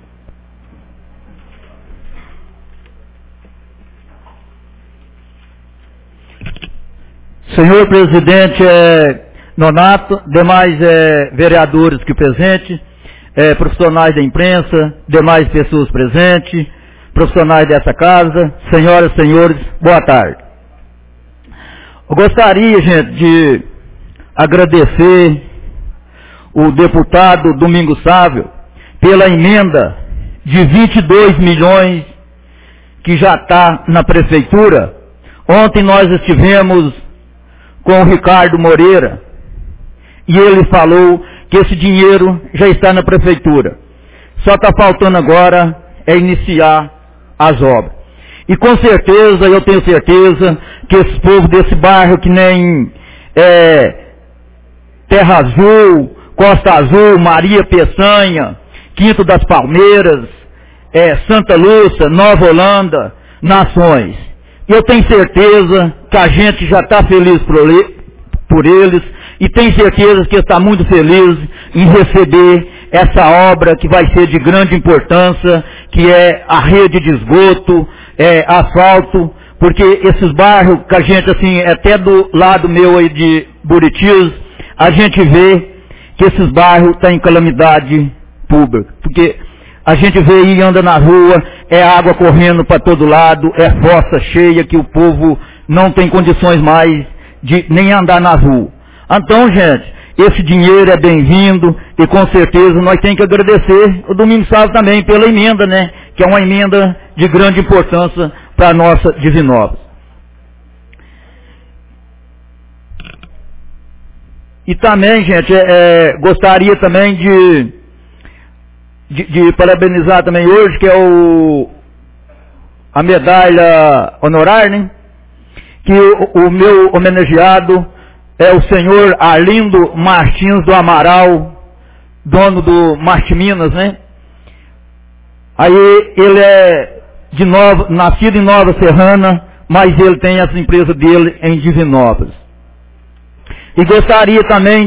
Senhor presidente Nonato, demais vereadores aqui presentes, profissionais da imprensa, demais pessoas presentes, profissionais dessa casa, senhoras e senhores, boa tarde. Eu gostaria, gente, de agradecer o deputado Domingos Sávio pela emenda de 22 milhões que já está na prefeitura. Ontem nós estivemos com o Ricardo Moreira e ele falou que esse dinheiro já está na prefeitura. Só está faltando agora iniciar as obras. E com certeza, eu tenho certeza, que esse povo desse bairro, que nem Terra Azul, Costa Azul, Maria Peçanha, Quinto das Palmeiras, Santa Lúcia, Nova Holanda, Nações. Eu tenho certeza que a gente já está feliz por eles, e tenho certeza que está muito feliz em receber essa obra que vai ser de grande importância, que é a rede de esgoto, asfalto, porque esses bairros que a gente, assim, até do lado meu aí de Buritis, a gente vê que esses bairros estão em calamidade pública, porque a gente vê e anda na rua, água correndo para todo lado, fossa cheia, que o povo não tem condições mais de nem andar na rua. Então, gente, esse dinheiro é bem-vindo, e com certeza nós temos que agradecer o Domingos Sávio também pela emenda, né? Que é uma emenda de grande importância para a nossa Divinópolis. E também, gente, gostaria também de parabenizar também hoje, que é a medalha honorária, né? Que o meu homenageado é o senhor Arlindo Martins do Amaral, dono do Marte Minas, né? Aí ele nascido em Nova Serrana, mas ele tem essa empresa dele em Divinópolis. E gostaria também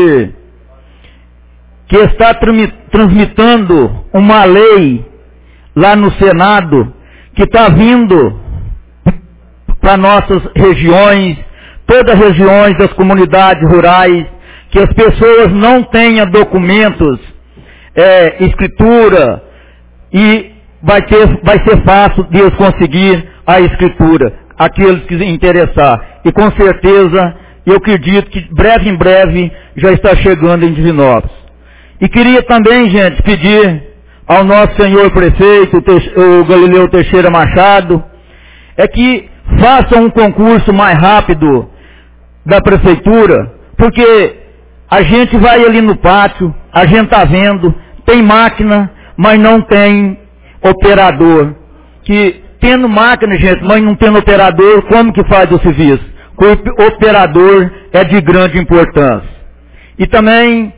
que está transmitando uma lei lá no Senado, que está vindo para nossas regiões, todas as regiões das comunidades rurais, que as pessoas não tenham documentos, escritura, e vai ser fácil de eles conseguir a escritura, aqueles que interessar. E com certeza, eu acredito que em breve, já está chegando em Divinópolis. E queria também, gente, pedir ao nosso senhor prefeito, o Galileu Teixeira Machado, que façam um concurso mais rápido da prefeitura, porque a gente vai ali no pátio, a gente está vendo, tem máquina, mas não tem operador. Que tendo máquina, gente, mas não tendo operador, como que faz o serviço? O operador é de grande importância. E também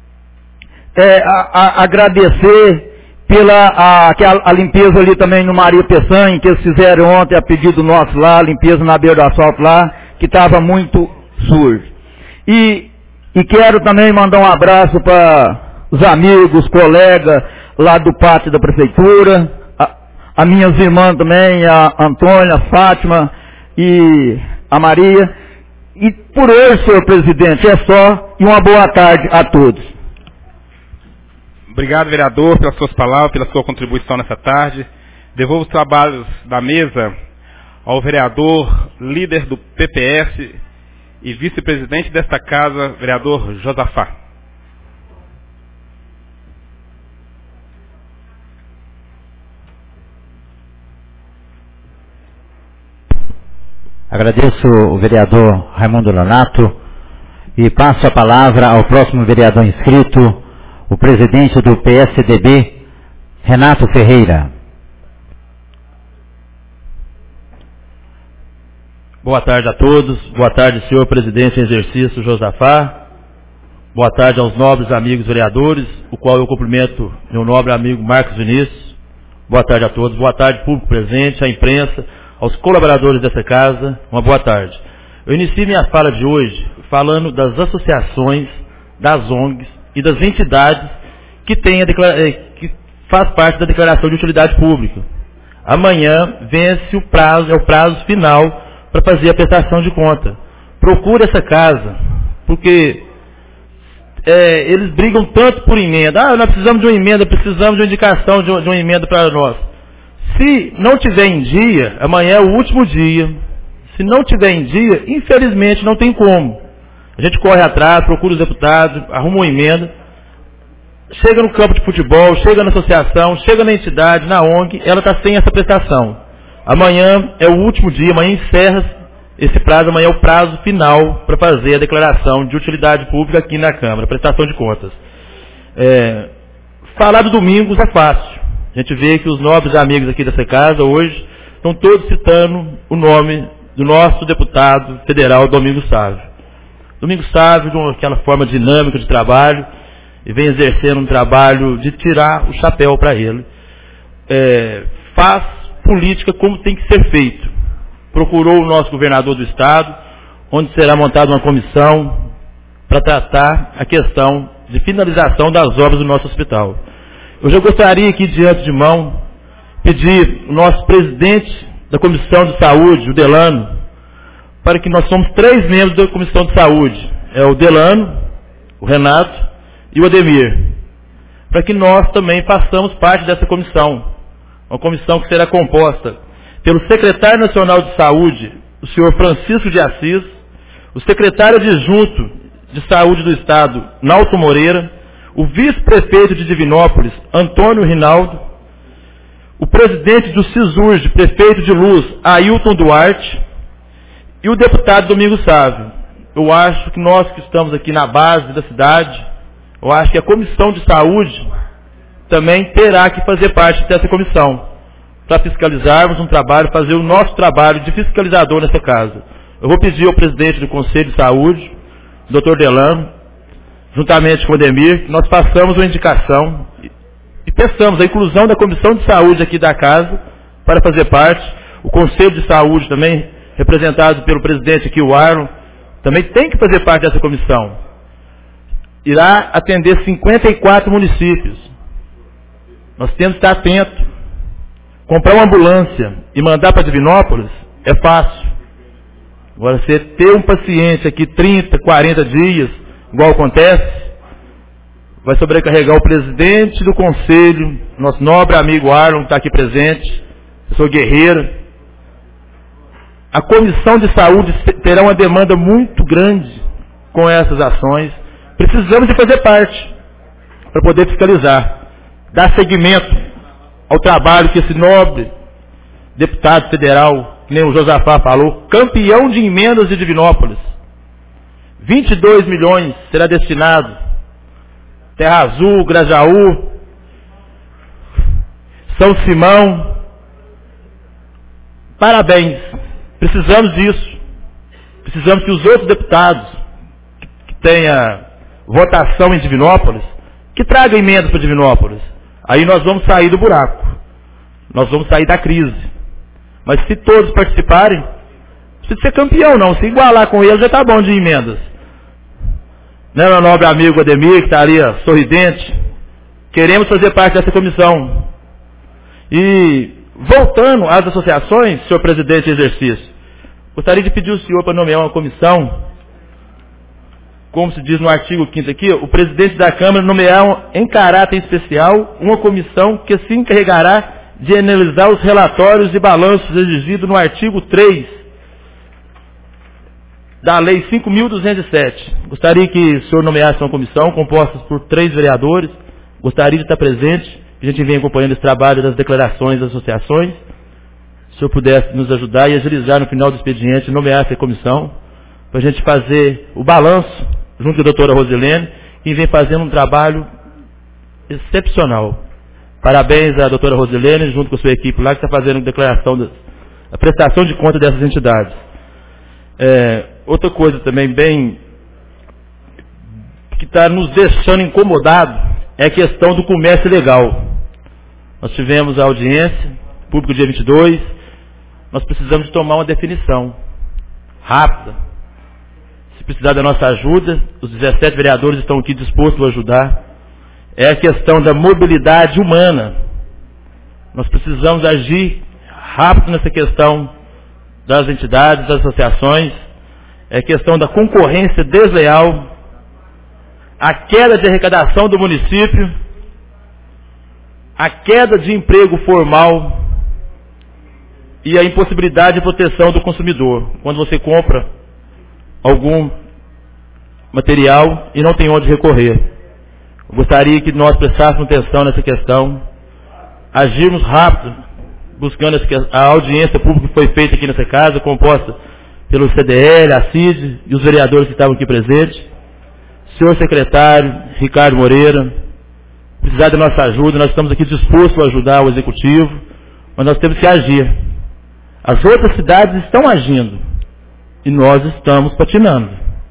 agradecer pela a limpeza ali também no Maria Peçanha, que eles fizeram ontem a pedido nosso lá, a limpeza na beira do asfalto lá, que estava muito sujo. E quero também mandar um abraço para os amigos, colegas lá do pátio da prefeitura, a minhas irmãs também, a Antônia, a Fátima e a Maria. E por hoje, senhor presidente, é só, e uma boa tarde a todos. Obrigado, vereador, pelas suas palavras, pela sua contribuição nessa tarde. Devolvo os trabalhos da mesa ao vereador, líder do PPS e vice-presidente desta casa, vereador Josafá. Agradeço o vereador Raimundo Nonato e passo a palavra ao próximo vereador inscrito, o presidente do PSDB, Renato Ferreira. Boa tarde a todos. Boa tarde, senhor presidente em exercício Josafá. Boa tarde aos nobres amigos vereadores, o qual eu cumprimento meu nobre amigo Marcos Vinícius. Boa tarde a todos. Boa tarde, público presente, à imprensa, aos colaboradores dessa casa. Uma boa tarde. Eu inicio minha fala de hoje falando das associações, das ONGs e das entidades que faz parte da declaração de utilidade pública. Amanhã vence o prazo final para fazer a prestação de conta. Procure essa casa, porque eles brigam tanto por emenda. Nós precisamos de uma emenda, precisamos de uma indicação de uma emenda para nós. Se não tiver em dia, amanhã é o último dia. Se não tiver em dia, infelizmente não tem como. A gente corre atrás, procura os deputados, arruma uma emenda, chega no campo de futebol, chega na associação, chega na entidade, na ONG, ela está sem essa prestação. Amanhã é o último dia, amanhã encerra esse prazo, amanhã é o prazo final para fazer a declaração de utilidade pública aqui na Câmara, prestação de contas. Falar do Domingos é fácil. A gente vê que os nobres amigos aqui dessa casa hoje estão todos citando o nome do nosso deputado federal, Domingos Sávio. Domingos Sávio, de aquela forma dinâmica de trabalho, e vem exercendo um trabalho de tirar o chapéu para ele. Faz política como tem que ser feito. Procurou o nosso governador do estado, onde será montada uma comissão para tratar a questão de finalização das obras do nosso hospital. Eu já gostaria aqui, diante de mão, pedir o nosso presidente da Comissão de Saúde, o Delano, para que nós somos 3 membros da Comissão de Saúde. É o Delano, o Renato e o Ademir. Para que nós também façamos parte dessa comissão. Uma comissão que será composta pelo secretário nacional de saúde, o senhor Francisco de Assis, o secretário adjunto de saúde do estado, Nalton Moreira, o vice-prefeito de Divinópolis, Antônio Rinaldo, o presidente do CISURG, prefeito de Luz, Ailton Duarte, e o deputado Domingos Sávio. Eu acho que nós que estamos aqui na base da cidade, eu acho que a Comissão de Saúde também terá que fazer parte dessa comissão, para fiscalizarmos um trabalho, fazer o nosso trabalho de fiscalizador nessa casa. Eu vou pedir ao presidente do Conselho de Saúde, Dr. Delano, juntamente com o Ademir, que nós façamos uma indicação e peçamos a inclusão da Comissão de Saúde aqui da casa para fazer parte. O Conselho de Saúde também, representado pelo presidente aqui, o Arlon, também tem que fazer parte dessa comissão. Irá atender 54 municípios. Nós temos que estar atentos. Comprar uma ambulância e mandar para Divinópolis é fácil. Agora, você ter um paciente aqui 30, 40 dias, igual acontece, vai sobrecarregar o presidente do conselho, nosso nobre amigo Arlon, que está aqui presente, professor Guerreiro. A comissão de saúde terá uma demanda muito grande com essas ações. Precisamos de fazer parte para poder fiscalizar, dar seguimento ao trabalho que esse nobre deputado federal, que nem o Josafá falou, campeão de emendas de Divinópolis. 22 milhões será destinado. Terra Azul, Grajaú, São Simão. Parabéns. Precisamos disso. Precisamos que os outros deputados que tenham votação em Divinópolis, que tragam emendas para Divinópolis. Aí nós vamos sair do buraco. Nós vamos sair da crise. Mas se todos participarem, não precisa ser campeão não. Se igualar com eles já está bom de emendas. Né, meu nobre amigo Ademir, que está ali sorridente. Queremos fazer parte dessa comissão. E voltando às associações, senhor presidente de exercício, gostaria de pedir ao senhor para nomear uma comissão, como se diz no artigo 5º aqui, o presidente da Câmara nomear em caráter especial uma comissão que se encarregará de analisar os relatórios e balanços exigidos no artigo 3 da Lei 5.207. Gostaria que o senhor nomeasse uma comissão composta por 3 vereadores. Gostaria de estar presente. A gente vem acompanhando esse trabalho das declarações das associações. Se o senhor pudesse nos ajudar e agilizar no final do expediente, nomear essa comissão, para a gente fazer o balanço, junto com a doutora Rosilene, que vem fazendo um trabalho excepcional. Parabéns à doutora Rosilene, junto com a sua equipe lá, que está fazendo a prestação de conta dessas entidades. Outra coisa também bem que está nos deixando incomodado é a questão do comércio ilegal. Nós tivemos a audiência pública dia 22, nós precisamos de tomar uma definição rápida. Se precisar da nossa ajuda, os 17 vereadores estão aqui dispostos a ajudar. É a questão da mobilidade humana. Nós precisamos agir rápido nessa questão das entidades, das associações. É a questão da concorrência desleal, a queda de arrecadação do município, a queda de emprego formal e a impossibilidade de proteção do consumidor. Quando você compra algum material e não tem onde recorrer. Eu gostaria que nós prestássemos atenção nessa questão, agirmos rápido, buscando a audiência pública que foi feita aqui nessa casa, composta pelo CDL, a CID e os vereadores que estavam aqui presentes. Senhor secretário, Ricardo Moreira, precisar da nossa ajuda, nós estamos aqui dispostos a ajudar o Executivo, mas nós temos que agir. As outras cidades estão agindo e nós estamos patinando.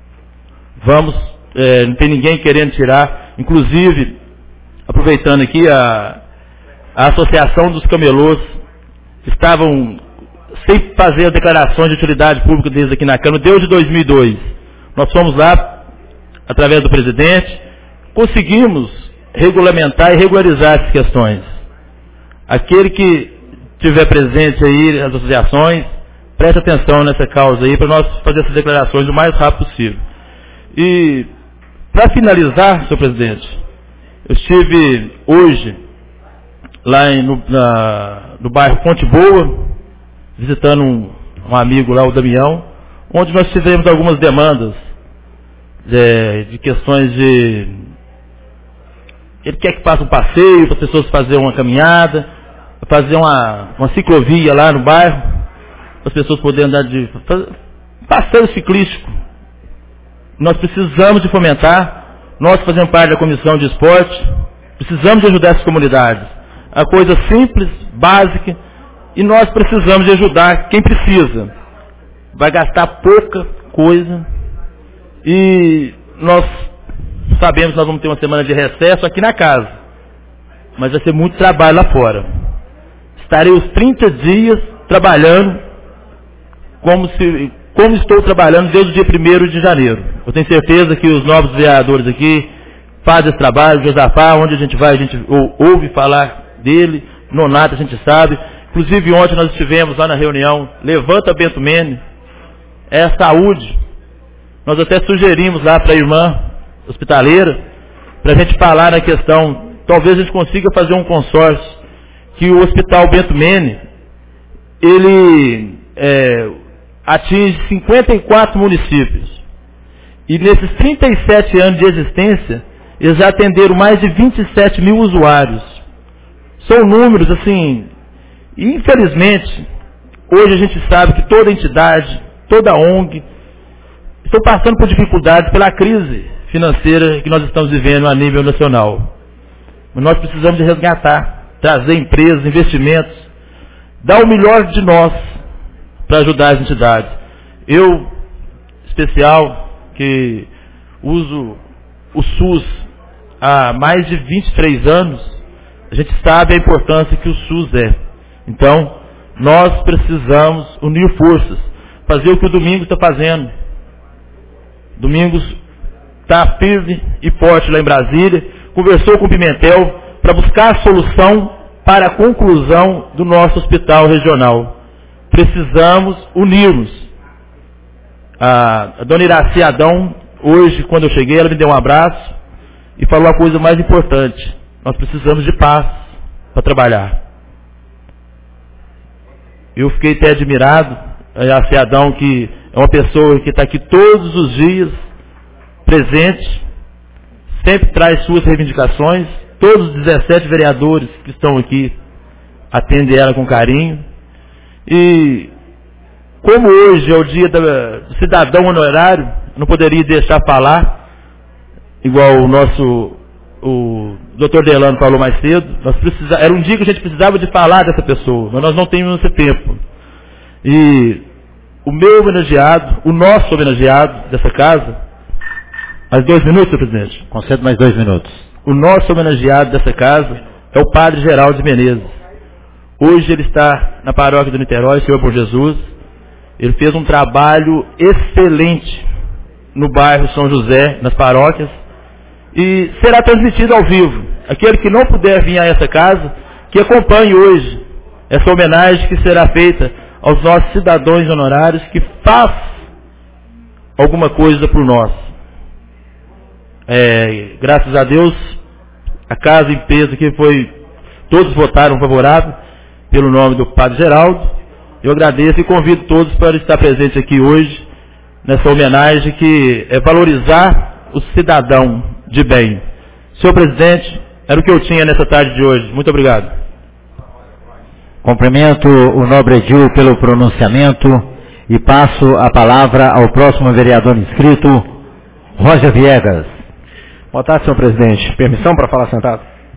Não tem ninguém querendo tirar, inclusive, aproveitando aqui, a Associação dos Camelôs estavam sem fazer as declarações de utilidade pública deles aqui na Câmara, desde 2002. Nós fomos lá, através do presidente, conseguimos regulamentar e regularizar essas questões. Aquele que estiver presente aí nas associações, preste atenção nessa causa aí, para nós fazer essas declarações o mais rápido possível. E, para finalizar, senhor presidente, eu estive hoje lá no bairro Fonte Boa, visitando um amigo lá, o Damião, onde nós tivemos algumas demandas de questões de... Ele quer que faça um passeio para as pessoas fazerem uma caminhada, fazer uma ciclovia lá no bairro, para as pessoas poderem andar passeio ciclístico. Nós precisamos de fomentar, nós fazemos parte da comissão de esporte, precisamos de ajudar essas comunidades. A coisa simples, básica, e nós precisamos de ajudar quem precisa. Vai gastar pouca coisa, e nós sabemos que nós vamos ter uma semana de recesso aqui na casa, mas vai ser muito trabalho lá fora. Estarei os 30 dias trabalhando como estou trabalhando desde o dia 1º de janeiro. Eu tenho certeza que os novos vereadores aqui fazem esse trabalho, Josafá, onde a gente vai, a gente ouve falar dele, Nonato a gente sabe. Inclusive ontem nós estivemos lá na reunião, Levanta Bento Mene, saúde. Nós até sugerimos lá para a irmã hospitaleira para a gente falar na questão, talvez a gente consiga fazer um consórcio, que o Hospital Bento Mene, ele atinge 54 municípios. E nesses 37 anos de existência, eles já atenderam mais de 27 mil usuários. São números, assim, infelizmente, hoje a gente sabe que toda entidade, toda ONG, estão passando por dificuldades pela crise financeira que nós estamos vivendo a nível nacional. Mas nós precisamos de resgatar, trazer empresas, investimentos, dar o melhor de nós para ajudar as entidades. Eu, especial, que uso o SUS há mais de 23 anos, a gente sabe a importância que o SUS é. Então, nós precisamos unir forças, fazer o que o Domingos está fazendo. Domingos está firme e forte lá em Brasília, conversou com o Pimentel para buscar a solução para a conclusão do nosso hospital regional. Precisamos unirmos. A dona Iraci Adão, hoje, quando eu cheguei, ela me deu um abraço e falou a coisa mais importante. Nós precisamos de paz para trabalhar. Eu fiquei até admirado, a Iraci Adão, que é uma pessoa que está aqui todos os dias, presente, sempre traz suas reivindicações. Todos os 17 vereadores que estão aqui atendem ela com carinho. E como hoje é o dia do cidadão honorário, não poderia deixar falar, igual o Dr. Delano falou mais cedo. Era um dia que a gente precisava de falar dessa pessoa, mas nós não temos esse tempo. E o meu homenageado, o nosso homenageado dessa casa, mais 2 minutos, presidente? Concedo mais 2 minutos. O nosso homenageado dessa casa é o Padre Geraldo de Menezes. Hoje ele está na paróquia do Niterói, Senhor por Jesus. Ele fez um trabalho excelente no bairro São José, nas paróquias, e será transmitido ao vivo. Aquele que não puder vir a essa casa, que acompanhe hoje essa homenagem que será feita aos nossos cidadãos honorários que faz alguma coisa por nós. Graças a Deus, a casa em peso aqui todos votaram favorável pelo nome do Padre Geraldo. Eu agradeço e convido todos para estar presentes aqui hoje, nessa homenagem que é valorizar o cidadão de bem. Senhor presidente, era o que eu tinha nessa tarde de hoje. Muito obrigado. Cumprimento o nobre Edil pelo pronunciamento e passo a palavra ao próximo vereador inscrito, Roger Viegas. Boa tarde, senhor presidente. Permissão para falar sentado?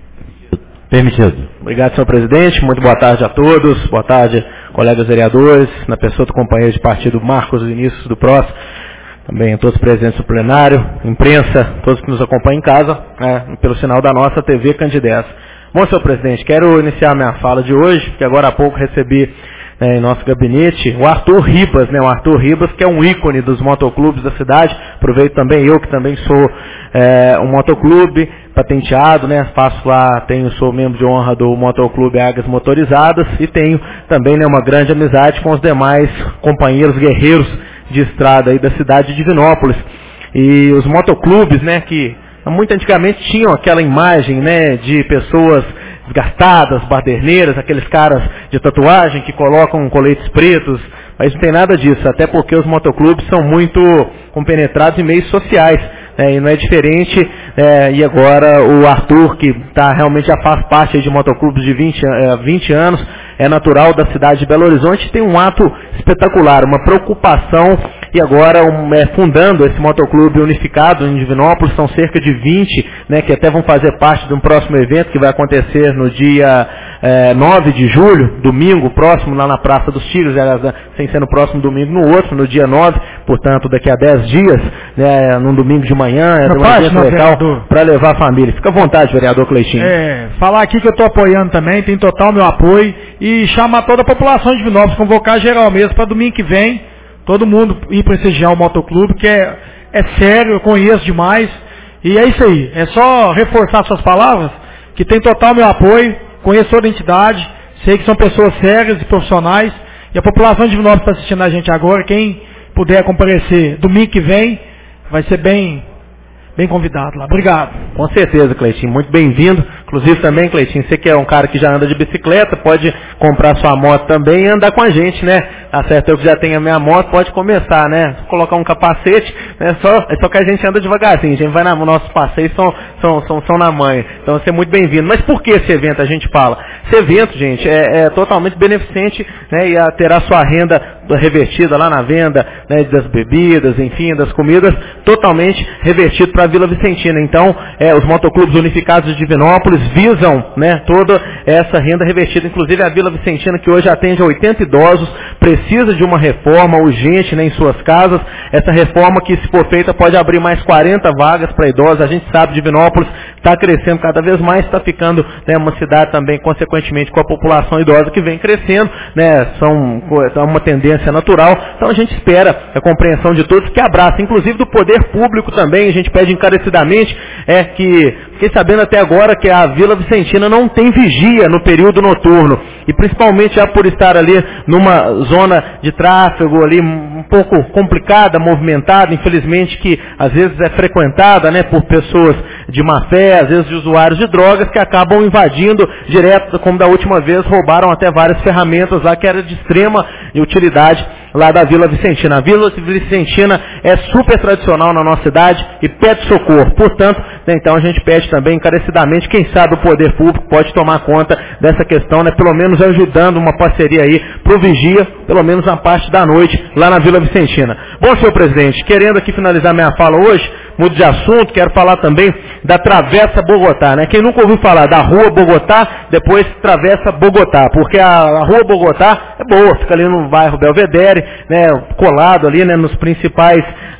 Permitido. Obrigado, senhor presidente. Muito boa tarde a todos. Boa tarde, colegas vereadores, na pessoa do companheiro de partido Marcos Vinícius do PROS, também todos presentes no plenário, imprensa, todos que nos acompanham em casa, pelo sinal da nossa TV Candidez. Bom, senhor presidente, quero iniciar minha fala de hoje, porque agora há pouco recebi em nosso gabinete o Arthur Ribas, o Arthur Ribas, que é um ícone dos motoclubes da cidade. Aproveito também eu, que também sou um motoclube patenteado, faço lá, sou membro de honra do motoclube Águias Motorizadas e tenho também uma grande amizade com os demais companheiros guerreiros de estrada aí da cidade de Divinópolis. E os motoclubes, que muito antigamente tinham aquela imagem, de pessoas desgastadas, baderneiras, aqueles caras de tatuagem que colocam coletes pretos, mas não tem nada disso, até porque os motoclubes são muito compenetrados em meios sociais, e não é diferente, e agora o Arthur, que realmente já faz parte de motoclubes de 20 anos, é natural da cidade de Belo Horizonte, tem um ato espetacular, uma preocupação, e agora fundando esse motoclube unificado em Divinópolis, são cerca de 20, que até vão fazer parte de um próximo evento que vai acontecer no dia 9 de julho, domingo próximo, lá na Praça dos Tigres, sem ser no próximo domingo, no outro, no dia 9, portanto daqui a 10 dias, num domingo de manhã, é um evento legal para levar a família. Fica à vontade, vereador Cleitinho. Falar aqui que eu estou apoiando também, tem total meu apoio, e chamar toda a população de Divinópolis, convocar geral mesmo para domingo que vem, todo mundo ir prestigiar o motoclube, que é sério, eu conheço demais, e é isso aí, é só reforçar suas palavras, que tem total meu apoio, conheço toda a entidade, sei que são pessoas sérias e profissionais, e a população de Divinópolis está assistindo a gente agora, quem puder comparecer domingo que vem, vai ser bem bem convidado lá. Obrigado. Com certeza, Cleitinho, muito bem-vindo. Inclusive também, Cleitinho, você que é um cara que já anda de bicicleta, pode comprar sua moto também e andar com a gente, né? Tá certo, eu que já tenho a minha moto, pode começar, né? Colocar um capacete, né? Só que a gente anda devagarzinho, a gente vai nos nossos passeios, são na manha. Então você é muito bem-vindo. Mas por que esse evento a gente fala? Esse evento, gente, é totalmente beneficente, né? E terá sua renda revertida lá na venda, né, das bebidas, enfim, das comidas, totalmente revertido para a Vila Vicentina. Então, os motoclubes unificados de Divinópolis visam, né, toda essa renda revertida. Inclusive a Vila Vicentina, que hoje atende a 80 idosos, precisa de uma reforma urgente, né, em suas casas. Essa reforma que, se for feita, pode abrir mais 40 vagas para idosos. A gente sabe que Divinópolis está crescendo cada vez mais, está ficando, né, uma cidade também, consequentemente, com a população idosa que vem crescendo, né, é uma tendência natural. Então a gente espera a compreensão de todos, que abraça, inclusive do poder público também. A gente pede encarecidamente fiquei sabendo até agora que a Vila Vicentina não tem vigia no período noturno, e principalmente já por estar ali numa zona de tráfego ali um pouco complicada, movimentada, infelizmente, que às vezes é frequentada, né, por pessoas de má fé, às vezes de usuários de drogas, que acabam invadindo direto, como da última vez, roubaram até várias ferramentas lá que era de extrema utilidade lá da Vila Vicentina. A Vila Vicentina é super tradicional na nossa cidade e pede socorro. Portanto, então a gente pede também encarecidamente, quem sabe o poder público pode tomar conta dessa questão, né, pelo menos ajudando uma parceria aí pro vigia, pelo menos na parte da noite, lá na Vila Vicentina. Bom, senhor presidente, querendo aqui finalizar minha fala hoje, mudo de assunto, quero falar também da Travessa Bogotá, né? Quem nunca ouviu falar da Rua Bogotá, depois Travessa Bogotá, porque a Rua Bogotá é boa, fica ali no bairro Belvedere, né, colado ali, né, nas principais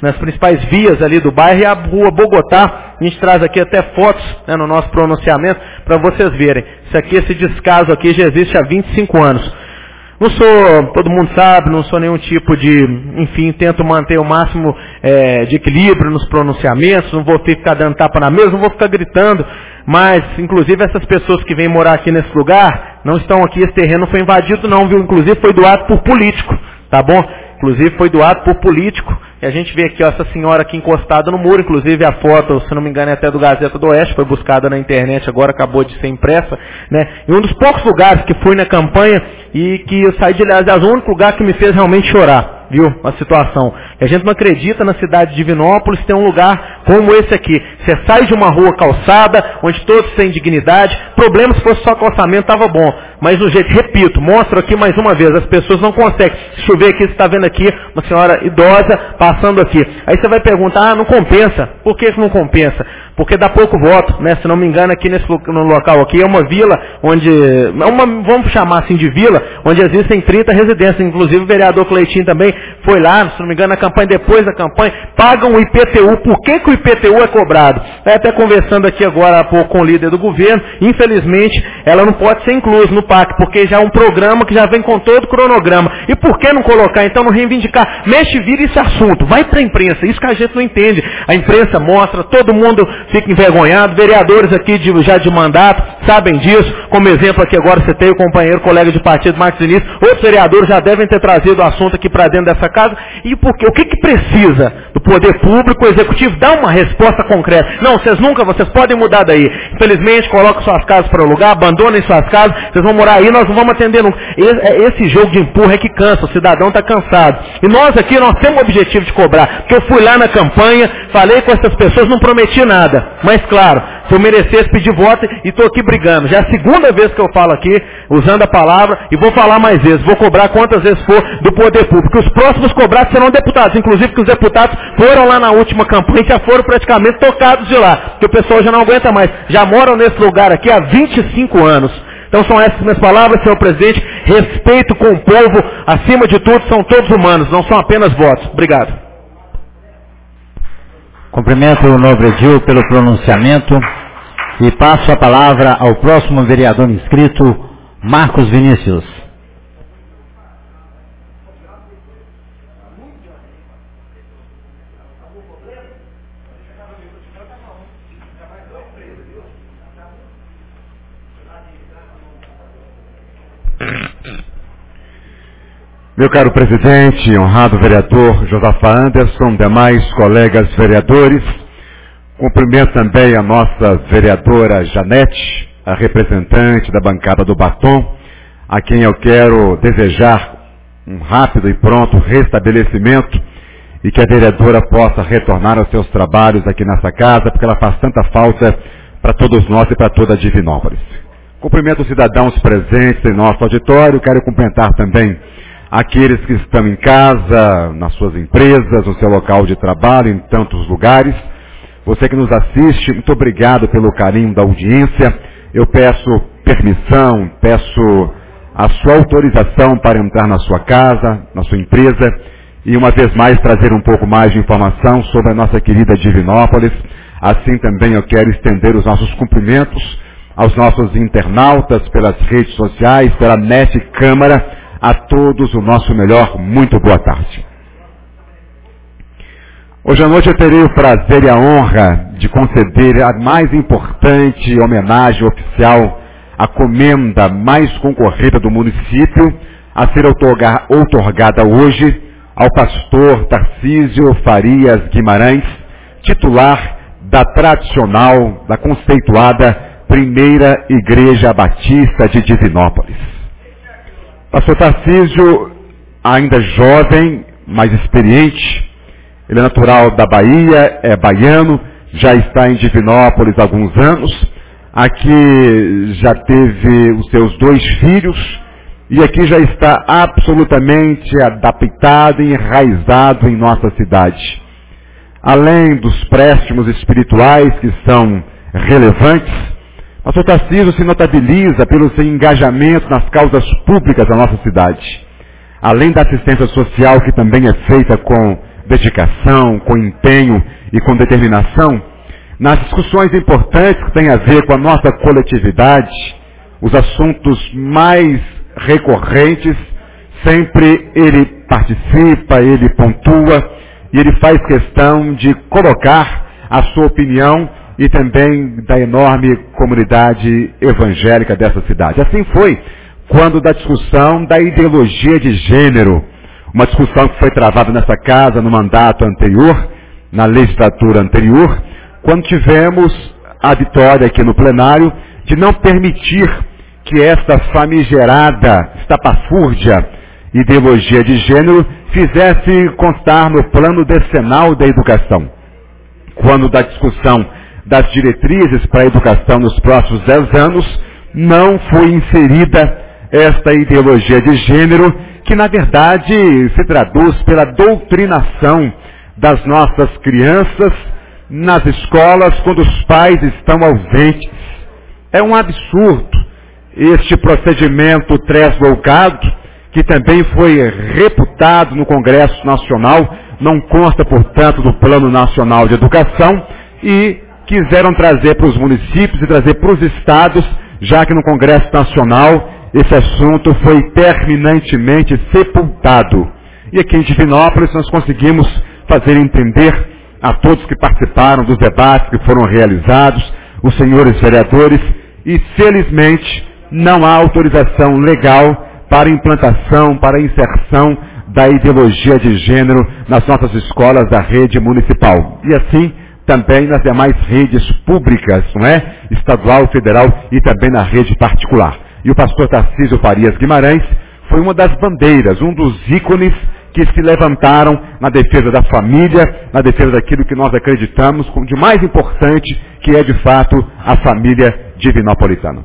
vias ali do bairro. E a Rua Bogotá, a gente traz aqui até fotos, né, no nosso pronunciamento, para vocês verem. Esse descaso aqui já existe há 25 anos. Não sou, todo mundo sabe, não sou nenhum tipo de, enfim, tento manter o máximo de equilíbrio nos pronunciamentos, não vou ficar dando tapa na mesa, não vou ficar gritando, mas, inclusive, essas pessoas que vêm morar aqui nesse lugar, não estão aqui, esse terreno não foi invadido não, viu? Inclusive foi doado por político, tá bom? Inclusive foi doado por político, e a gente vê aqui, ó, essa senhora aqui encostada no muro, inclusive a foto, se não me engano, é até do Gazeta do Oeste, foi buscada na internet, agora acabou de ser impressa, né? E um dos poucos lugares que fui na campanha e que eu saí de lá, o único lugar que me fez realmente chorar, viu? A situação. E a gente não acredita na cidade de Divinópolis ter um lugar como esse aqui. Você sai de uma rua calçada, onde todos têm dignidade. Problema se fosse só calçamento, estava bom. Mas do jeito, repito, mostro aqui mais uma vez, as pessoas não conseguem. Se chover aqui, você está vendo aqui uma senhora idosa passando aqui. Aí você vai perguntar, não compensa. Por que não compensa? Porque dá pouco voto, né? Se não me engano, aqui no local aqui é uma vila onde, vamos chamar assim de vila, onde existem 30 residências. Inclusive o vereador Cleitinho também foi lá, se não me engano, na campanha, depois da campanha, pagam o IPTU. Por que o IPTU é cobrado? Até conversando aqui agora há pouco com o líder do governo, infelizmente, ela não pode ser inclusa no PAC, porque já é um programa que já vem com todo o cronograma. E por que não colocar, então, não reivindicar? Mexe, vira esse assunto, vai para a imprensa, isso que a gente não entende. A imprensa mostra, todo mundo fica envergonhado, vereadores aqui já de mandato sabem disso, como exemplo aqui agora você tem o companheiro, colega de partido, Marcos Vinícius, outros vereadores já devem ter trazido o assunto aqui para dentro dessa casa. E por quê? O que precisa do poder público, o executivo, dá uma resposta concreta. Não, vocês podem mudar daí. Infelizmente, colocam suas casas para alugar, abandonem suas casas, vocês vão morar aí, nós não vamos atender nunca. Esse jogo de empurra é que cansa, o cidadão está cansado. E nós aqui, nós temos o objetivo de cobrar, porque eu fui lá na campanha, falei com essas pessoas, não prometi nada. Mas claro, se eu merecesse pedir voto, e estou aqui brigando. Já é a segunda vez que eu falo aqui, usando a palavra, e vou falar mais vezes. Vou cobrar quantas vezes for do poder público. Os próximos cobrados serão deputados. Inclusive que os deputados foram lá na última campanha e já foram praticamente tocados de lá. Porque o pessoal já não aguenta mais. Já moram nesse lugar aqui há 25 anos. Então são essas minhas palavras, senhor presidente. Respeito com o povo. Acima de tudo, são todos humanos. Não são apenas votos. Obrigado. Cumprimento o nobre Edil pelo pronunciamento e passo a palavra ao próximo vereador inscrito, Marcos Vinícius. Meu caro presidente, honrado vereador Josafá Anderson, demais colegas vereadores, Cumprimento também a nossa vereadora Janete, a representante da bancada do Batom, a quem eu quero desejar um rápido e pronto restabelecimento e que a vereadora possa retornar aos seus trabalhos aqui nessa casa, porque ela faz tanta falta para todos nós e para toda a Divinópolis. Cumprimento os cidadãos presentes em nosso auditório, quero cumprimentar também aqueles que estão em casa, nas suas empresas, no seu local de trabalho, em tantos lugares. Você que nos assiste, muito obrigado pelo carinho da audiência. Eu peço permissão, peço a sua autorização para entrar na sua casa, na sua empresa, e uma vez mais trazer um pouco mais de informação sobre a nossa querida Divinópolis. Assim também eu quero estender os nossos cumprimentos aos nossos internautas pelas redes sociais, pela NET Câmara, a todos o nosso melhor, muito boa tarde. Hoje à noite eu terei o prazer e a honra de conceder a mais importante homenagem oficial, a comenda mais concorrida do município, a ser outorgada hoje ao pastor Tarcísio Farias Guimarães, titular da tradicional, da conceituada Primeira Igreja Batista de Divinópolis. Pastor Tarcísio, ainda jovem, mais experiente, ele é natural da Bahia, é baiano, já está em Divinópolis há alguns anos, aqui já teve os seus 2 filhos, e aqui já está absolutamente adaptado e enraizado em nossa cidade. Além dos préstimos espirituais que são relevantes, pastor Tarcísio se notabiliza pelo seu engajamento nas causas públicas da nossa cidade. Além da assistência social, que também é feita com dedicação, com empenho e com determinação, nas discussões importantes que têm a ver com a nossa coletividade, os assuntos mais recorrentes, sempre ele participa, ele pontua e ele faz questão de colocar a sua opinião e também da enorme comunidade evangélica dessa cidade. Assim foi quando da discussão da ideologia de gênero, uma discussão que foi travada nessa casa no mandato anterior, na legislatura anterior, quando tivemos a vitória aqui no plenário de não permitir que esta famigerada, estapafúrdia ideologia de gênero fizesse constar no plano decenal da educação. Quando da discussão das diretrizes para a educação nos próximos 10 anos, não foi inserida esta ideologia de gênero, que na verdade se traduz pela doutrinação das nossas crianças nas escolas quando os pais estão ausentes. É um absurdo este procedimento tresloucado, que também foi reputado no Congresso Nacional, não consta, portanto, do Plano Nacional de Educação, e quiseram trazer para os municípios e trazer para os estados, já que no Congresso Nacional esse assunto foi terminantemente sepultado. E aqui em Divinópolis nós conseguimos fazer entender a todos que participaram dos debates que foram realizados, os senhores vereadores, e felizmente não há autorização legal para implantação, para inserção da ideologia de gênero nas nossas escolas da rede municipal. E assim também nas demais redes públicas, não é? Estadual, federal e também na rede particular. E o pastor Tarcísio Farias Guimarães foi uma das bandeiras, um dos ícones que se levantaram na defesa da família, na defesa daquilo que nós acreditamos como de mais importante, que é de fato a família divinopolitana.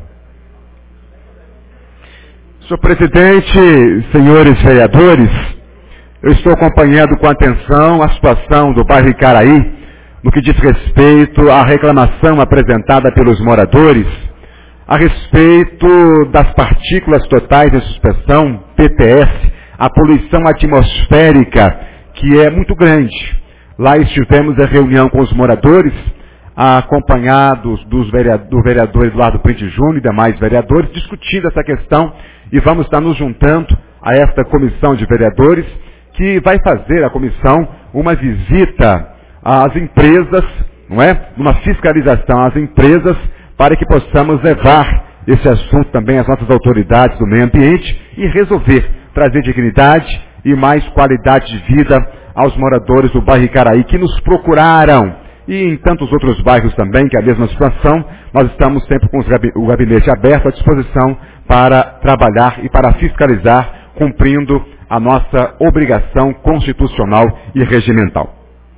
Senhor presidente, senhores vereadores, eu estou acompanhando com atenção a situação do bairro Icaraí, no que diz respeito à reclamação apresentada pelos moradores a respeito das partículas totais de suspensão, PTS, a poluição atmosférica, que é muito grande. Lá estivemos em reunião com os moradores, acompanhados do vereador Eduardo Printe Júnior e demais vereadores, discutindo essa questão, e vamos estar nos juntando a esta comissão de vereadores, que vai fazer a comissão uma visita às empresas, não é? Uma fiscalização às empresas, para que possamos levar esse assunto também às nossas autoridades do meio ambiente e resolver, trazer dignidade e mais qualidade de vida aos moradores do bairro Icaraí, que nos procuraram e em tantos outros bairros também, que é a mesma situação, nós estamos sempre com o gabinete aberto à disposição para trabalhar e para fiscalizar, cumprindo a nossa obrigação constitucional e regimental.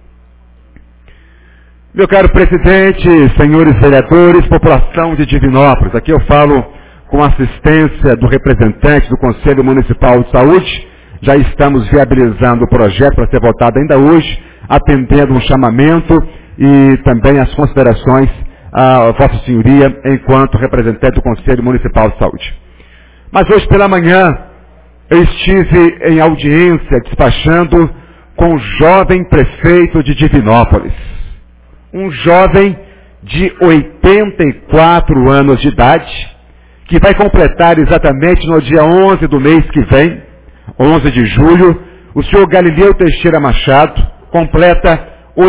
Meu caro presidente, senhores vereadores, população de Divinópolis, aqui eu falo com assistência do representante do Conselho Municipal de Saúde. Já estamos viabilizando o projeto para ser votado ainda hoje, atendendo um chamamento e também as considerações a Vossa Senhoria enquanto representante do Conselho Municipal de Saúde. Mas hoje pela manhã eu estive em audiência despachando com o jovem prefeito de Divinópolis. Um jovem de 84 anos de idade, que vai completar exatamente no dia 11 do mês que vem, 11 de julho, o senhor Galileu Teixeira Machado completa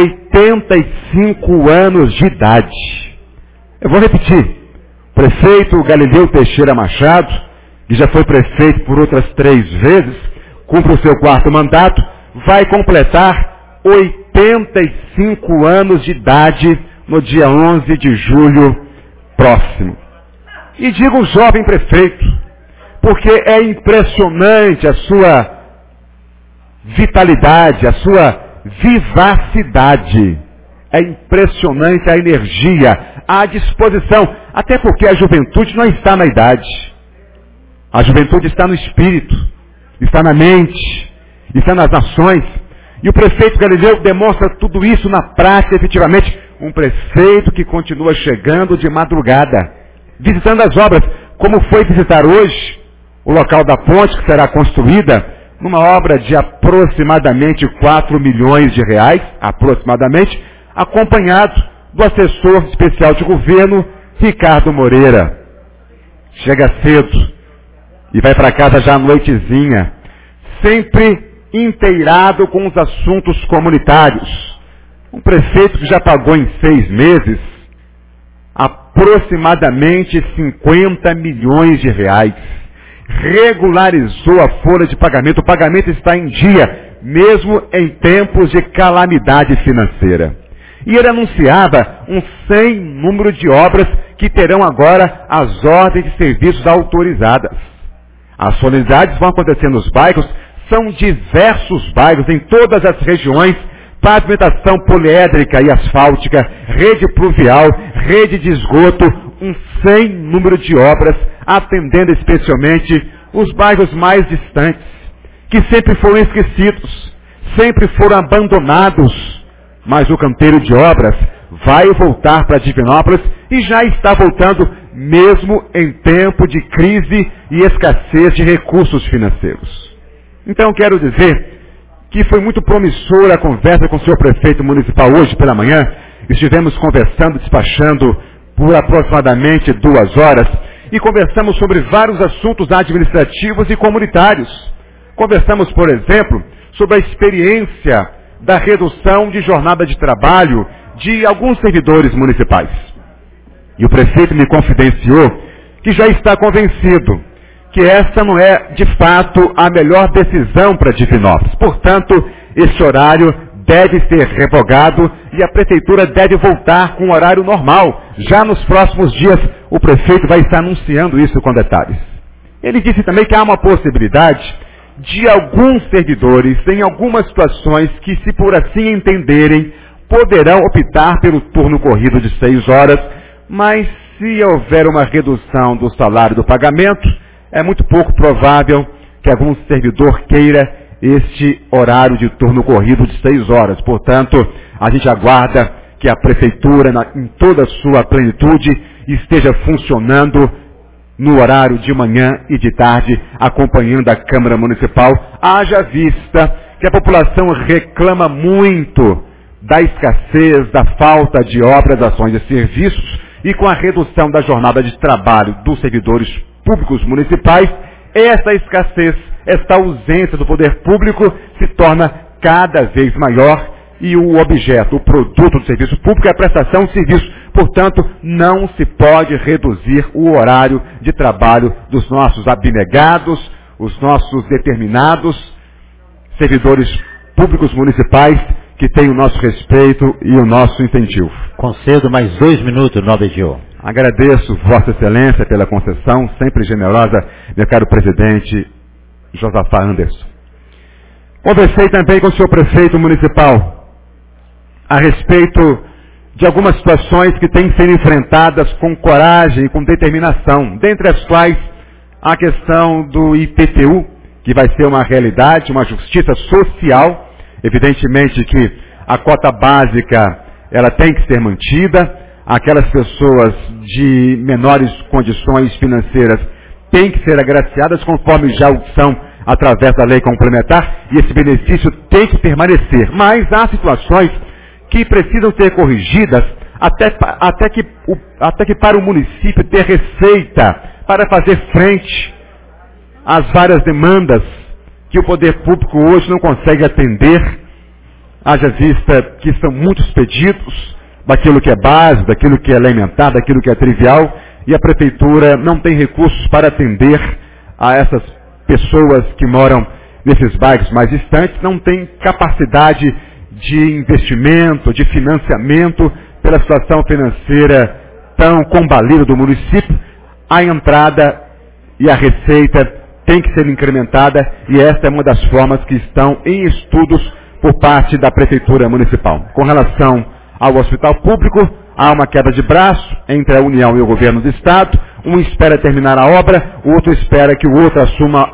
85 anos de idade. Eu vou repetir. O prefeito Galileu Teixeira Machado, que já foi prefeito por outras 3 vezes, cumpre o seu 4º mandato, vai completar 85 anos de idade no dia 11 de julho próximo. E digo jovem prefeito, porque é impressionante a sua vitalidade, a sua vivacidade. É impressionante a energia, a disposição, até porque a juventude não está na idade. A juventude está no espírito, está na mente, está nas ações. E o prefeito Galileu demonstra tudo isso na prática, efetivamente. Um prefeito que continua chegando de madrugada, visitando as obras, como foi visitar hoje o local da ponte que será construída, numa obra de aproximadamente 4 milhões de reais, aproximadamente, acompanhado do assessor especial de governo, Ricardo Moreira. Chega cedo e vai para casa já à noitezinha, sempre inteirado com os assuntos comunitários. Um prefeito que já pagou em 6 meses aproximadamente 50 milhões de reais. Regularizou a folha de pagamento. O pagamento está em dia, mesmo em tempos de calamidade financeira. E ele anunciava um sem número de obras que terão agora as ordens de serviços autorizadas. As solenidades vão acontecer nos bairros, são diversos bairros em todas as regiões, pavimentação poliédrica e asfáltica, rede pluvial, rede de esgoto, um sem número de obras, atendendo especialmente os bairros mais distantes, que sempre foram esquecidos, sempre foram abandonados. Mas o canteiro de obras vai voltar para Divinópolis e já está voltando mesmo em tempo de crise e escassez de recursos financeiros. Então quero dizer que foi muito promissora a conversa com o senhor prefeito municipal hoje pela manhã. Estivemos conversando, despachando por aproximadamente 2 horas e conversamos sobre vários assuntos administrativos e comunitários. Conversamos, por exemplo, sobre a experiência da redução de jornada de trabalho de alguns servidores municipais. E o prefeito me confidenciou que já está convencido que essa não é, de fato, a melhor decisão para Divinópolis. Portanto, esse horário deve ser revogado e a prefeitura deve voltar com o horário normal. Já nos próximos dias, o prefeito vai estar anunciando isso com detalhes. Ele disse também que há uma possibilidade de alguns servidores, em algumas situações, que, se por assim entenderem, poderão optar pelo turno corrido de 6 horas, mas se houver uma redução do salário do pagamento, é muito pouco provável que algum servidor queira este horário de turno corrido de 6 horas. Portanto, a gente aguarda que a prefeitura, em toda a sua plenitude, esteja funcionando no horário de manhã e de tarde, acompanhando a Câmara Municipal, haja vista que a população reclama muito da escassez, da falta de obras, ações e serviços, e com a redução da jornada de trabalho dos servidores públicos municipais, essa escassez, esta ausência do poder público se torna cada vez maior e o objeto, o produto do serviço público é a prestação de serviço. Portanto, não se pode reduzir o horário de trabalho dos nossos abnegados, os nossos determinados servidores públicos municipais que tem o nosso respeito e o nosso incentivo. Concedo mais 2 minutos, nobre Gil. Agradeço Vossa Excelência pela concessão, sempre generosa, meu caro presidente Josafá Anderson. Conversei também com o senhor prefeito municipal a respeito de algumas situações que têm sido enfrentadas com coragem e com determinação, dentre as quais a questão do IPTU, que vai ser uma realidade, uma justiça social. Evidentemente que a cota básica ela tem que ser mantida, aquelas pessoas de menores condições financeiras têm que ser agraciadas conforme já o são através da lei complementar, e esse benefício tem que permanecer. Mas há situações que precisam ser corrigidas até que para o município ter receita para fazer frente às várias demandas que o poder público hoje não consegue atender, haja vista que são muitos pedidos daquilo que é básico, daquilo que é elementar, daquilo que é trivial, e a prefeitura não tem recursos para atender a essas pessoas que moram nesses bairros mais distantes, não tem capacidade de investimento, de financiamento pela situação financeira tão combalida do município. A entrada e a receita tem que ser incrementada, e esta é uma das formas que estão em estudos por parte da Prefeitura Municipal. Com relação ao hospital público, há uma queda de braço entre a União e o Governo do Estado. Um espera terminar a obra, o outro espera que o outro assuma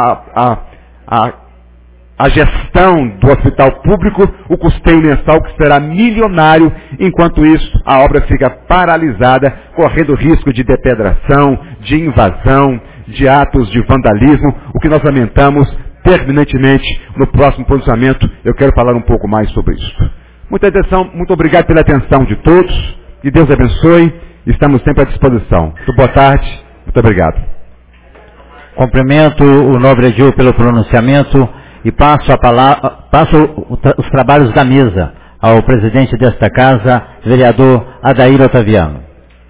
a gestão do hospital público, o custeio mensal que será milionário. Enquanto isso, a obra fica paralisada, correndo risco de depedração, de invasão, de atos de vandalismo, o que nós lamentamos terminantemente. No próximo posicionamento eu quero falar um pouco mais sobre isso. Muita atenção, muito obrigado pela atenção de todos, que Deus abençoe, estamos sempre à disposição. Muito boa tarde, muito obrigado. Cumprimento o nobre Gil pelo pronunciamento e passo os trabalhos da mesa ao presidente desta casa, vereador Adair Otaviano.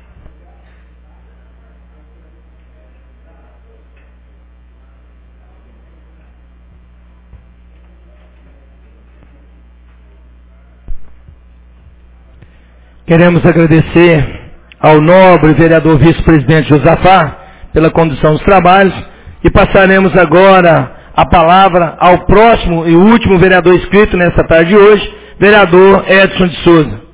Queremos agradecer ao nobre vereador vice-presidente Josafá pela condução dos trabalhos, e passaremos agora a palavra ao próximo e último vereador inscrito nesta tarde de hoje, vereador Edson de Souza.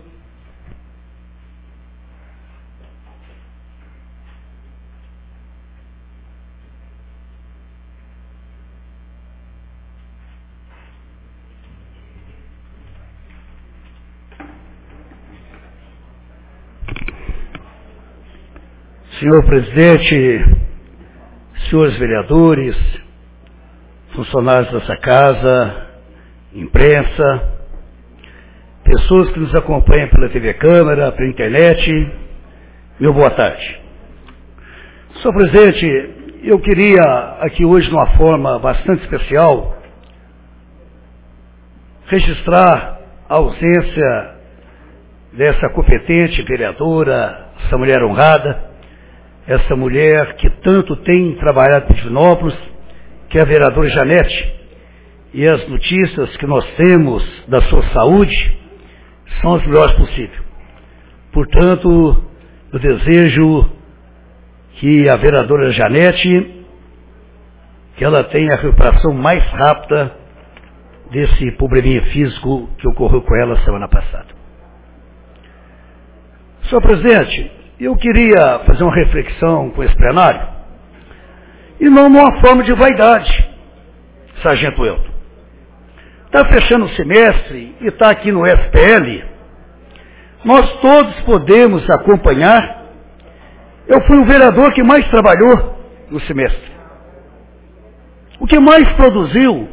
Senhor presidente, senhores vereadores, funcionários dessa casa, imprensa, pessoas que nos acompanham pela TV Câmara, pela internet, meu boa tarde. Senhor presidente, eu queria aqui hoje, de uma forma bastante especial, registrar a ausência dessa competente vereadora, essa mulher honrada, essa mulher que tanto tem trabalhado em Divinópolis, que é a vereadora Janete, e as notícias que nós temos da sua saúde são as melhores possíveis. Portanto, eu desejo que a vereadora Janete, que ela tenha a recuperação mais rápida desse probleminha físico que ocorreu com ela semana passada. Senhor presidente, eu queria fazer uma reflexão com esse plenário, e não numa forma de vaidade, Sargento Elton. Está fechando o semestre e está aqui no FPL, nós todos podemos acompanhar. Eu fui o vereador que mais trabalhou no semestre, o que mais produziu.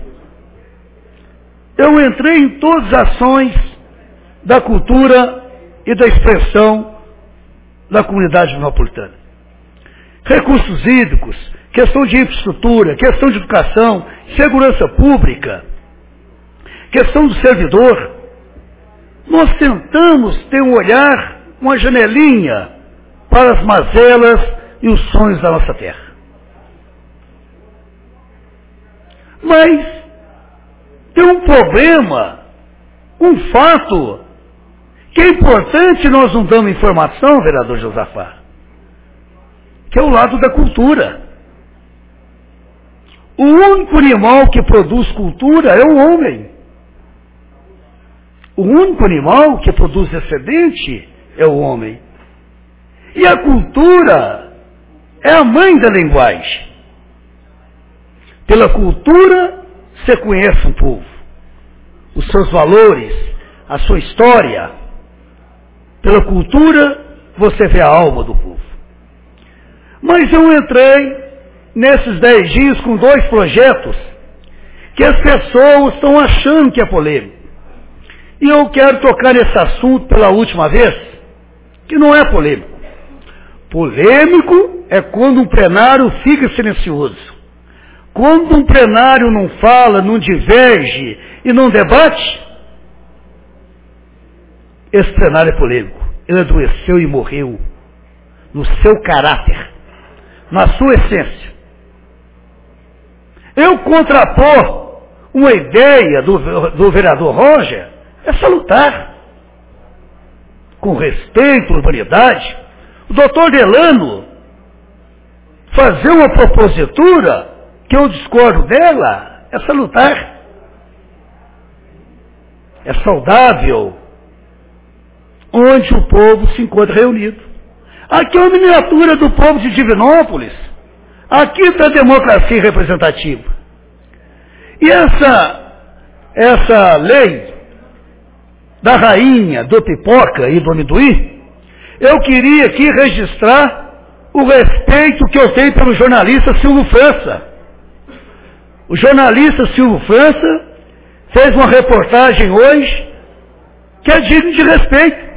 Eu entrei em todas as ações da cultura e da expressão da comunidade divinópolitana. Recursos hídricos, questão de infraestrutura, questão de educação, segurança pública, questão do servidor. Nós tentamos ter um olhar, uma janelinha para as mazelas e os sonhos da nossa terra. Mas tem um problema um fato que é importante nós não damos informação, vereador Josafá, que é o lado da cultura. O único animal que produz cultura é o homem. O único animal que produz excedente é o homem. E a cultura é a mãe da linguagem. Pela cultura, você conhece um povo, os seus valores, a sua história. Pela cultura, você vê a alma do povo. Mas eu entrei nesses 10 dias com 2 projetos que as pessoas estão achando que é polêmico. E eu quero tocar nesse assunto pela última vez, que não é polêmico. Polêmico é quando um plenário fica silencioso. Quando um plenário não fala, não diverge e não debate, esse plenário é polêmico. Ele adoeceu e morreu no seu caráter, na sua essência. Eu contrapor uma ideia do vereador Roger é salutar, com respeito, urbanidade. O doutor Delano fazer uma propositura que eu discordo dela é salutar, é saudável, onde o povo se encontra reunido. Aqui é uma miniatura do povo de Divinópolis. Aqui está a democracia representativa. E essa lei da rainha, do pipoca e do amendoim, eu queria aqui registrar o respeito que eu tenho pelo jornalista Silvio França. O jornalista Silvio França fez uma reportagem hoje que é digno de respeito.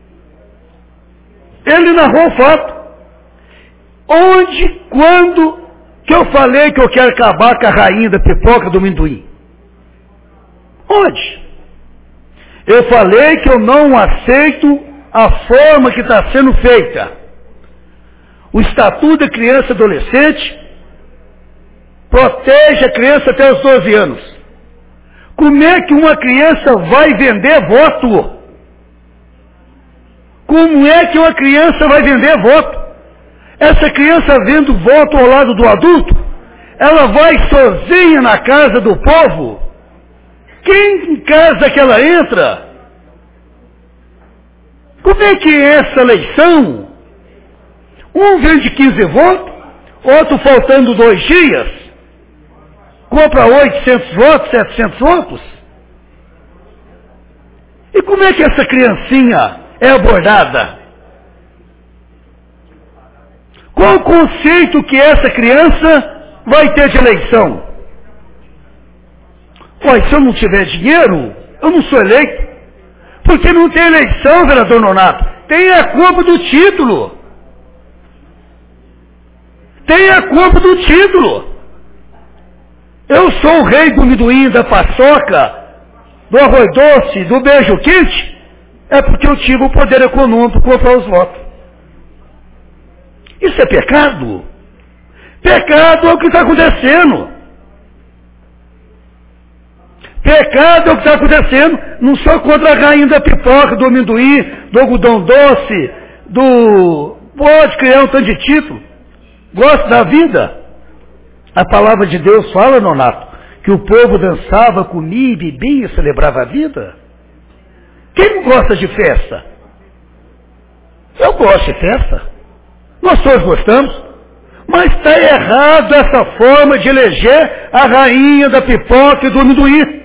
Ele narrou o fato. Onde, quando que eu falei que eu quero acabar com a rainha da pipoca do amendoim? Onde? Eu falei que eu não aceito a forma que está sendo feita. O Estatuto da Criança e Adolescente protege a criança até os 12 anos. Como é que uma criança vai vender voto? Como é que uma criança vai vender voto? Essa criança vendo voto ao lado do adulto, ela vai sozinha na casa do povo? Quem em casa que ela entra? Como é que é essa eleição? Um vende 15 votos, outro faltando 2 dias, compra 800 votos, 700 votos. E como é que essa criancinha é abordada? Qual o conceito que essa criança vai ter de eleição? Olha, se eu não tiver dinheiro, eu não sou eleito. Porque não tem eleição, vereador Nonato. Tem a culpa do título. Tem a culpa do título. Eu sou o rei do amendoim, da paçoca, do arroz doce, do beijo quente. É porque eu tive o poder econômico para comprar os votos. Isso é pecado? Pecado é o que está acontecendo. Pecado é o que está acontecendo. Não sou contra a rainha da pipoca, do amendoim, do algodão doce, pode criar um tanto de título. Gosto da vida. A palavra de Deus fala, Nonato, que o povo dançava, comia e bebia e celebrava a vida. Quem não gosta de festa? Eu gosto de festa. Nós todos gostamos. Mas está errado essa forma de eleger a rainha da pipoca e do amendoim.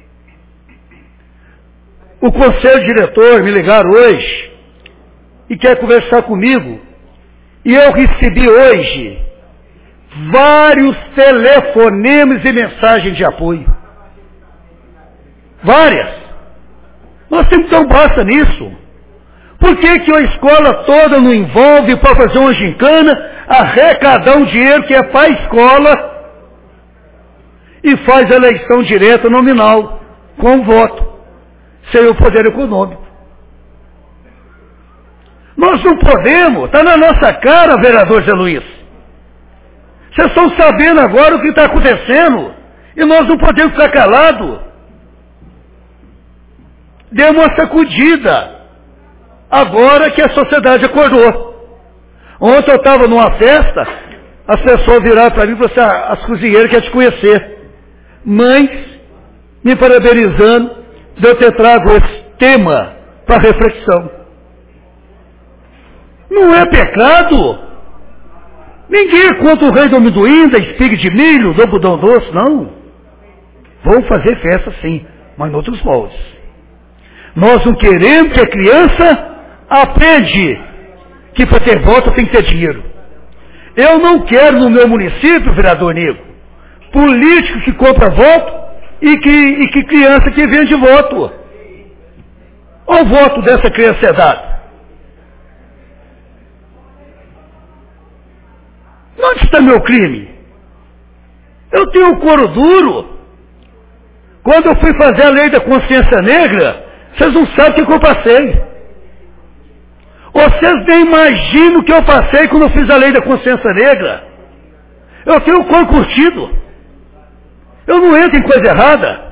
O conselho diretor me ligaram hoje e quer conversar comigo. E eu recebi hoje vários telefonemas e mensagens de apoio. Várias. Nós temos que dar um basta nisso. Por que a escola toda não envolve para fazer uma gincana, arrecadar um dinheiro que é para a escola e faz a eleição direta nominal, com voto, sem o poder econômico? Nós não podemos, está na nossa cara, vereador Zé Luiz. Vocês estão sabendo agora o que está acontecendo e nós não podemos ficar calados. dê uma sacudida, agora que a sociedade acordou. Ontem eu estava numa festa, as pessoas viraram para mim e falaram assim, as cozinheiras querem te conhecer. Mães me parabenizando de eu ter trago esse tema para reflexão. Não é pecado. Ninguém é contra o rei do amendoim, da espiga de milho, do algodão doce, não. Vamos fazer festa sim, mas em outros moldes. Nós não queremos que a criança aprende que para ter voto tem que ter dinheiro. Eu não quero no meu município, vereador Nico, político que compra voto e que criança que vende voto. Olha o voto dessa criança é dado. Onde está meu crime? Eu tenho um couro duro. Quando eu fui fazer a lei da consciência negra, vocês não sabem o que eu passei. Vocês nem imaginam o que eu passei quando eu fiz a lei da consciência negra. Eu tenho o couro curtido. Eu não entro em coisa errada.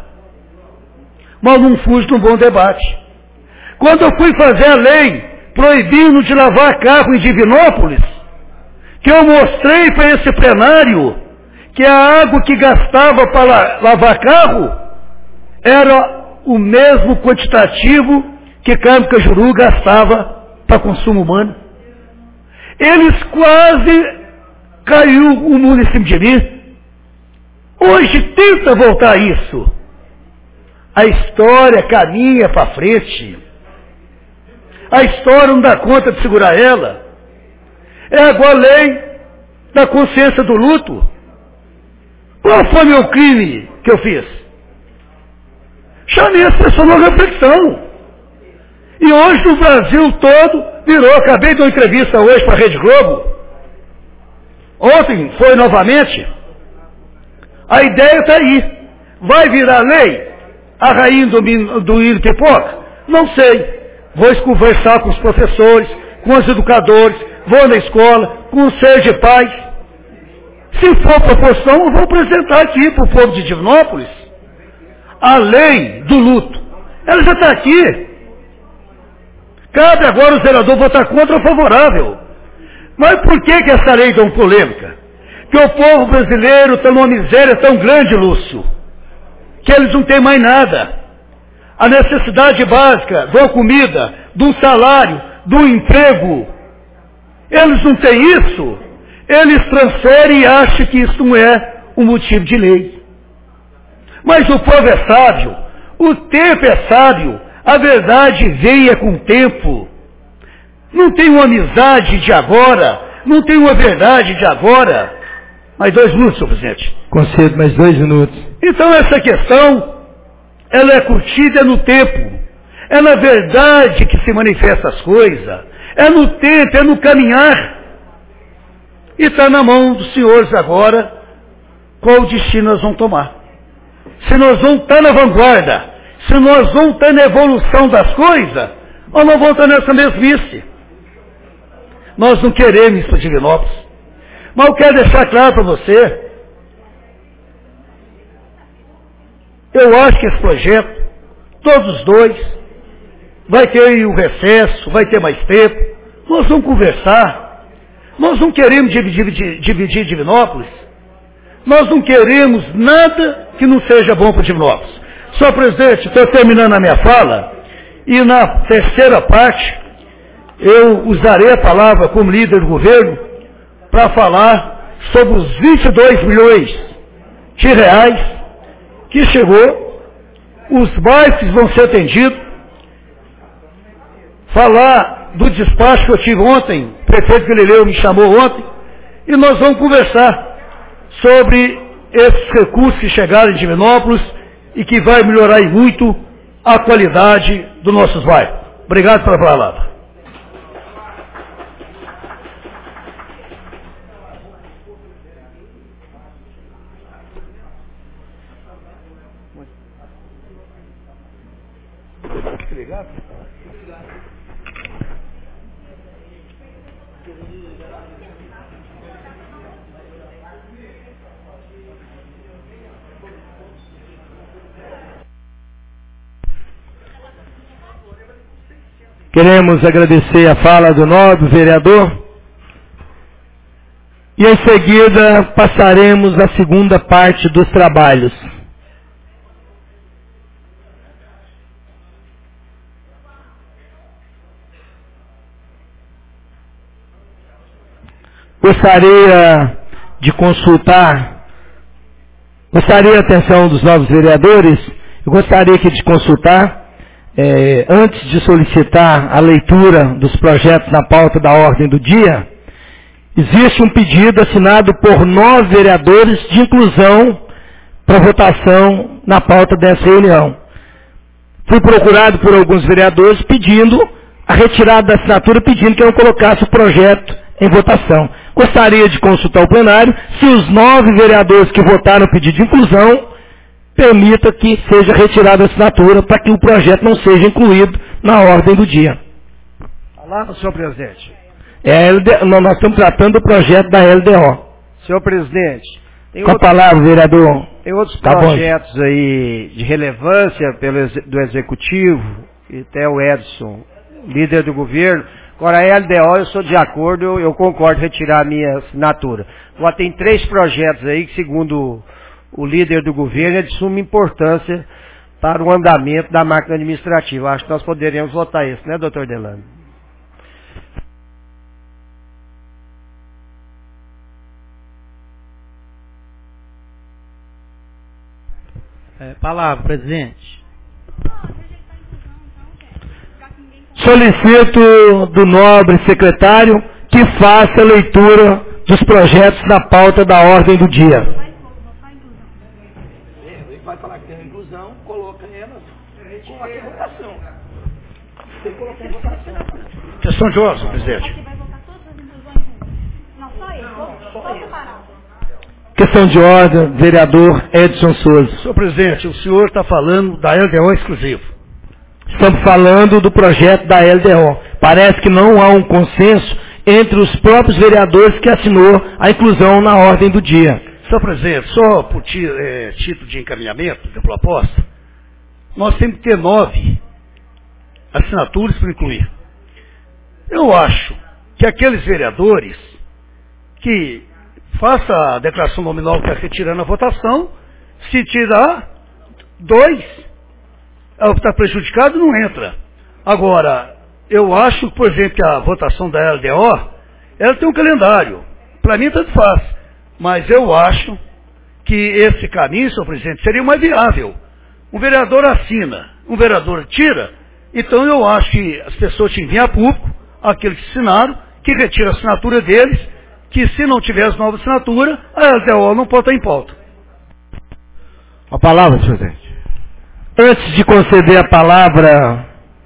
Mas não fujo de um bom debate. Quando eu fui fazer a lei proibindo de lavar carro em Divinópolis, que eu mostrei para esse plenário que a água que gastava para lavar carro era o mesmo quantitativo que Carmo Cajuru gastava para consumo humano. Eles quase caiu o mundo em cima de mim. Hoje tenta voltar a isso. A história caminha para frente. A história não dá conta de segurar ela. É agora a lei da consciência do luto. Qual foi meu crime que eu fiz? Chamei as pessoas numa reflexão. E hoje no Brasil todo virou. Acabei de uma entrevista hoje para a Rede Globo. Ontem foi novamente. A ideia está aí. Vai virar lei a rainha do hino pipoca? Não sei. Vou conversar com os professores, com os educadores, vou na escola, com o conselho de pais. Se for proporção, eu vou apresentar aqui para o povo de Divinópolis a lei do luto. Ela já está aqui. Cabe agora o vereador votar contra ou favorável. Mas por que essa lei é tão polêmica? Que o povo brasileiro está numa miséria tão grande, Lúcio, que eles não têm mais nada. A necessidade básica de uma comida, de um salário, de um emprego, eles não têm isso. Eles transferem e acham que isso não é um motivo de lei. Mas o povo é sábio, o tempo é sábio, a verdade veio com o tempo. Não tem uma amizade de agora, não tem uma verdade de agora. Mais 2 minutos, senhor presidente. Concedo mais 2 minutos. Então essa questão, ela é curtida no tempo. É na verdade que se manifestam as coisas. É no tempo, é no caminhar. E está na mão dos senhores agora qual destino nós vamos tomar. Se nós vamos estar na vanguarda, se nós vamos estar na evolução das coisas, ou nós vamos estar nessa mesmice. Nós não queremos isso para Divinópolis. Mas eu quero deixar claro para você, eu acho que esse projeto, todos os dois, vai ter o recesso, vai ter mais tempo, nós vamos conversar, nós não queremos dividir Divinópolis, nós não queremos nada que não seja bom para Divinópolis. Senhor presidente, estou terminando a minha fala, e na terceira parte, eu usarei a palavra como líder do governo, para falar sobre os 22 milhões de reais que chegou, os bairros que vão ser atendidos, falar do despacho que eu tive ontem, o prefeito Galileu me chamou ontem, e nós vamos conversar sobre esses recursos que chegaram em Divinópolis e que vai melhorar muito a qualidade dos nossos bairros. Obrigado pela palavra. Queremos agradecer a fala do nobre vereador. E em seguida passaremos à segunda parte dos trabalhos. Gostaria a atenção dos novos vereadores, eu gostaria aqui de consultar, antes de solicitar a leitura dos projetos na pauta da ordem do dia, existe um pedido assinado por 9 vereadores de inclusão para votação na pauta dessa reunião. Fui procurado por alguns vereadores pedindo a retirada da assinatura, pedindo que eu colocasse o projeto em votação. Gostaria de consultar o plenário se os 9 vereadores que votaram o pedido de inclusão permita que seja retirada a assinatura para que o projeto não seja incluído na ordem do dia. Olá, senhor presidente. Nós estamos tratando do projeto da LDO. Senhor presidente. Com a palavra, vereador. Tem outros projetos aí de relevância do Executivo, e até o Edson, líder do governo. Agora, a LDO, eu sou de acordo, eu concordo em retirar a minha assinatura. Agora, tem 3 projetos aí que, segundo o líder do governo, é de suma importância para o andamento da máquina administrativa. Acho que nós poderíamos votar isso, né, doutor Delano? Palavra, presidente. Solicito do nobre secretário que faça a leitura dos projetos na pauta da ordem do dia. Ele vai falar que tem inclusão, coloca elas, coloca em votação. Tem que colocar em votação. Questão de ordem, presidente. Questão de ordem, vereador Edson Souza. Senhor presidente, o senhor está falando da LDO exclusivo. Estamos falando do projeto da LDO. Parece que não há um consenso entre os próprios vereadores que assinou a inclusão na ordem do dia. Senhor presidente, só por título de encaminhamento da proposta, nós temos que ter 9 assinaturas para incluir. Eu acho que aqueles vereadores que façam a declaração nominal que está retirando a votação, se tirar 2, o que está prejudicado não entra. Agora, eu acho, por exemplo, que a votação da LDO, ela tem um calendário. Para mim, tanto faz. Mas eu acho que esse caminho, senhor presidente, seria mais viável. Um vereador assina, um vereador tira. Então, eu acho que as pessoas tinham que vir a público, aqueles que assinaram, que retira a assinatura deles, que se não tiver as novas assinaturas, a LDO não pode estar em pauta. A palavra, senhor presidente. Antes de conceder a palavra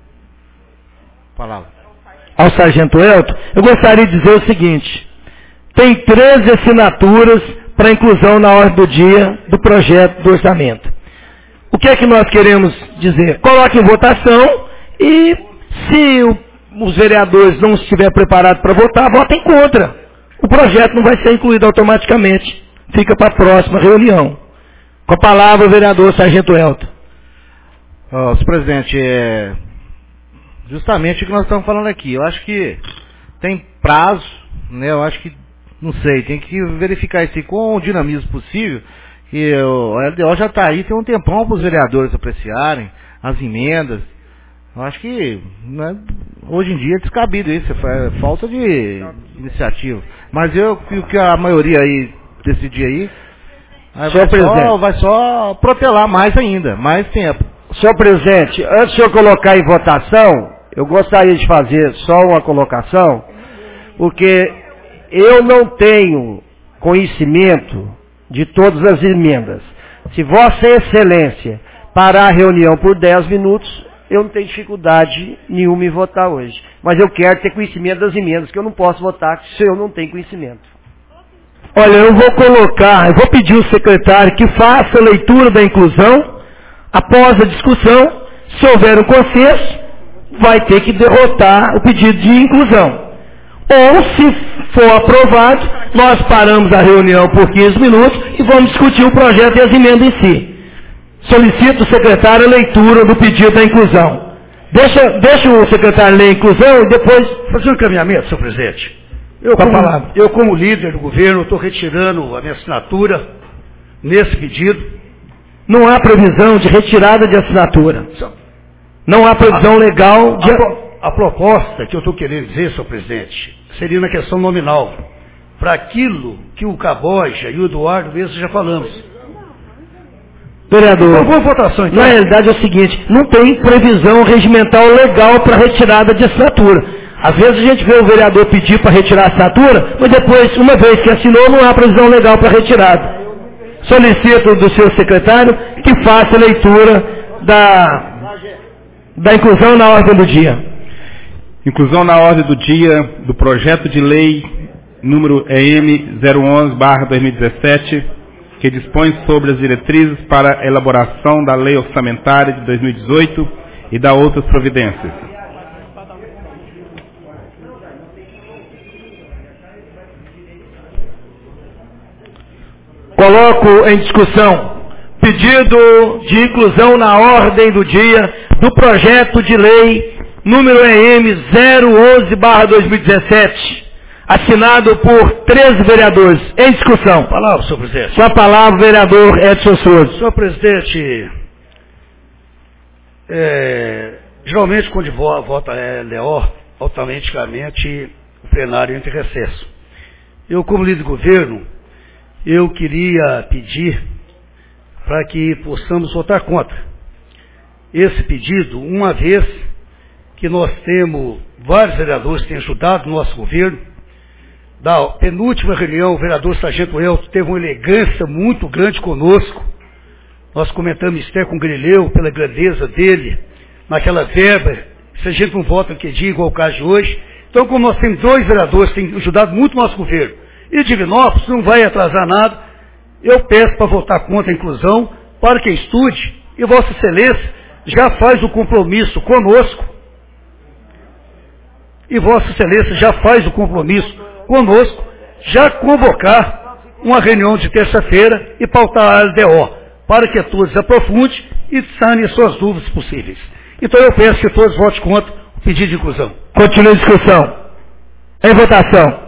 ao sargento Elton, eu gostaria de dizer o seguinte: tem 13 assinaturas para inclusão na ordem do dia do projeto do orçamento. O que é que nós queremos dizer? Coloque em votação e, se os vereadores não estiverem preparados para votar, votem contra. O projeto não vai ser incluído automaticamente. Fica para a próxima reunião. Com a palavra, o vereador sargento Elton. Senhor presidente, justamente o que nós estamos falando aqui. Eu acho que tem prazo, né? Eu acho que, não sei, tem que verificar isso com o dinamismo possível. E o LDO já está aí, tem um tempão para os vereadores apreciarem as emendas. Eu acho que, né, hoje em dia é descabido isso, é falta de iniciativa. Mas eu o que a maioria aí decidir aí, vai só protelar mais ainda, mais tempo. Senhor presidente, antes de eu colocar em votação, eu gostaria de fazer só uma colocação, porque eu não tenho conhecimento de todas as emendas. Se Vossa Excelência parar a reunião por 10 minutos, eu não tenho dificuldade nenhuma em votar hoje. Mas eu quero ter conhecimento das emendas, que eu não posso votar se eu não tenho conhecimento. Olha, eu vou pedir ao secretário que faça a leitura da inclusão. Após a discussão, se houver um consenso, vai ter que derrotar o pedido de inclusão. Ou, se for aprovado, nós paramos a reunião por 15 minutos e vamos discutir o projeto e as emendas em si. Solicito, secretário, a leitura do pedido da inclusão. Deixa o secretário ler a inclusão e depois... Fazer um encaminhamento, senhor presidente. Eu, como líder do governo, estou retirando a minha assinatura nesse pedido. Não há previsão de retirada de assinatura. Não há previsão legal de... A proposta que eu estou querendo dizer, senhor presidente, seria na questão nominal. Para aquilo que o Caboja e o Eduardo mesmo já falamos. Vereador, votação, então. Na realidade é o seguinte, não tem previsão regimental legal para retirada de assinatura. Às vezes a gente vê o vereador pedir para retirar a assinatura, mas depois, uma vez que assinou, não há previsão legal para retirada. Solicito do seu secretário que faça a leitura da inclusão na ordem do dia. Inclusão na ordem do dia do projeto de lei número EM 011/2017, que dispõe sobre as diretrizes para a elaboração da lei orçamentária de 2018 e da outras providências. Coloco em discussão pedido de inclusão na ordem do dia do projeto de lei número EM 011/2017, assinado por 13 vereadores. Em discussão. Palavra, senhor presidente. Com a palavra, vereador Edson Souza. Senhor presidente, geralmente quando vota LO, automaticamente o plenário entra em recesso. Eu, como líder do governo, eu queria pedir para que possamos votar contra esse pedido, uma vez que nós temos vários vereadores que têm ajudado o nosso governo. Da penúltima reunião, o vereador Sargento Elton teve uma elegância muito grande conosco. Nós comentamos isso até com o Grileu, pela grandeza dele, naquela verba, se a gente não vota naquele dia, igual o caso de hoje. Então, como nós temos dois vereadores que têm ajudado muito o nosso governo, e Divinópolis não vai atrasar nada, eu peço para votar contra a inclusão, para que estude, e Vossa Excelência já faz o compromisso conosco, já convocar uma reunião de terça-feira e pautar a LDO, para que todos aprofundem e sanem suas dúvidas possíveis. Então eu peço que todos votem contra o pedido de inclusão. Continua a discussão. Em votação.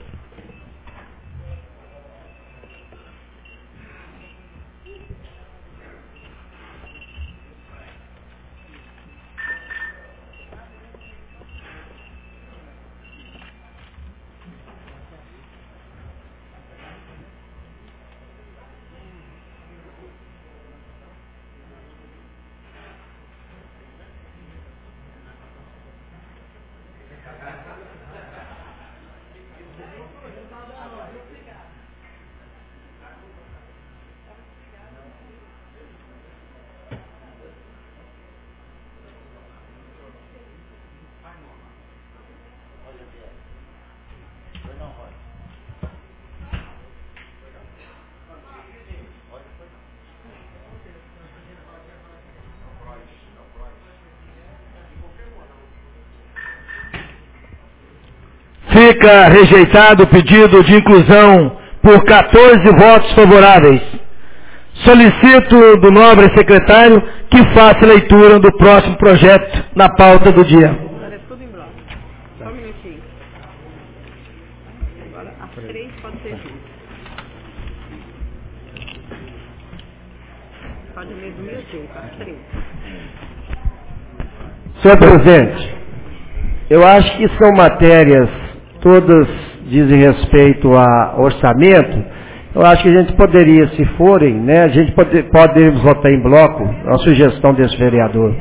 Fica rejeitado o pedido de inclusão por 14 votos favoráveis. Solicito do nobre secretário que faça leitura do próximo projeto na pauta do dia. Só um minutinho. Agora, as 3 podem ser juntas. Pode ler do meu jeito, as 3. Senhor presidente, eu acho que são matérias, todas dizem respeito a orçamento. Eu acho que a gente poderia, se forem, né, a gente poderíamos votar em bloco a sugestão desse vereador.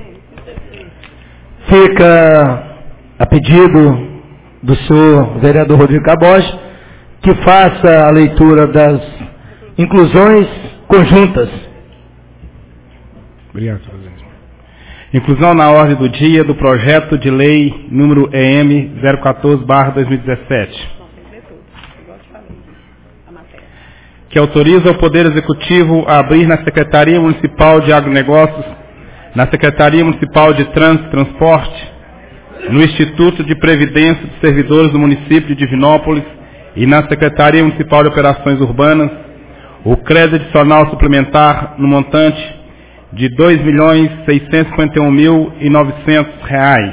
Fica a pedido do senhor vereador Rodrigo Caboja que faça a leitura das inclusões conjuntas. Obrigado, senhor presidente. Inclusão na ordem do dia do projeto de lei número EM 014/2017, que autoriza o Poder Executivo a abrir na Secretaria Municipal de Agronegócios, na Secretaria Municipal de Trânsito e Transporte, no Instituto de Previdência dos Servidores do Município de Divinópolis e na Secretaria Municipal de Operações Urbanas, o crédito adicional suplementar no montante de R$ 2.651.900.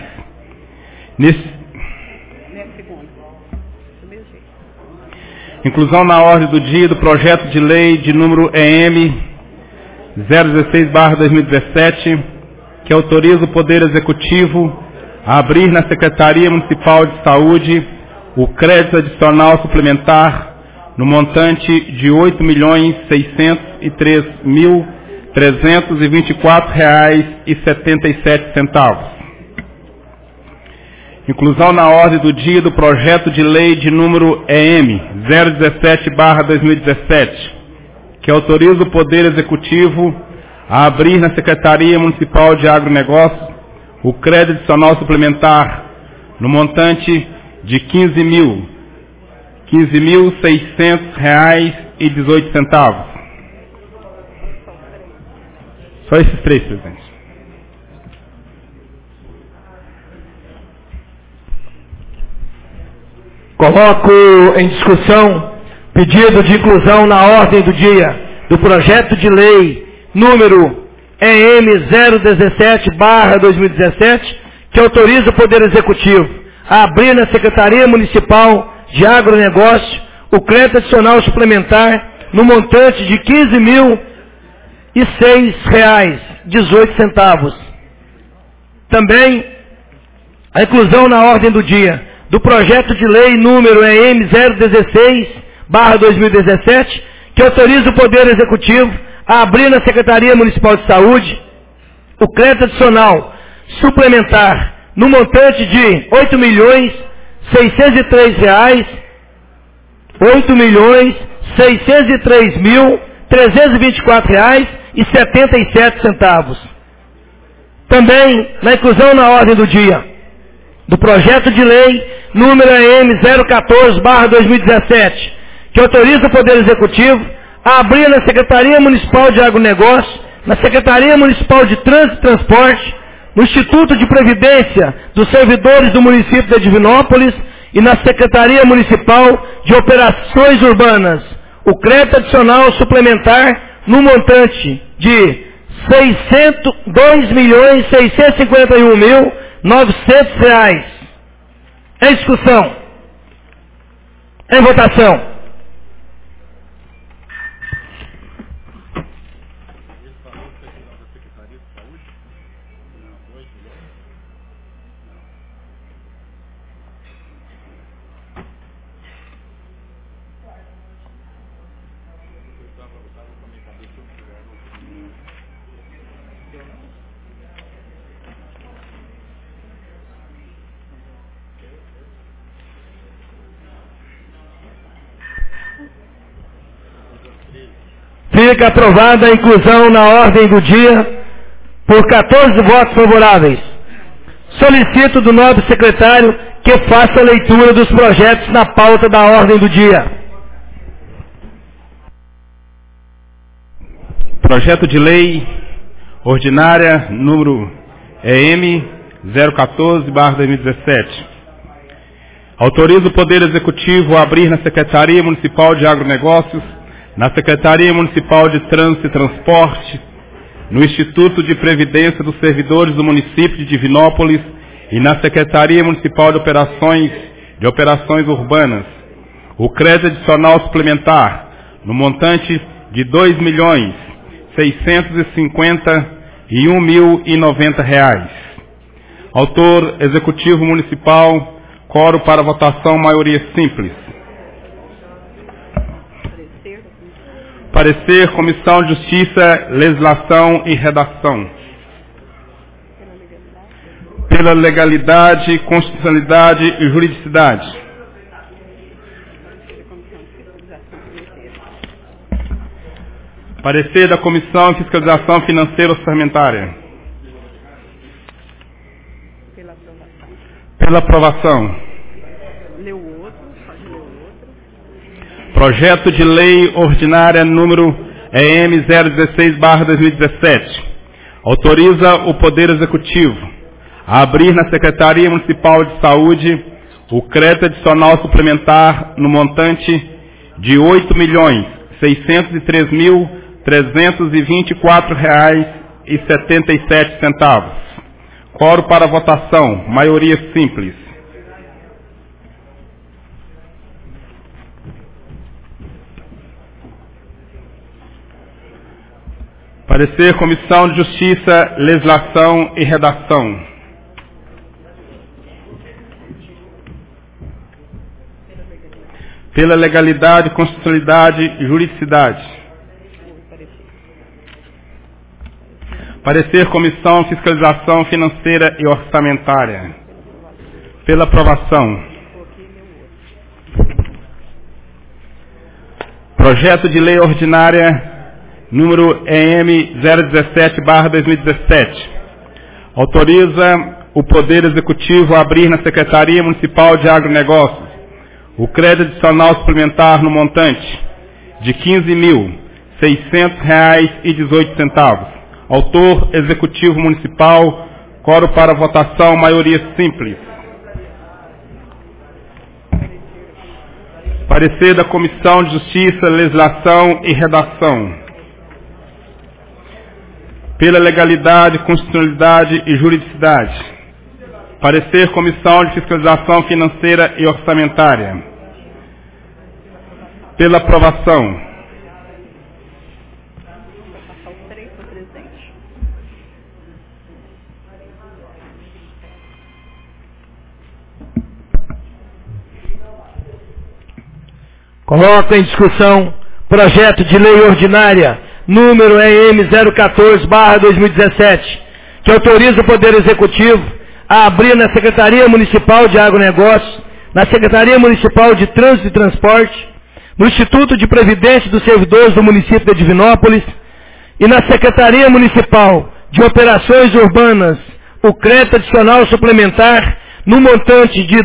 Inclusão na ordem do dia do projeto de lei de número EM 016/2017, que autoriza o Poder Executivo a abrir na Secretaria Municipal de Saúde o crédito adicional suplementar no montante de R$ 8.603.324,77. Inclusão na ordem do dia do projeto de lei de número EM 017/2017, que autoriza o Poder Executivo a abrir na Secretaria Municipal de Agronegócio o crédito adicional suplementar no montante de R$ 15.600,18. Só esses três, presidente. Coloco em discussão pedido de inclusão na ordem do dia do projeto de lei número EM 017/2017, que autoriza o Poder Executivo a abrir na Secretaria Municipal de Agronegócio o crédito adicional suplementar no montante de R$ 15.006,18. Também a inclusão na ordem do dia do projeto de lei número EM 016/2017, que autoriza o Poder Executivo a abrir na Secretaria Municipal de Saúde o crédito adicional suplementar no montante de R$ 8.603.324,77. Também na inclusão na ordem do dia do projeto de lei número EM 014/2017, que autoriza o Poder Executivo a abrir na Secretaria Municipal de Agronegócio, na Secretaria Municipal de Trânsito e Transporte, no Instituto de Previdência dos Servidores do município de Divinópolis e na Secretaria Municipal de Operações Urbanas, o crédito adicional suplementar no montante de R$ 2.651.900. Em discussão. Em votação. Fica aprovada a inclusão na ordem do dia por 14 votos favoráveis. Solicito do nobre secretário que faça a leitura dos projetos na pauta da ordem do dia. Projeto de lei ordinária número EM 014/2017. Autoriza o Poder Executivo a abrir na Secretaria Municipal de Agronegócios, na Secretaria Municipal de Trânsito e Transporte, no Instituto de Previdência dos Servidores do município de Divinópolis e na Secretaria Municipal de Operações Urbanas, o crédito adicional suplementar no montante de R$ 2.651.090. Autor Executivo Municipal, quórum para votação, maioria simples. Parecer, Comissão de Justiça, Legislação e Redação. Pela legalidade, constitucionalidade e juridicidade. Parecer da Comissão de Fiscalização Financeira Orçamentária. Pela aprovação. Projeto de Lei Ordinária número EM 016/2017. Autoriza o Poder Executivo a abrir na Secretaria Municipal de Saúde o crédito adicional suplementar no montante de R$ 8.603.324,77. R$1,77. Quórum para votação, maioria simples. Parecer Comissão de Justiça, Legislação e Redação. Pela legalidade, constitucionalidade e juridicidade. Parecer Comissão de Fiscalização Financeira e Orçamentária. Pela aprovação. Projeto de Lei Ordinária número EM 017/2017. Autoriza o Poder Executivo a abrir na Secretaria Municipal de Agronegócios o crédito adicional suplementar no montante de R$15.600,18. Autor Executivo Municipal. Quórum para votação, maioria simples. Parecer da Comissão de Justiça, Legislação e Redação. Pela legalidade, constitucionalidade e juridicidade. Parecer Comissão de Fiscalização Financeira e Orçamentária. Pela aprovação. Coloco em discussão projeto de lei ordinária número EM 014/2017, que autoriza o Poder Executivo a abrir na Secretaria Municipal de Agronegócios, na Secretaria Municipal de Trânsito e Transporte, no Instituto de Previdência dos Servidores do município de Divinópolis e na Secretaria Municipal de Operações Urbanas o crédito adicional suplementar no montante de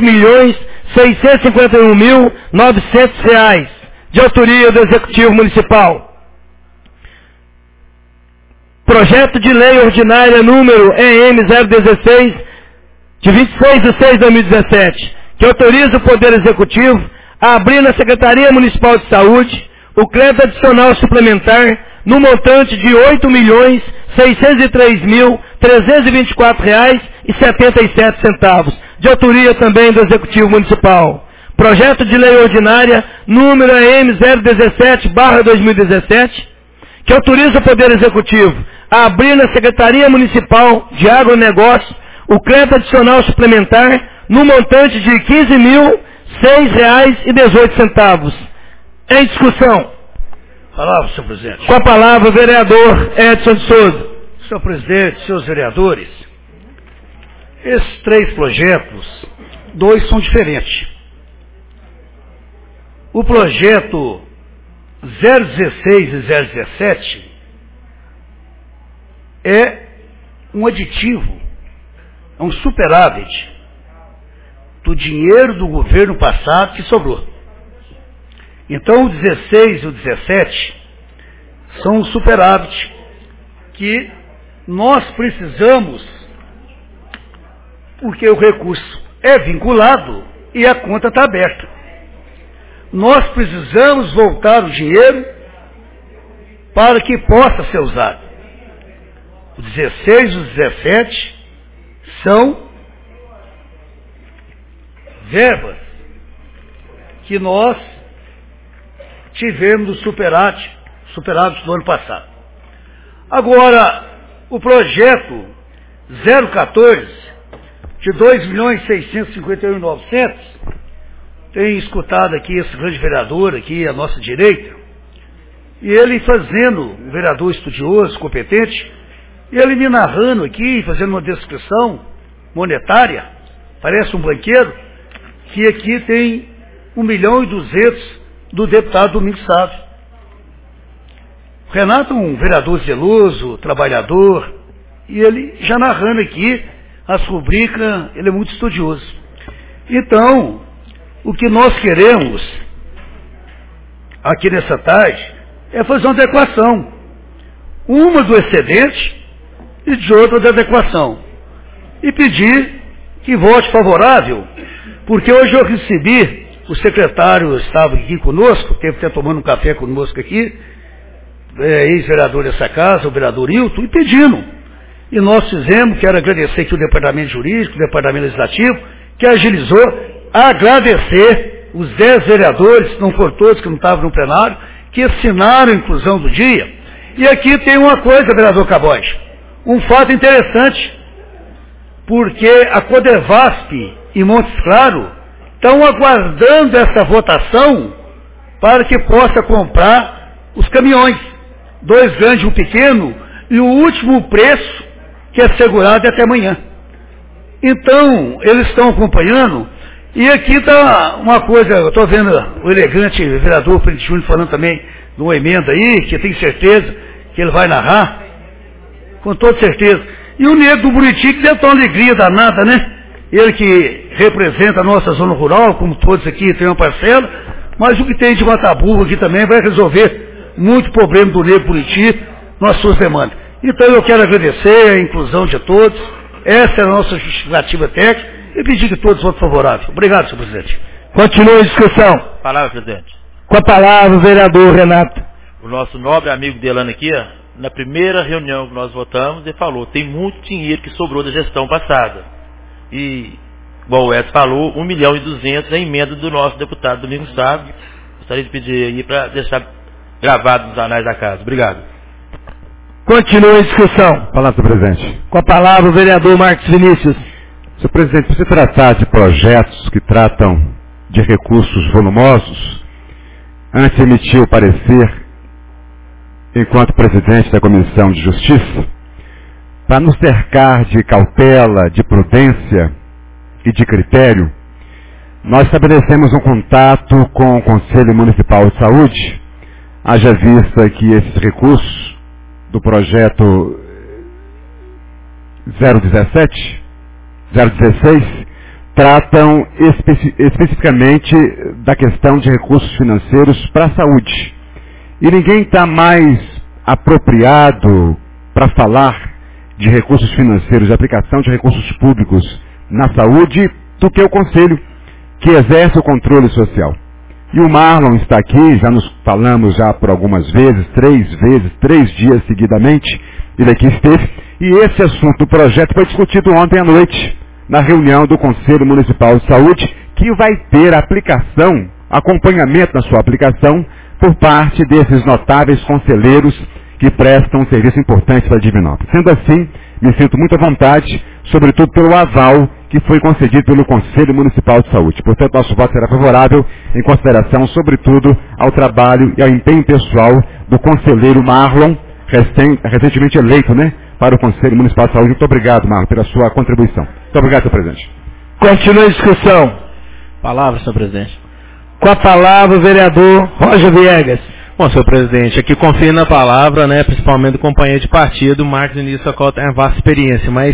R$2.651.900, de autoria do Executivo Municipal. Projeto de Lei Ordinária número EM 016, de 26/6/2017, que autoriza o Poder Executivo a abrir na Secretaria Municipal de Saúde o crédito adicional suplementar no montante de R$8.603.324,77, de autoria também do Executivo Municipal. Projeto de Lei Ordinária número EM 017/2017, que autoriza o Poder Executivo a abrir na Secretaria Municipal de Agronegócios o crédito adicional suplementar no montante de R$15.006,18. Em discussão. Palavra, senhor presidente. Com a palavra, o vereador Edson de Souza. Senhor presidente, senhores vereadores, esses três projetos, dois são diferentes. O projeto 016 e 017 é um aditivo, é um superávit do dinheiro do governo passado que sobrou. Então o 16 e o 17 são um superávit que nós precisamos, porque o recurso é vinculado e a conta está aberta. Nós precisamos voltar o dinheiro para que possa ser usado. O 16 e o 17 são verbas que nós tivemos do superávit do ano passado. Agora, o projeto 014 de R$2.651.900, tem escutado aqui esse grande vereador aqui à nossa direita, e ele fazendo, um vereador estudioso, competente, e ele me narrando aqui, fazendo uma descrição monetária, parece um banqueiro, que aqui tem 1.200.000 do deputado Domingos Sávio. Renato é um vereador zeloso, trabalhador, e ele já narrando aqui as rubricas, ele é muito estudioso. Então, o que nós queremos aqui nessa tarde é fazer uma adequação. Uma do excedente e de outra da adequação. E pedir que vote favorável, porque hoje eu recebi, o secretário estava aqui conosco, teve até tomando um café conosco aqui, ex-vereador dessa casa, o vereador Hilton, e pedindo. E nós fizemos, quero agradecer aqui o Departamento Jurídico, o Departamento Legislativo, que agilizou, agradecer os 10 vereadores, não foram todos que não estavam no plenário, que assinaram a inclusão do dia. E aqui tem uma coisa, vereador Cabote, um fato interessante, porque a Codevasp e Montes Claros estão aguardando essa votação para que possa comprar os caminhões, 2 grandes e 1 pequeno, e o último preço que é assegurado é até amanhã. Então, eles estão acompanhando, e aqui está uma coisa, eu estou vendo o elegante vereador Felipe Júnior falando também de uma emenda aí, que eu tenho certeza que ele vai narrar, com toda certeza. E o Negro do Buriti, que deve ter uma alegria danada, né? Ele que representa a nossa zona rural, como todos aqui tem uma parcela, mas o que tem de Mataburro aqui também vai resolver muito problema do Negro do Buriti nas suas demandas. Então eu quero agradecer a inclusão de todos, essa é a nossa justificativa técnica, e pedir que todos votem favorável. Obrigado, senhor presidente. Continua a discussão. Palavra, presidente. Com a palavra, o vereador Renato. O nosso nobre amigo Delano aqui, na primeira reunião que nós votamos, ele falou, tem muito dinheiro que sobrou da gestão passada. E, igual o Edson falou, 1.200.000 é a emenda do nosso deputado Domingos Sávio. Gostaria de pedir aí para deixar gravado nos anais da casa. Obrigado. Continua a discussão. Palavra do presidente. Com a palavra, o vereador Marcos Vinícius. Senhor presidente, por se tratar de projetos que tratam de recursos volumosos, antes de emitir o parecer, enquanto presidente da Comissão de Justiça, para nos cercar de cautela, de prudência e de critério, nós estabelecemos um contato com o Conselho Municipal de Saúde, haja vista que esses recursos do projeto 016 tratam especificamente da questão de recursos financeiros para a saúde. E ninguém está mais apropriado para falar de recursos financeiros, de aplicação de recursos públicos na saúde, do que o Conselho, que exerce o controle social. E o Marlon está aqui, já nos falamos já por algumas vezes, 3 dias seguidamente, ele aqui esteve, e esse assunto do projeto foi discutido ontem à noite, na reunião do Conselho Municipal de Saúde, que vai ter aplicação, acompanhamento na sua aplicação, por parte desses notáveis conselheiros que prestam um serviço importante para Divinópolis. Sendo assim, me sinto muito à vontade, sobretudo pelo aval que foi concedido pelo Conselho Municipal de Saúde. Portanto, nosso voto será favorável, em consideração, sobretudo, ao trabalho e ao empenho pessoal do conselheiro Marlon, recentemente eleito, para o Conselho Municipal de Saúde. Muito obrigado, Marlon, pela sua contribuição. Muito obrigado, senhor presidente. Continua a discussão. Palavra, senhor presidente. Com a palavra, o vereador Roger Viegas. Bom, senhor presidente, aqui confio na palavra, principalmente do companheiro de partido, Marcos Vinícius, a qual tem uma vasta experiência, mas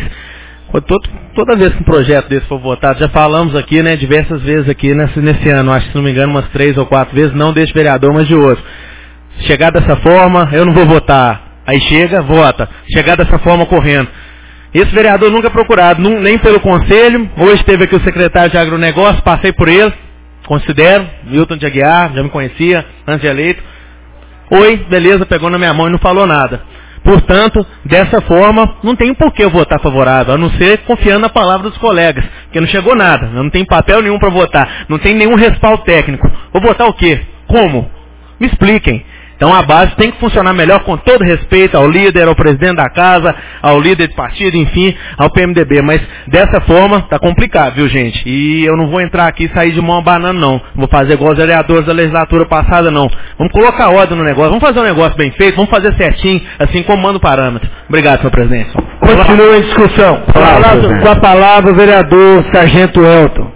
toda vez que um projeto desse for votado, já falamos aqui, diversas vezes aqui nesse ano, acho que se não me engano umas 3 ou 4 vezes, não deste vereador, mas de outro. Chegar dessa forma, eu não vou votar. Aí chega, vota. Chegar dessa forma correndo. Esse vereador nunca é procurado, nem pelo conselho. Hoje esteve aqui o secretário de agronegócio, passei por ele, considero, Milton de Aguiar, já me conhecia, antes de eleito. Oi, beleza, pegou na minha mão e não falou nada. Portanto, dessa forma, não tem por que eu votar favorável, a não ser confiando na palavra dos colegas, porque não chegou nada, não tem papel nenhum para votar, não tem nenhum respaldo técnico. Vou votar o quê? Como? Me expliquem. Então a base tem que funcionar melhor, com todo respeito ao líder, ao presidente da casa, ao líder de partido, enfim, ao PMDB. Mas dessa forma está complicado, viu, gente? E eu não vou entrar aqui e sair de mão a banana, não. Não vou fazer igual os vereadores da legislatura passada, não. Vamos colocar ordem no negócio, vamos fazer um negócio bem feito, vamos fazer certinho, assim como manda o parâmetro. Obrigado, senhor presidente. Continua a discussão. Com a palavra, o vereador Sargento Elton.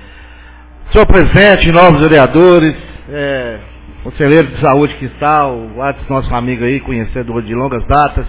Senhor presidente, novos vereadores, conselheiro de saúde que está, o Adson, nosso amigo aí, conhecedor de longas datas,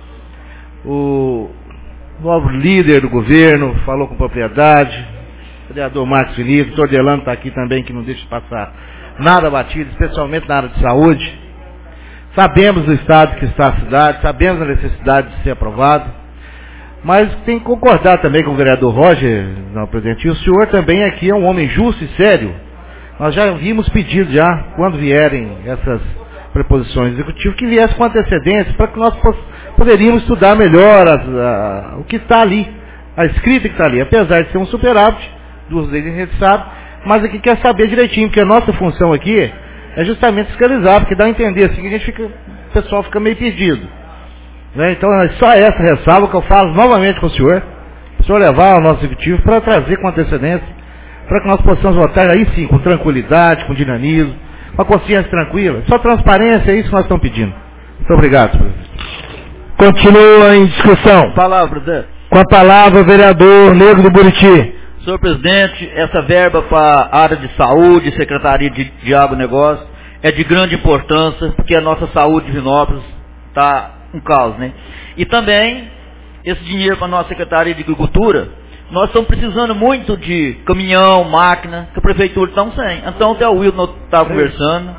o novo líder do governo, falou com propriedade, o vereador Marcos Vinícius, o doutor Delano está aqui também, que não deixa de passar nada batido, especialmente na área de saúde. Sabemos do estado que está a cidade, sabemos da necessidade de ser aprovado, mas tem que concordar também com o vereador Roger, não, presidente, e o senhor também aqui é um homem justo e sério. Nós já vimos pedidos já, quando vierem preposições executivas, que viesse com antecedência para que nós poderíamos estudar melhor o que está ali, a escrita que está ali. Apesar de ser um superávit, duas vezes a gente sabe, mas aqui quer saber direitinho, porque a nossa função aqui é justamente fiscalizar, porque dá a entender assim que o pessoal fica meio perdido. Né? Então é só essa ressalva que eu falo novamente com o senhor levar ao nosso executivo para trazer com antecedência, para que nós possamos votar aí sim, com tranquilidade, com dinamismo, com a consciência tranquila. Só transparência, é isso que nós estamos pedindo. Muito obrigado, presidente. Continua em discussão. Palavra, com a palavra o vereador Negro do Buriti. Senhor presidente, essa verba para a área de saúde, Secretaria de Agronegócio, é de grande importância, porque a nossa saúde de Divinópolis está um caos, né? E também, esse dinheiro para a nossa Secretaria de Agricultura, nós estamos precisando muito de caminhão, máquina, que a Prefeitura está sem. Então, até o Wilton estava conversando,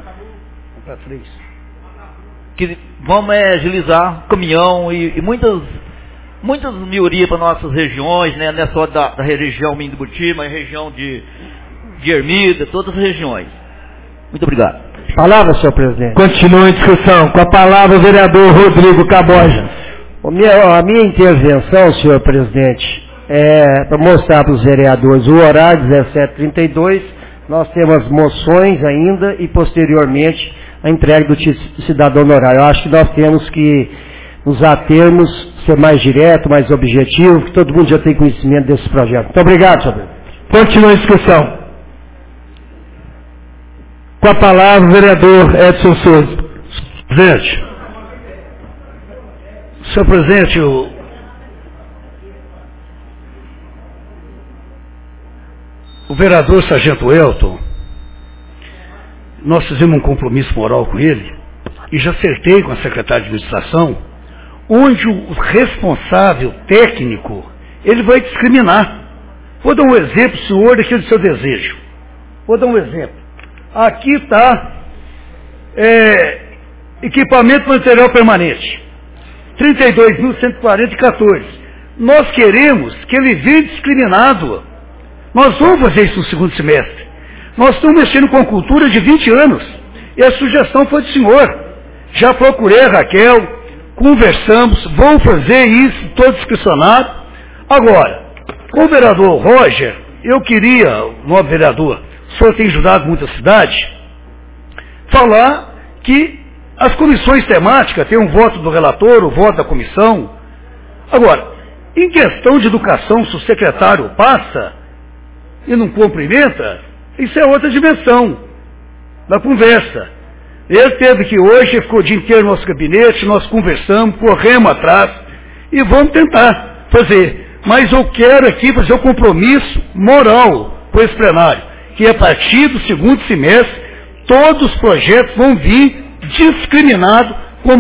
que vamos agilizar caminhão e muitas melhorias para nossas regiões, né? Não é só da região Minho do Buriti, mas região de Ermida, todas as regiões. Muito obrigado. Palavra, senhor presidente. Continua em discussão. Com a palavra o vereador Rodrigo Caboja. A minha intervenção, senhor presidente, é para mostrar para os vereadores o horário, 17h32, nós temos moções ainda e posteriormente a entrega do cidadão honorário. Eu acho que nós temos que nos atermos, ser mais direto, mais objetivo, que todo mundo já tem conhecimento desse projeto. Muito obrigado, senhor presidente. Continua a discussão. Com a palavra o vereador Edson Souza. Presidente, senhor presidente, o vereador Sargento Elton, nós fizemos um compromisso moral com ele e já acertei com a secretária de administração, onde o responsável técnico, ele vai discriminar. Vou dar um exemplo, senhor, daquilo do seu desejo. Vou dar um exemplo. Aqui está equipamento material permanente, 32.140,14. Nós queremos que ele venha discriminado. Nós vamos fazer isso no segundo semestre. Nós estamos mexendo com cultura de 20 anos. E a sugestão foi do senhor. Já procurei a Raquel, conversamos, vão fazer isso todo discricionado. Agora, com o vereador Roger, eu queria, o novo vereador, o senhor tem ajudado muito a cidade, falar que as comissões temáticas têm um voto do relator, o voto da comissão. Agora, em questão de educação, se o secretário passa e não cumprimenta, isso é outra dimensão da conversa. Ele teve que hoje, ficou o dia inteiro no nosso gabinete, nós conversamos, corremos atrás e vamos tentar fazer. Mas eu quero aqui fazer um compromisso moral com esse plenário, que a partir do segundo semestre, todos os projetos vão vir discriminados,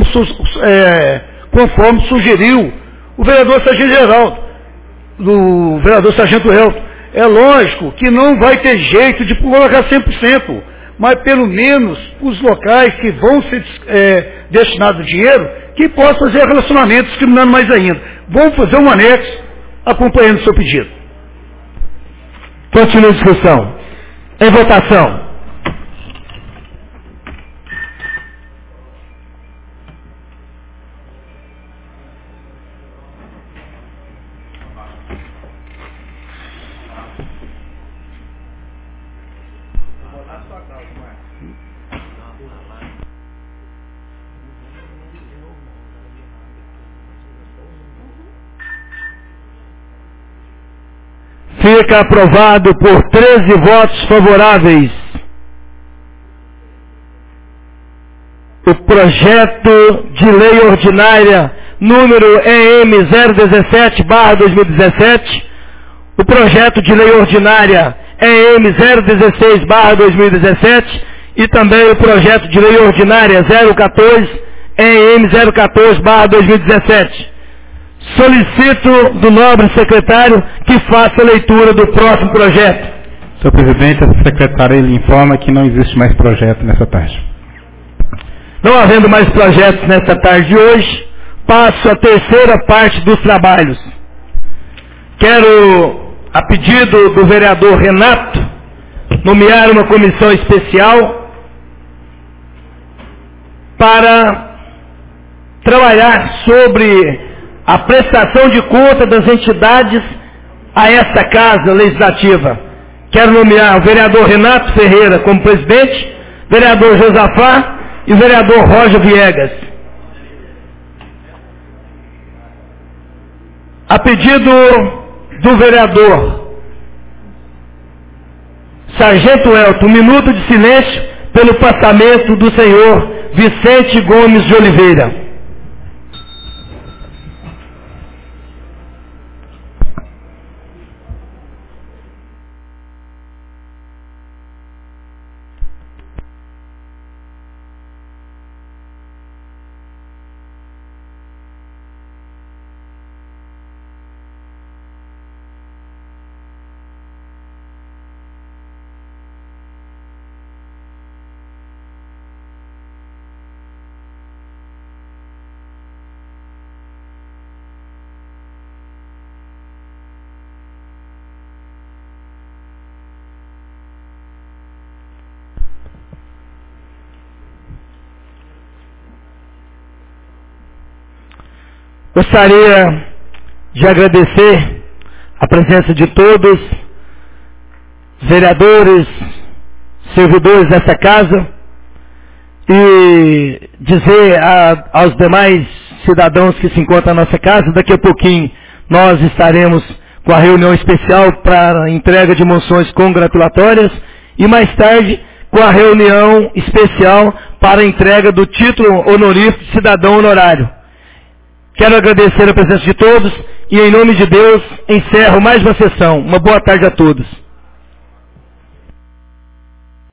conforme sugeriu o vereador Sargento Geraldo, do vereador Sargento Elton. É lógico que não vai ter jeito de colocar 100%, mas pelo menos os locais que vão ser destinados o dinheiro, que possam fazer relacionamento discriminando mais ainda. Vamos fazer um anexo acompanhando o seu pedido. Continua a discussão. Em votação. Fica aprovado por 13 votos favoráveis o projeto de lei ordinária número EM 017/2017, o projeto de lei ordinária EM 016/2017 e também o projeto de lei ordinária 014 EM 014/2017. Solicito do nobre secretário que faça a leitura do próximo projeto. Senhor presidente, a secretária lhe informa que não existe mais projeto nessa tarde. Não havendo mais projetos nessa tarde de hoje, passo a terceira parte dos trabalhos. Quero, a pedido do vereador Renato, nomear uma comissão especial para trabalhar sobre a prestação de conta das entidades a esta Casa Legislativa. Quero nomear o vereador Renato Ferreira como presidente, vereador Josafá e o vereador Roger Viegas. A pedido do vereador Sargento Elton, 1 minuto de silêncio pelo passamento do senhor Vicente Gomes de Oliveira. Gostaria de agradecer a presença de todos, vereadores, servidores dessa casa, e dizer aos demais cidadãos que se encontram na nossa casa, daqui a pouquinho nós estaremos com a reunião especial para a entrega de moções congratulatórias e mais tarde com a reunião especial para a entrega do título honorífico de cidadão honorário. Quero agradecer a presença de todos e, em nome de Deus, encerro mais uma sessão. Uma boa tarde a todos.